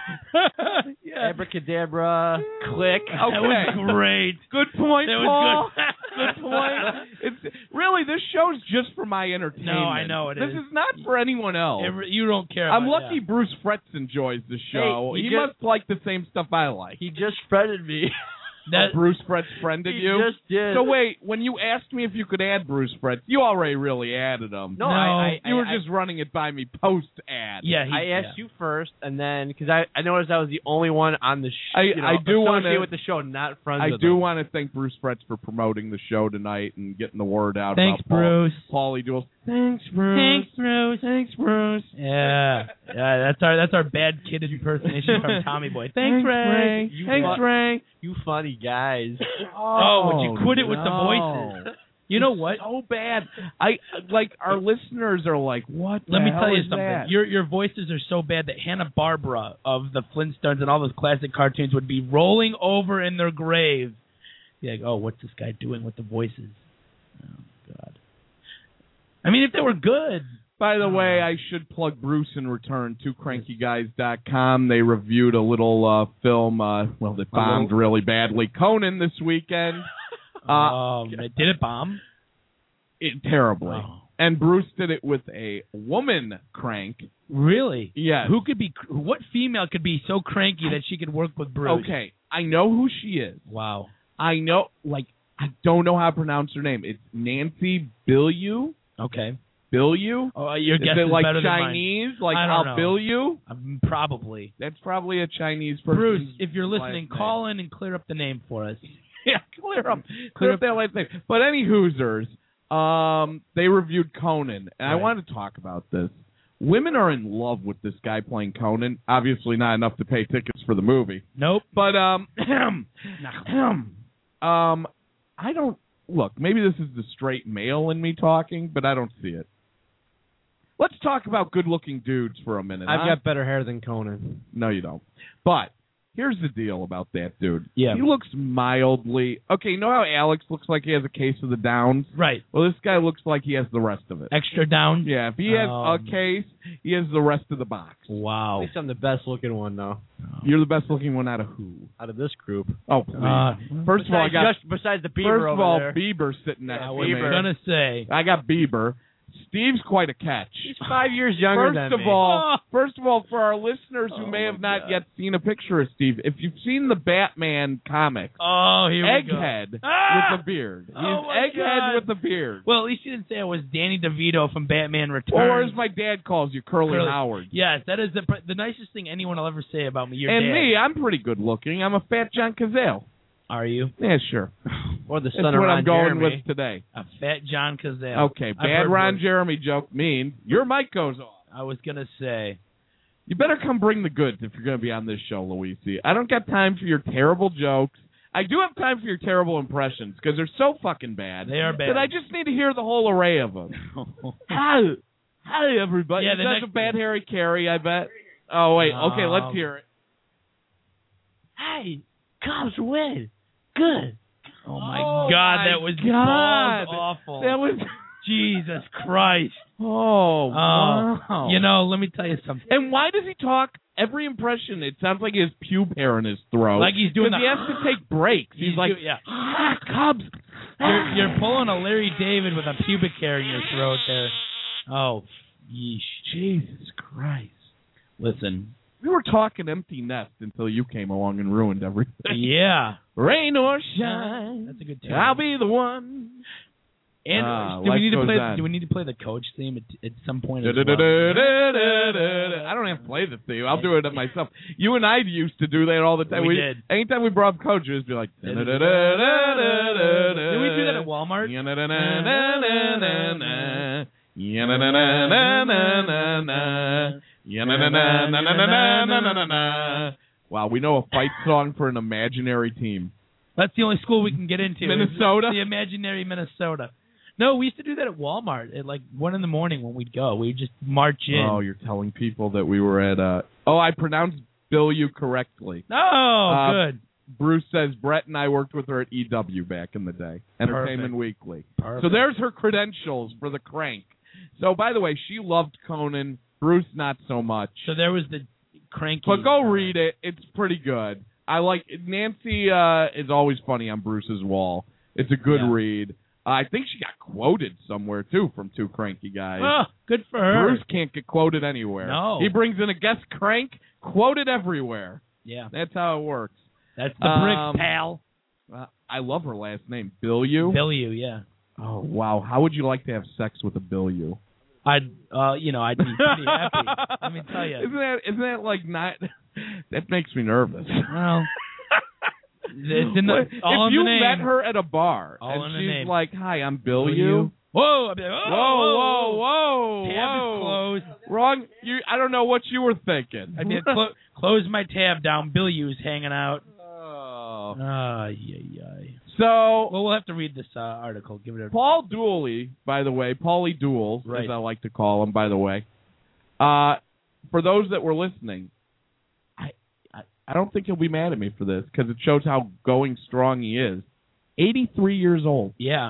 stuff. yeah. Abracadabra. Click. That was great. Good point, That was Paul. good. Good point. It's really, this show's just for my entertainment. No, I know it this is. This is not for anyone else. It- you don't care. I'm about, lucky yeah. Bruce Fretz enjoys the show. Hey, he he just- must like the same stuff I like. He just friended me. That, Oh, Bruce Fretz friended he you? just did. So wait, when you asked me if you could add Bruce Fretz, you already really added him. No, No, I, I, you were I, just running it by me post-ad. yeah, he, I asked yeah. you first, and then because I, I noticed I was the only one on the show. I- you know, I do wanna- associated with the show, not friends. I with do them. want to thank Bruce Fretz for promoting the show tonight and getting the word out Thanks, about Paul, Bruce. Paulie Duels. Thanks, Bruce. Thanks, Bruce. Thanks, Bruce. Yeah, yeah. That's our that's our bad kid impersonation from Tommy Boy. Thanks, Ray. You Thanks, fu- Ray. You funny guys. Oh, would you quit it with the no. voices? You know what? So bad. I like our listeners are like, what? Let the me hell tell you is something. that? Your your voices are so bad that Hanna-Barbera of the Flintstones and all those classic cartoons would be rolling over in their grave. Be like, oh, what's this guy doing with the voices? Oh God. I mean, if they were good. By the way, I should plug Bruce in return, two cranky guys dot com. They reviewed a little uh, film, uh, well, that bombed really badly, Conan, this weekend. Uh, um, did it bomb? it, terribly. Oh. And Bruce did it with a woman crank. Really? Yes. Who could be? What female could be so cranky that she could work with Bruce? Okay, I know who she is. Wow. I know, like, I don't know how to pronounce her name. It's Nancy Bilyeu. Okay. Bilyeu? Oh, your Is guess it is like better Chinese? Like I don't I'll know. bill you? than mine. Um, probably. That's probably a Chinese person. Bruce, if you're listening, call in and clear up the name for us. Yeah, clear up, clear up that last name. But any Hoosers, um, they reviewed Conan, and I Right. wanted to talk about this. Women are in love with this guy playing Conan. Obviously, not enough to pay tickets for the movie. Nope. But um, um, I don't look. Maybe this is the straight male in me talking, but I don't see it. Let's talk about good-looking dudes for a minute. I've huh? got better hair than Conan. No, you don't. But here's the deal about that dude. Yeah. He looks mildly... Okay, you know how Alex looks like he has a case of the downs? Right. Well, this guy looks like he has the rest of it. Extra down? Yeah, if he has Um, a case, he has the rest of the box. At Wow. least I'm the best looking one, though, You're the best-looking one out of who? out of this group. Oh, please. Uh, First of all, I got... Just besides the Bieber First of over all, there. Bieber sitting next I to was me. going to say. I got Bieber. Steve's quite a catch. He's five years younger First than of me. all, first of all, for our listeners who Oh may my have not God. yet seen a picture of Steve, if you've seen the Batman comics, Oh, here we go. Egghead Ah! with a beard. He's Oh, my Egghead God. with a beard. Well, at least you didn't say it was Danny DeVito from Batman Returns. Or as my dad calls you, Curly, Curly. Howard. Yes, that is the the nicest thing anyone will ever say about me. Your and dad. me, I'm pretty good looking. I'm a fat John Cazale. Are you? Yeah, sure. Or the That's son what of Ron I'm going Jeremy. with today. A fat John Cazale. Okay, I've bad heard Ron worse. Jeremy joke means your mic goes off. I was going to say. You better come bring the goods if you're going to be on this show, Luisi. I don't got time for your terrible jokes. I do have time for your terrible impressions because they're so fucking bad. They are bad. That I just need to hear the whole array of them. Hi, hi, everybody. Yeah, He the does next- a bad Harry Carey, I bet. Oh wait, okay, let's Um, hear it. Hey, Cubs win. Good. Oh, my Oh, God, my that was God. balls awful. That was. Jesus Christ. Oh, Oh, wow. You know, let me tell you something. And why does he talk every impression? It sounds like he has pube hair in his throat. Like he's doing 'Cause the- he has to take breaks. He's, He's like, do- yeah. ah, Cubs. You're, you're pulling a Larry David with a pubic hair in your throat there. Oh, yeesh. Jesus Christ. Listen. We were talking empty nest until you came along and ruined everything. Yeah. Rain or shine, That's a good tune. I'll be the one. And Ah, do we life need to goes play? on. Do we need to play the coach theme at, at some point? As well? I don't have to play the theme. I'll do it myself. You and I used to do that all the time. We did. Anytime we brought up coach, it would be like. Did we do that at Walmart? Wow, we know a fight song for an imaginary team. That's the only school we can get into. Minnesota? The imaginary Minnesota. No, we used to do that at Walmart at like one in the morning when we'd go. We'd just march in. Oh, you're telling people that we were at uh Oh, I pronounced Bill you correctly. Oh, Uh, good. Bruce says Brett and I worked with her at E W back in the day. Entertainment Perfect. Weekly. Perfect. So there's her credentials for the crank. So by the way, she loved Conan. Bruce not so much. So there was the cranky. But go read it. It's pretty good. I like Nancy uh, is always funny on Bruce's wall. It's a good Yeah. read. Uh, I think she got quoted somewhere too from Two Cranky Guys. Oh, good for her. Bruce can't get quoted anywhere. No. He brings in a guest crank, quoted everywhere. Yeah. That's how it works. That's the Um, brick, pal. Uh, I love her last name, Billieu. Billieu, yeah. Oh wow, how would you like to have sex with a Billieu? I'd, uh, you know, I'd be pretty happy. Let me tell you. Isn't that isn't that like not? That makes me nervous. Well, it's in the, if all in you the name. met her at a bar All and in the she's name. like, "Hi, I'm Billieu. Billieu." Whoa, I'd be like, whoa, Whoa, whoa, whoa, Tab whoa! is closed. Wrong. You. I don't know what you were thinking. I'd be like, clo- close my tab down. Billieu's hanging out. Oh. Ay, ay, ay. So Well, we'll have to read this uh, article. Give it a. Paul Dooley, by the way, Paulie Duels, Right. as I like to call him, by the way. Uh, for those that were listening, I, I I don't think he'll be mad at me for this because it shows how going strong he is. eighty-three years old. Yeah,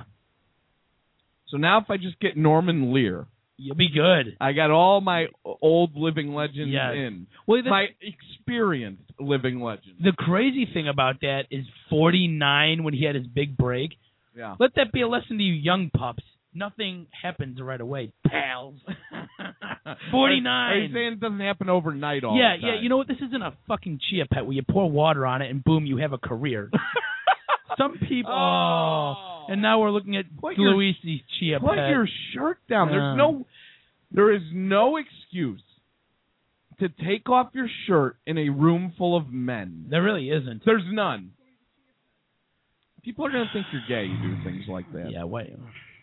So now if I just get Norman Lear, you'll be good. I got all my old living legends Yes. in. Well, the, My experienced living legends. the crazy thing about that is forty-nine when he had his big break. Yeah. Let that be a lesson to you young pups. Nothing happens right away, pals. forty-nine. Are you saying it doesn't happen overnight all yeah, the time? yeah. You know what? This isn't a fucking chia pet where you pour water on it and boom, you have a career. Some people. Oh. And now we're looking at Put your- Luisi's chia Put pet. your shirt down. There's Uh. no, there is no excuse to take off your shirt in a room full of men. There really isn't. There's none. People are going to think you're gay. You do things like that. Yeah, wait.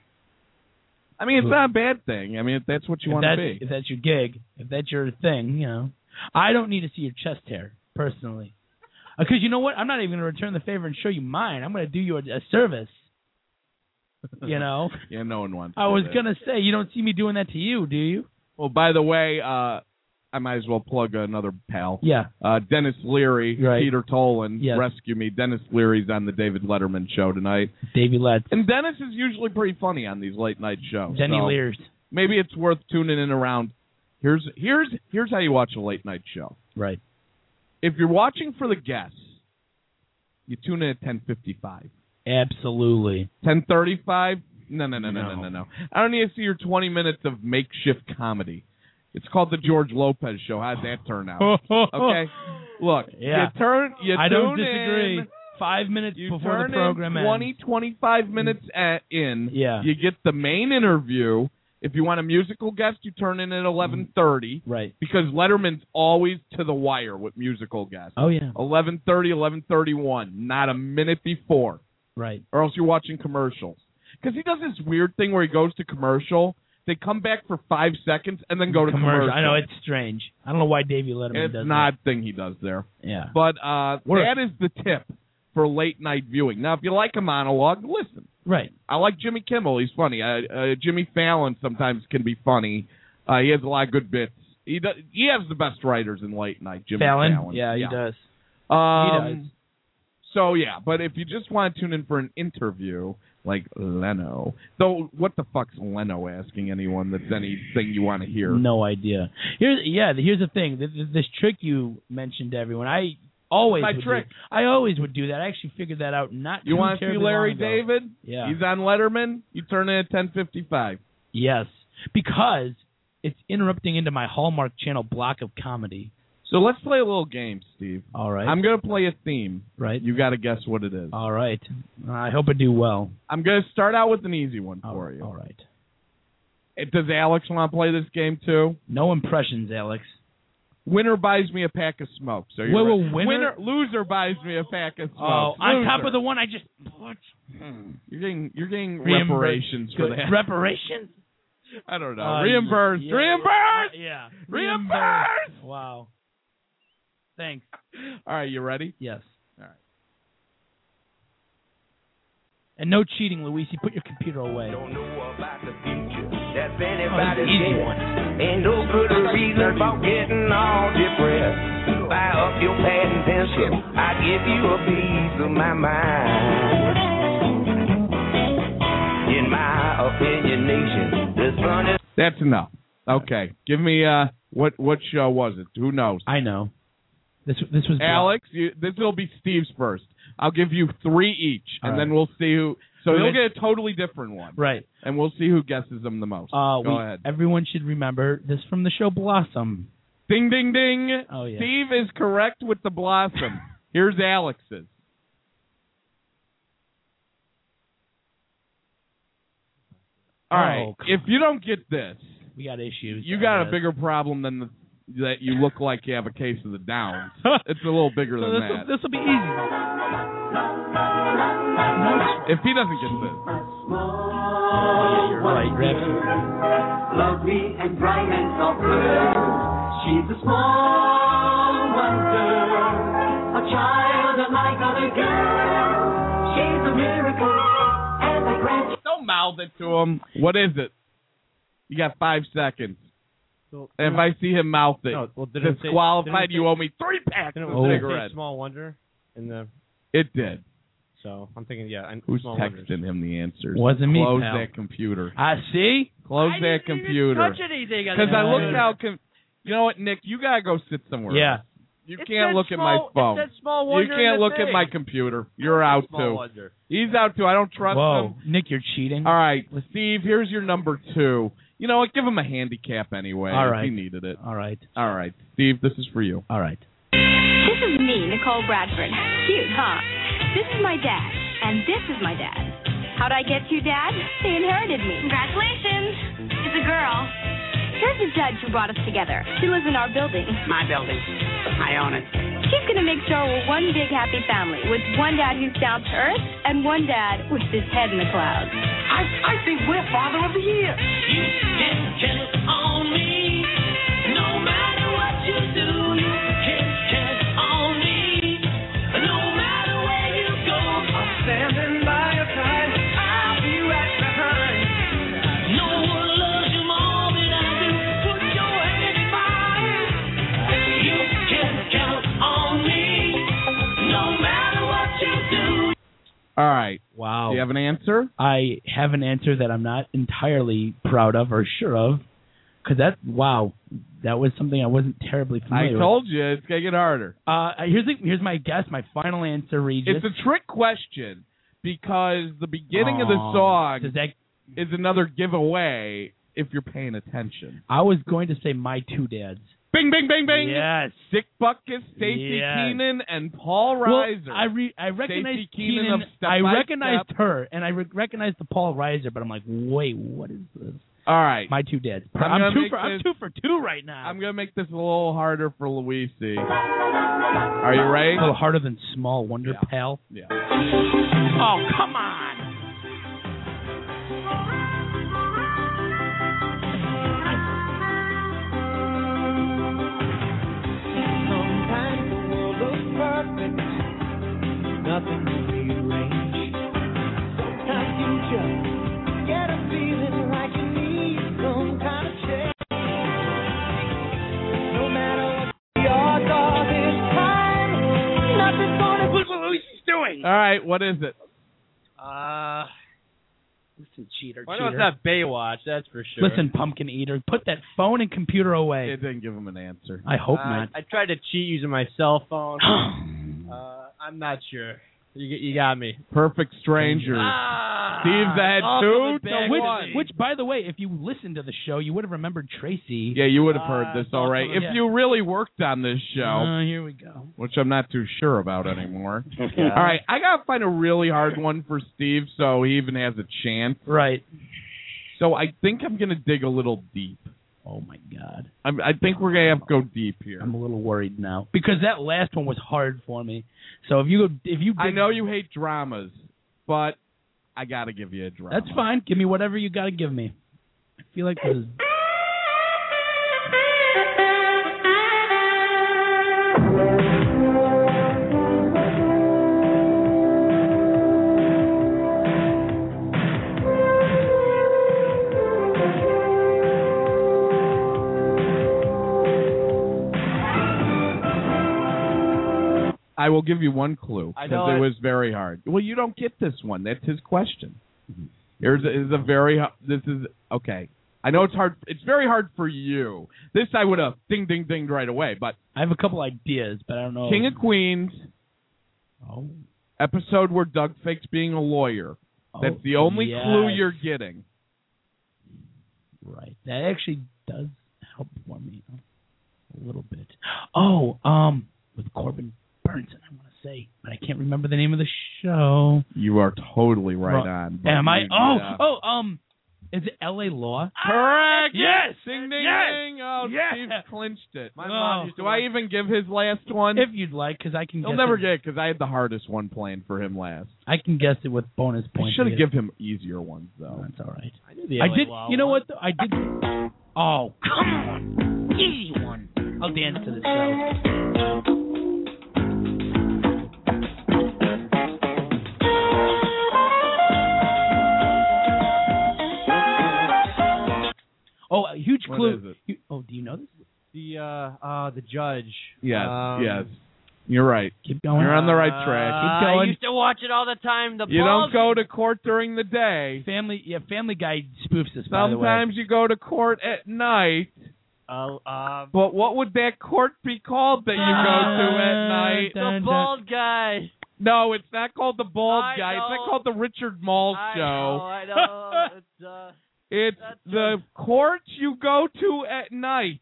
I mean, it's not a bad thing. I mean, if that's what you If want to that's, be. if that's your gig, if that's your thing, you know. I don't need to see your chest hair, personally. Because you know what? I'm not even going to return the favor and show you mine. I'm going to do you a, a service. You know? Yeah, no one wants. I to was do that. going to say, you don't see me doing that to you, do you? Well, by the way, uh, I might as well plug another pal. Yeah. Uh, Dennis Leary, Right. Peter Tolan, Yes. rescue me. Dennis Leary's on the David Letterman show tonight. Davey Letts. And Dennis is usually pretty funny on these late night shows. Denny so Lears. maybe it's worth tuning in around. Here's here's here's how you watch a late night show. Right. If you're watching for the guests, you tune in at ten fifty-five. Absolutely. ten thirty-five? No, no, no, no, no, No. no, no. I don't need to see your twenty minutes of makeshift comedy. It's called the George Lopez Show. How'd that turn out? Okay? Look, Yeah. you turn, you I tune don't disagree. in, Five minutes you before turn the program in twenty, ends. twenty-five minutes at, in. Yeah. You get the main interview. If you want a musical guest, you turn in at eleven thirty. Right. Because Letterman's always to the wire with musical guests. Oh, yeah. eleven thirty, eleven thirty-one. Not a minute before. Right. Or else you're watching commercials. Because he does this weird thing where he goes to commercial, they come back for five seconds, and then go to commercial. I know, it's strange. I don't know why Davey Letterman It's does an odd thing he does there. that. Yeah. But uh, that is the tip for late night viewing. Now, if you like a monologue, listen. Right. I like Jimmy Kimmel. He's funny. Uh, uh, Jimmy Fallon sometimes can be funny. Uh, he has a lot of good bits. He does, he has the best writers in late night, Jimmy Fallon? Fallon. Yeah, he does. Um, He does. So, yeah, but if you just want to tune in for an interview, like Leno, though what the fuck's Leno asking anyone that's anything you want to hear? No idea. Here's yeah. Here's the thing. This, this trick you mentioned to everyone. I always My would trick. Do, I always would do that. I actually figured that out. Not You too want to see terribly Larry long ago. David? Yeah. He's on Letterman. You turn in at ten fifty-five. Yes, because it's interrupting into my Hallmark Channel block of comedy. So let's play a little game, Steve. All right. I'm going to play a theme. Right. You got to guess what it is. All right. I hope I do well. I'm going to start out with an easy one All for right. you. All right. It, does Alex want to play this game too? No impressions, Alex. Winner buys me a pack of smokes. Are you Wait, ready? wait, winner? Loser buys me a pack of smokes. Oh, on Loser. top of the one I just... What? You're getting, you're getting Reimburse- reparations for Good. that. Reparations? I don't know. Uh, Reimbursed. yeah, Reimbursed. Yeah. Reimbursed. Wow. Thanks. All right, you ready? Yes. All right. And no cheating, Luisi. Put your computer away. Don't know about the future. That's Oh, that's anybody's an easy guess. one. Ain't no good reason for getting all depressed. Buy up your patent pencil. I give you a piece of my mind. In my opinion, nation, the sun is. That's enough. Okay. Give me, uh, what what show was it? Who knows? I know. This this was Alex, you, this will be Steve's first. I'll give you three each, and All then right. we'll see who. So Who he'll is- get a totally different one. Right. And we'll see who guesses them the most. Uh, Go we, ahead. Everyone should remember this from the show Blossom. Ding, ding, ding. Oh, yeah. Steve is correct with the Blossom. Here's Alex's. All right. Oh, come If you don't get this, We got issues. you I got a guess. bigger problem than the, that you look like you have a case of the Downs. It's a little bigger So than this will, that. this will be easy. If he doesn't get this. Oh, yeah, you're right. You're absolutely Lovely and bright and soft girl. She's a small wonder, a child unlike other girls. She's a miracle, and I grant. Don't mouth it to him. What is it? You got five seconds. So, And if I see him mouth it, no, well, did it say- disqualified, didn't it you say- owe me three packs didn't of it say cigarettes. Small Wonder in the. It did. So I'm thinking, yeah. I, Who's small texting Wonders. him the answers? Wasn't me, Close pal. that computer. I see. Close I that didn't computer. Even touch anything on Because that I looked computer. how. Com- you know what, Nick? You gotta go sit somewhere. Yeah. else. You It can't said look small, at my phone. It said Small You Wonder in can't the look at thing. my computer. You're out Small too. Wonder. He's out too. I don't trust Whoa, him. Nick, you're cheating. All right, Steve. Here's your number two. You know what? Give him a handicap anyway. All if right. he needed it. All right. All right, Steve. This is for you. All right. This is me, Nicole Bradford. Cute, huh? This is my dad, and this is my dad. How'd I get you, Dad? They inherited me. Congratulations. It's a girl. Here's the judge who brought us together. She lives in our building. My building. I own it. She's gonna make sure we're one big happy family with one dad who's down to earth and one dad with his head in the clouds. I, I think we're Father of the Year. You can count on me. No matter what you do, you can count on me. No matter where you go, I'm standing by your side. I'll be right behind. No one loves you more than I do. Put your hand in mine. You can count on me. No matter what you do. All right. Wow. Do you have an answer? I have an answer that I'm not entirely proud of or sure of, because that wow, that was something I wasn't terribly I familiar told you it's gonna get harder. with. Uh, here's the, here's my guess. My final answer, Regis. It's a trick question because the beginning of the Oh, song does that, is another giveaway if you're paying attention. I was going to say My Two Dads. Bing, bing, bing, bing. Yes. Dick Buckus, Stacey Yes. Keenan, and Paul Well, Reiser. I re- I recognized Stacey Keenan Keenan. of Step I by recognized Step. her, and I re- recognized the Paul Reiser, but I'm like, wait, what is this? All right. My Two Dads. I'm I'm, gonna two make for I'm this- two for two right now. I'm going to make this a little harder for Luisi. Are you ready? a little harder than Small Wonder, Yeah. pal. Yeah. Oh, come on. Sometimes the world looks perfect, nothing to rearrange. Sometimes you just get a feeling like you need some kind of change. No matter what the odds are this time, nothing's gonna. What, what, what's he doing? All right. What is it? Uh, Listen, cheater, I know it's cheater. not Baywatch, that's for sure. Listen, pumpkin eater, put that phone and computer away. It didn't give him an answer. I hope Uh, not. I tried to cheat using my cell phone. uh, I'm not sure. You, you got me. Perfect Strangers. Ah. Steve's ahead Oh, two coming to back which, one. which, by the way, if you listened to the show, you would have remembered Tracy. Yeah, you would have Uh, heard this, all right. If yeah. you really worked on this show, Uh, here we go. which I'm not too sure about anymore. Okay. All right, I gotta find a really hard one for Steve, so he even has a chance. Right. So I think I'm gonna dig a little deep. Oh my God. I'm, I think we're gonna have to go deep here. I'm a little worried now because that last one was hard for me. So if you go, if you, I dig- know you hate dramas, but I gotta give you a drama. That's fine. Give me whatever you got to give me. I feel like this is. I will give you one clue I because know it it. was very hard. Well, you don't get this one. That's his question. Here's a, is a very hu- this is okay. I know it's hard. It's very hard for you. This I would have ding ding dinged right away. But I have a couple ideas, but I don't know. King of Queens Oh. episode where Doug fakes being a lawyer. That's Oh, the only yes. clue you're getting. Right. That actually does help for me a little bit. Oh, um, with Corbin Burnson, I want to say, but I can't remember the name of the show. You are totally right Ro- on. but Am I? you- Oh, yeah. oh, um, is it L A Law? Correct. Yes. Ding ding Yes. ding. Oh, Yes. Steve clinched it. My Oh. mom used to Do I watch- even give his last one? If you'd like, because I can. He'll guess never it. get it because I had the hardest one planned for him last. I can guess it with bonus I points. should have again. given him easier ones though. That's all right. I knew the I L A did. Law You know one. what? Though? I did. Oh, come on, easy one. I'll dance to this show. Oh, a huge What clue. is it? You- oh, do you know this? The uh, uh, the judge. Yes, Um, yes. You're right. Keep going. You're on the right Uh, track. Keep going. I used to watch it all the time. The You bald- don't go to court during the day. Family, yeah, Family Guy spoofs this. By the way. Sometimes you go to court at night. Uh, uh, But what would that court be called that you go to at night? Dun, the dun. bald guy. No, it's not called the Bald I Guy. It's know. not called the Richard Mall I Show. know, I know. It's, uh, It's That's the court you go to at night.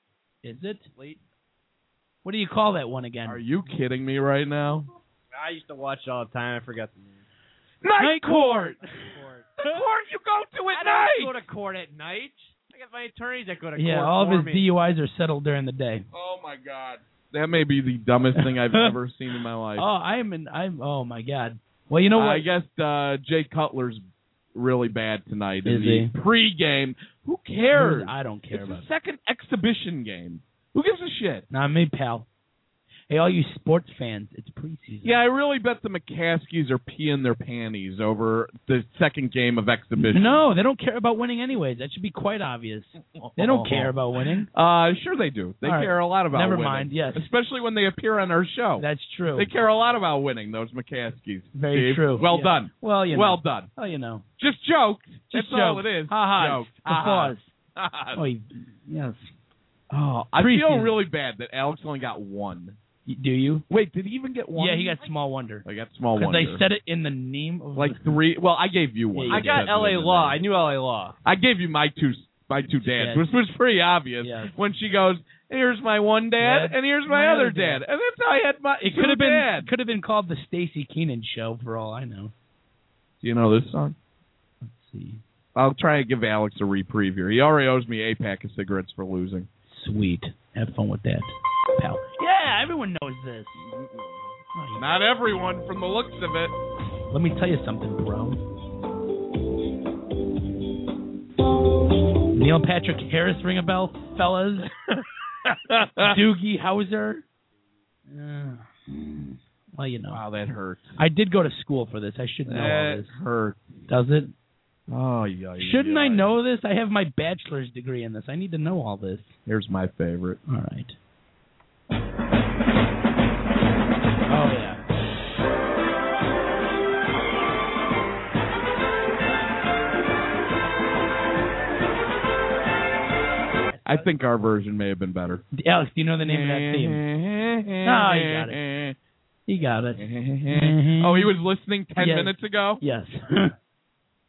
Is it? late. What do you call that one again? Are you kidding me right now? I used to watch it all the time. I forgot the name. Night court. Court. The court you go to I at don't night. go to court at night. I got my attorneys that go to Yeah, court all of for his me. D U Is are settled during the day. Oh my God. That may be the dumbest thing I've ever seen in my life. Oh, I'm in. I'm. Oh my God. Well, you know what? I guess uh, Jay Cutler's really bad tonight in Is the he? pregame. Who cares? I don't care It's about a second exhibition game. Who gives a shit? it. Not me, pal. Hey, all you sports fans, it's preseason. Yeah, I really bet the McCaskies are peeing their panties over the second game of exhibition. No, they don't care about winning anyways. That should be quite obvious. They don't care about winning. Uh, sure they do. They All right. care a lot about Never winning. mind, yes. Especially when they appear on our show. That's true. They care a lot about winning, those McCaskies. Very Steve. true. Well Yeah. done. Well, you know. Well done. Oh, you know. Just joked. Just That's all jokes. it is. Ha ha. Jokes. Ha Applause. ha. Oh, you, yes. Oh, I feel Preseason. really bad that Alex only got one. Y- Do you? Wait, did he even get one? Yeah, he got Small Wonder. I got small Because one. they said it in the name of like the, three. Well, I gave you one. Yeah, you I did. got L A Law. I knew L A Law. I gave you my two my two dads, Dads. which was pretty obvious Yes. when she goes, "Here's my one dad, Yeah. and here's my, My other other dad. dad. and that's how I had my. It two could have been dads. could have been called the Stacey Keenan Show for all I know. Do you know this song? Let's see. I'll try and give Alex a reprieve here. He already owes me a pack of cigarettes for losing. Sweet. Have fun with that, pal. Yeah, everyone knows this. Oh, you- Not everyone, from the looks of it. Let me tell you something, bro. Neil Patrick Harris, ring a bell, fellas? Doogie Howser? Uh, well, you know. Wow, that hurts. I did go to school for this. I should know all That this. hurts. Does it? Oh, yeah. Shouldn't I know this? I have my bachelor's degree in this. I need to know all this. Here's my favorite. All right. Oh, yeah. I think our version may have been better. Alex, do you know the name of that theme? Oh, you got it. He got it. Oh, he was listening ten Yes. minutes ago? Yes.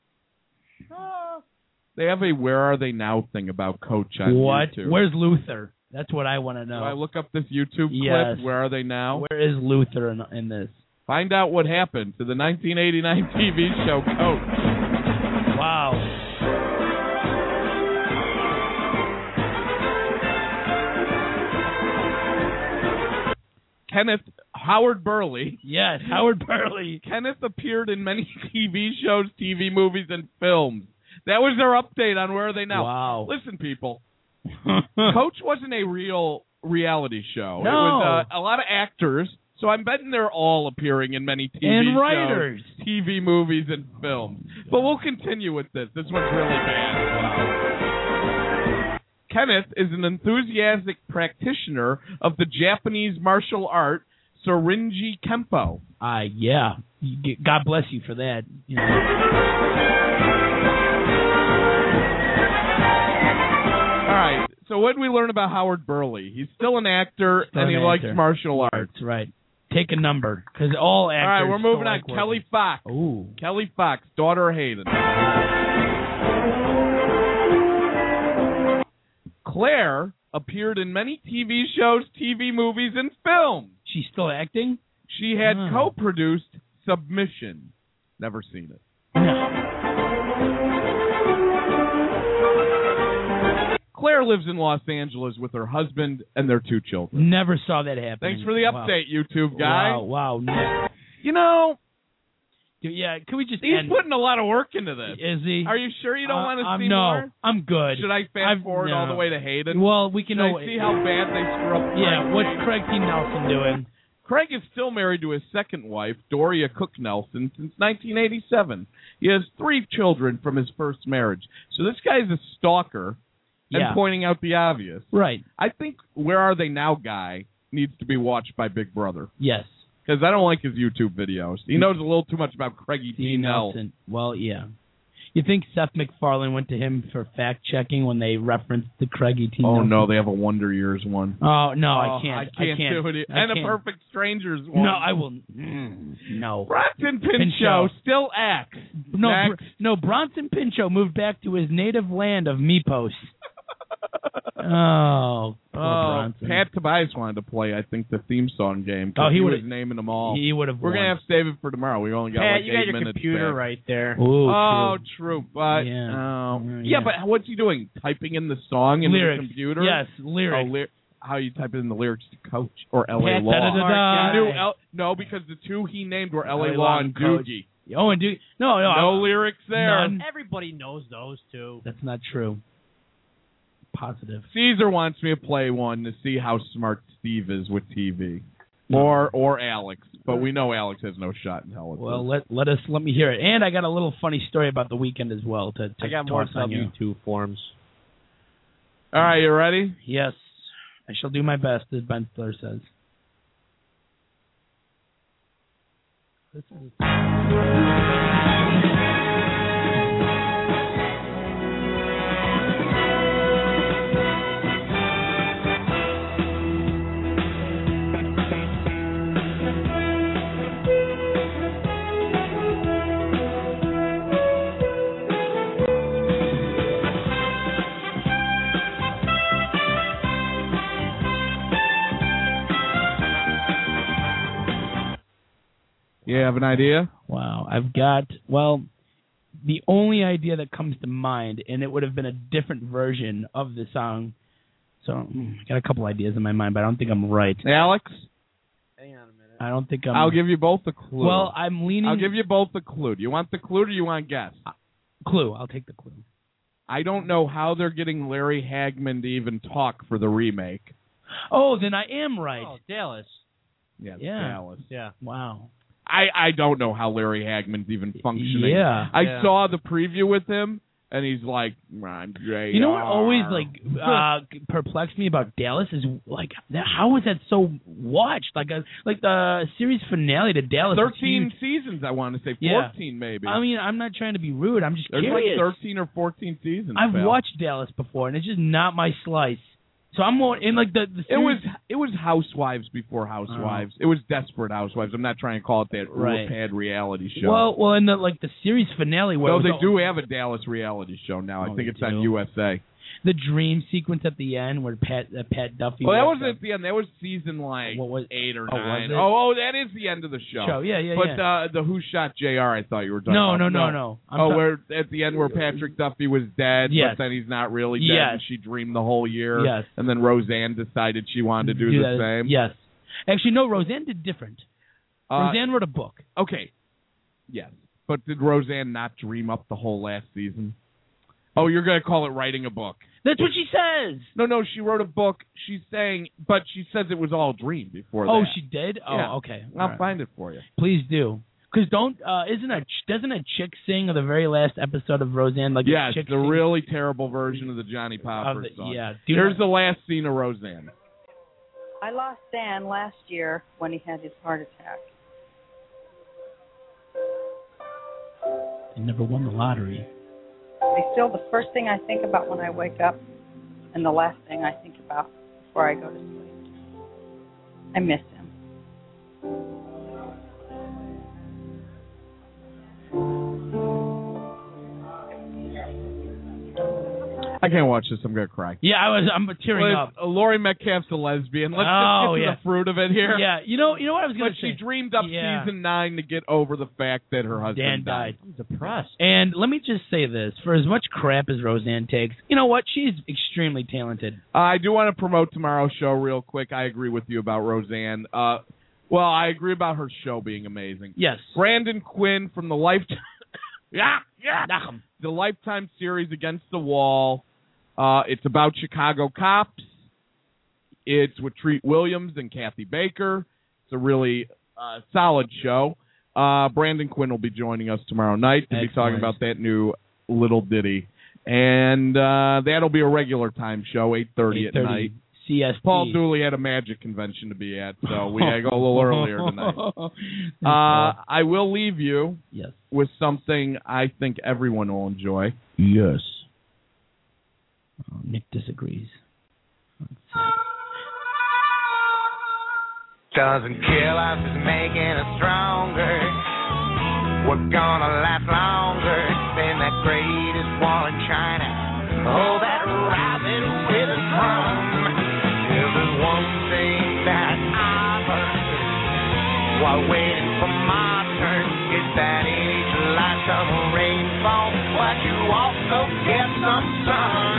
They have a Where Are They Now thing about Coach on What? YouTube. Where's Luther? That's what I want to know. Do I look up this YouTube Yes. clip? Where Are They Now? Where is Luther in, in this? Find out what happened to the nineteen eighty-nine T V show Coach. Wow. Kenneth Howard Burley. Yes, Howard Burley. Kenneth appeared in many T V shows, T V movies, and films. That was their update on Where Are They Now. Wow. Listen, people. Coach wasn't a real reality show. No. It was uh, a lot of actors, so I'm betting they're all appearing in many T V And shows, writers. T V movies, and films. But we'll continue with this. This one's really bad. Kenneth is an enthusiastic practitioner of the Japanese martial art Sorinji Kempo. Uh, yeah. You get- God bless you for that. You know. All right. So what did we learn about Howard Burley? He's still an actor, Still and he an likes actor. martial arts. That's right. Take a number, because all actors. All right, we're moving still on. like working. Kelly Fox. Ooh. Kelly Fox, daughter of Hayden. Claire appeared in many T V shows, T V movies, and films. She's still acting? She had Oh. co-produced Submission. Never seen it. Claire lives in Los Angeles with her husband and their two children. Never saw that happen. Thanks for the Wow. update, YouTube guy. Wow, wow. No. You know, Yeah, can we just he's end? putting a lot of work into this. Is he? Are you sure you don't Uh, want to um, see no, more? I'm good. Should I fast I've- forward no. all the way to Hayden? Well, we can Should know. I see how bad they screw up? Yeah, Craig? what's Craig T. Nelson doing? Craig is still married to his second wife, Doria Cook Nelson, since nineteen eighty-seven. He has three children from his first marriage. So this guy's a stalker and Yeah. pointing out the obvious. Right. I think Where Are They Now guy needs to be watched by Big Brother. Yes. Because I don't like his YouTube videos. He knows a little too much about Craigie T. T. Nelson. Nelson. Well, yeah. You think Seth MacFarlane went to him for fact checking when they referenced the Craigie T. Oh, Nelson? no, they have a Wonder Years one. Oh no, Oh, I can't. I can't, do it. I And a can't. Perfect Strangers one. No, I will. Mm, no. Bronson Pinchot, Pinchot. still acts. No, Next. Br- no. Bronson Pinchot moved back to his native land of Meepos. Oh, poor Oh, Bronson. Pat Tobias wanted to play, I think, the theme song game. 'cause Oh, he he was would've- naming them all. He would have. We're going to have to save it for tomorrow. We only got Pat, like you got eight your minutes computer back. right there. Ooh, Oh, true. true. But, Yeah. oh, Yeah. yeah, but what's he doing? Typing in the song into Lyrics. the computer? Yes, lyrics. Oh, ly- how you type in the lyrics to Coach or L A Pat, Law? da-da-da-da. He knew L- no, because the two he named were L A L A Law Law and and Coach. Doogie. Oh, and do no, no, No I- lyrics there. None. Everybody knows those two. That's not true. Positive. Caesar wants me to play one to see how smart Steve is with T V, or or Alex, but we know Alex has no shot in hell with Well, this. let let us let me hear it. And I got a little funny story about the weekend as well. To, to I got more toss on you. W two forms. All right, you ready? Yes, I shall do my best, as Ben Stiller says. This is You have an idea? Wow, I've got, well, the only idea that comes to mind, and it would have been a different version of the song. So mm, I got a couple ideas in my mind, but I don't think I'm right. Alex, Hang on a minute. I don't think I'm. I'll give you both a clue. Well, I'm leaning. I'll give you both a clue. Do you want the clue or do you want guess? clue. I'll take the clue. I don't know how they're getting Larry Hagman to even talk for the remake. Oh, then I am right. Oh, Dallas. Yeah, it's Yeah. Dallas. Yeah. Wow. I, I don't know how Larry Hagman's even functioning. Yeah. I Yeah. saw the preview with him, and he's like, I'm J R. You know what always like uh, perplexed me about Dallas is like that, how was that so watched? Like a like the series finale to Dallas. was thirteen huge. seasons, I want to say. Yeah. fourteen, maybe. I mean, I'm not trying to be rude. I'm just There's curious. like thirteen or fourteen seasons. I've pal. watched Dallas before, and it's just not my slice. So I'm more in like the. the it was it was Housewives before Housewives. Oh. It was Desperate Housewives. I'm not trying to call it that Right. pad reality show. Well, well, in the like the series finale where no, it was they all- do have a Dallas reality show now. Oh, I think they it's on do? U S A. the dream sequence at the end where Pat uh, Pat Duffy. Well, that wakes wasn't up. at the end. That was season like What was- eight or oh, was nine. it? Oh, oh, that is the end of the show. Show, yeah, yeah, But yeah. uh, the Who Shot J R, I thought you were talking No, about. no, no, no. I'm oh, ta- where at the end where Patrick Duffy was dead, Yes. but then he's not really dead, Yes. and she dreamed the whole year. Yes. And then Roseanne decided she wanted to do, the that. same. Yes. Actually, no. Roseanne did different. Uh, Roseanne wrote a book. Okay. Yes. But did Roseanne not dream up the whole last season? Oh, you're going to call it writing a book. That's what she says. No, no, she wrote a book. She's saying, but she says it was all a dream before Oh, that. she did. Oh, Yeah. okay. I'll All right. find it for you. Please do. Because don't uh, isn't a ch- doesn't a chick sing of the very last episode of Roseanne? Like Yes, a chick the sings- really terrible version of the Johnny Popper Of the- song. yeah. Do Here's not- the last scene of Roseanne. I lost Dan last year when he had his heart attack. They never won the lottery. He's still the first thing I think about when I wake up and the last thing I think about before I go to sleep. I miss him. I can't watch this. I'm going to cry. Yeah, I was. I'm tearing Well, up. uh, Laurie Metcalf's a lesbian. Let's Oh, just get to yeah. the fruit of it here. Yeah, you know, you know what I was going But to she say. dreamed up Yeah. season nine to get over the fact that her husband Dan died. I'm depressed. And let me just say this: for as much crap as Roseanne takes, you know what? She's extremely talented. Uh, I do want to promote tomorrow's show real quick. I agree with you about Roseanne. Uh, well, I agree about her show being amazing. Yes. Brandon Quinn from the Lifetime, yeah, yeah, the Lifetime series Against the Wall. Uh, it's about Chicago cops. It's with Treat Williams and Kathy Baker. It's a really uh, solid show. Uh, Brandon Quinn will be joining us tomorrow night to be Excellent. talking about that new little ditty. And uh, that'll be a regular time show, eight thirty at night. C S T. Paul Dooley had a magic convention to be at, so we had to go a little earlier tonight. Uh, I will leave you yes. with something I think everyone will enjoy. Yes. Oh, Nick disagrees. Doesn't kill us, it's making us stronger. We're gonna last longer than that greatest wall in China. Oh, that rabbit with a drum. If there's one thing that I've learned while waiting for my turn, it's that each lifetime rainfall, but you also get some sun.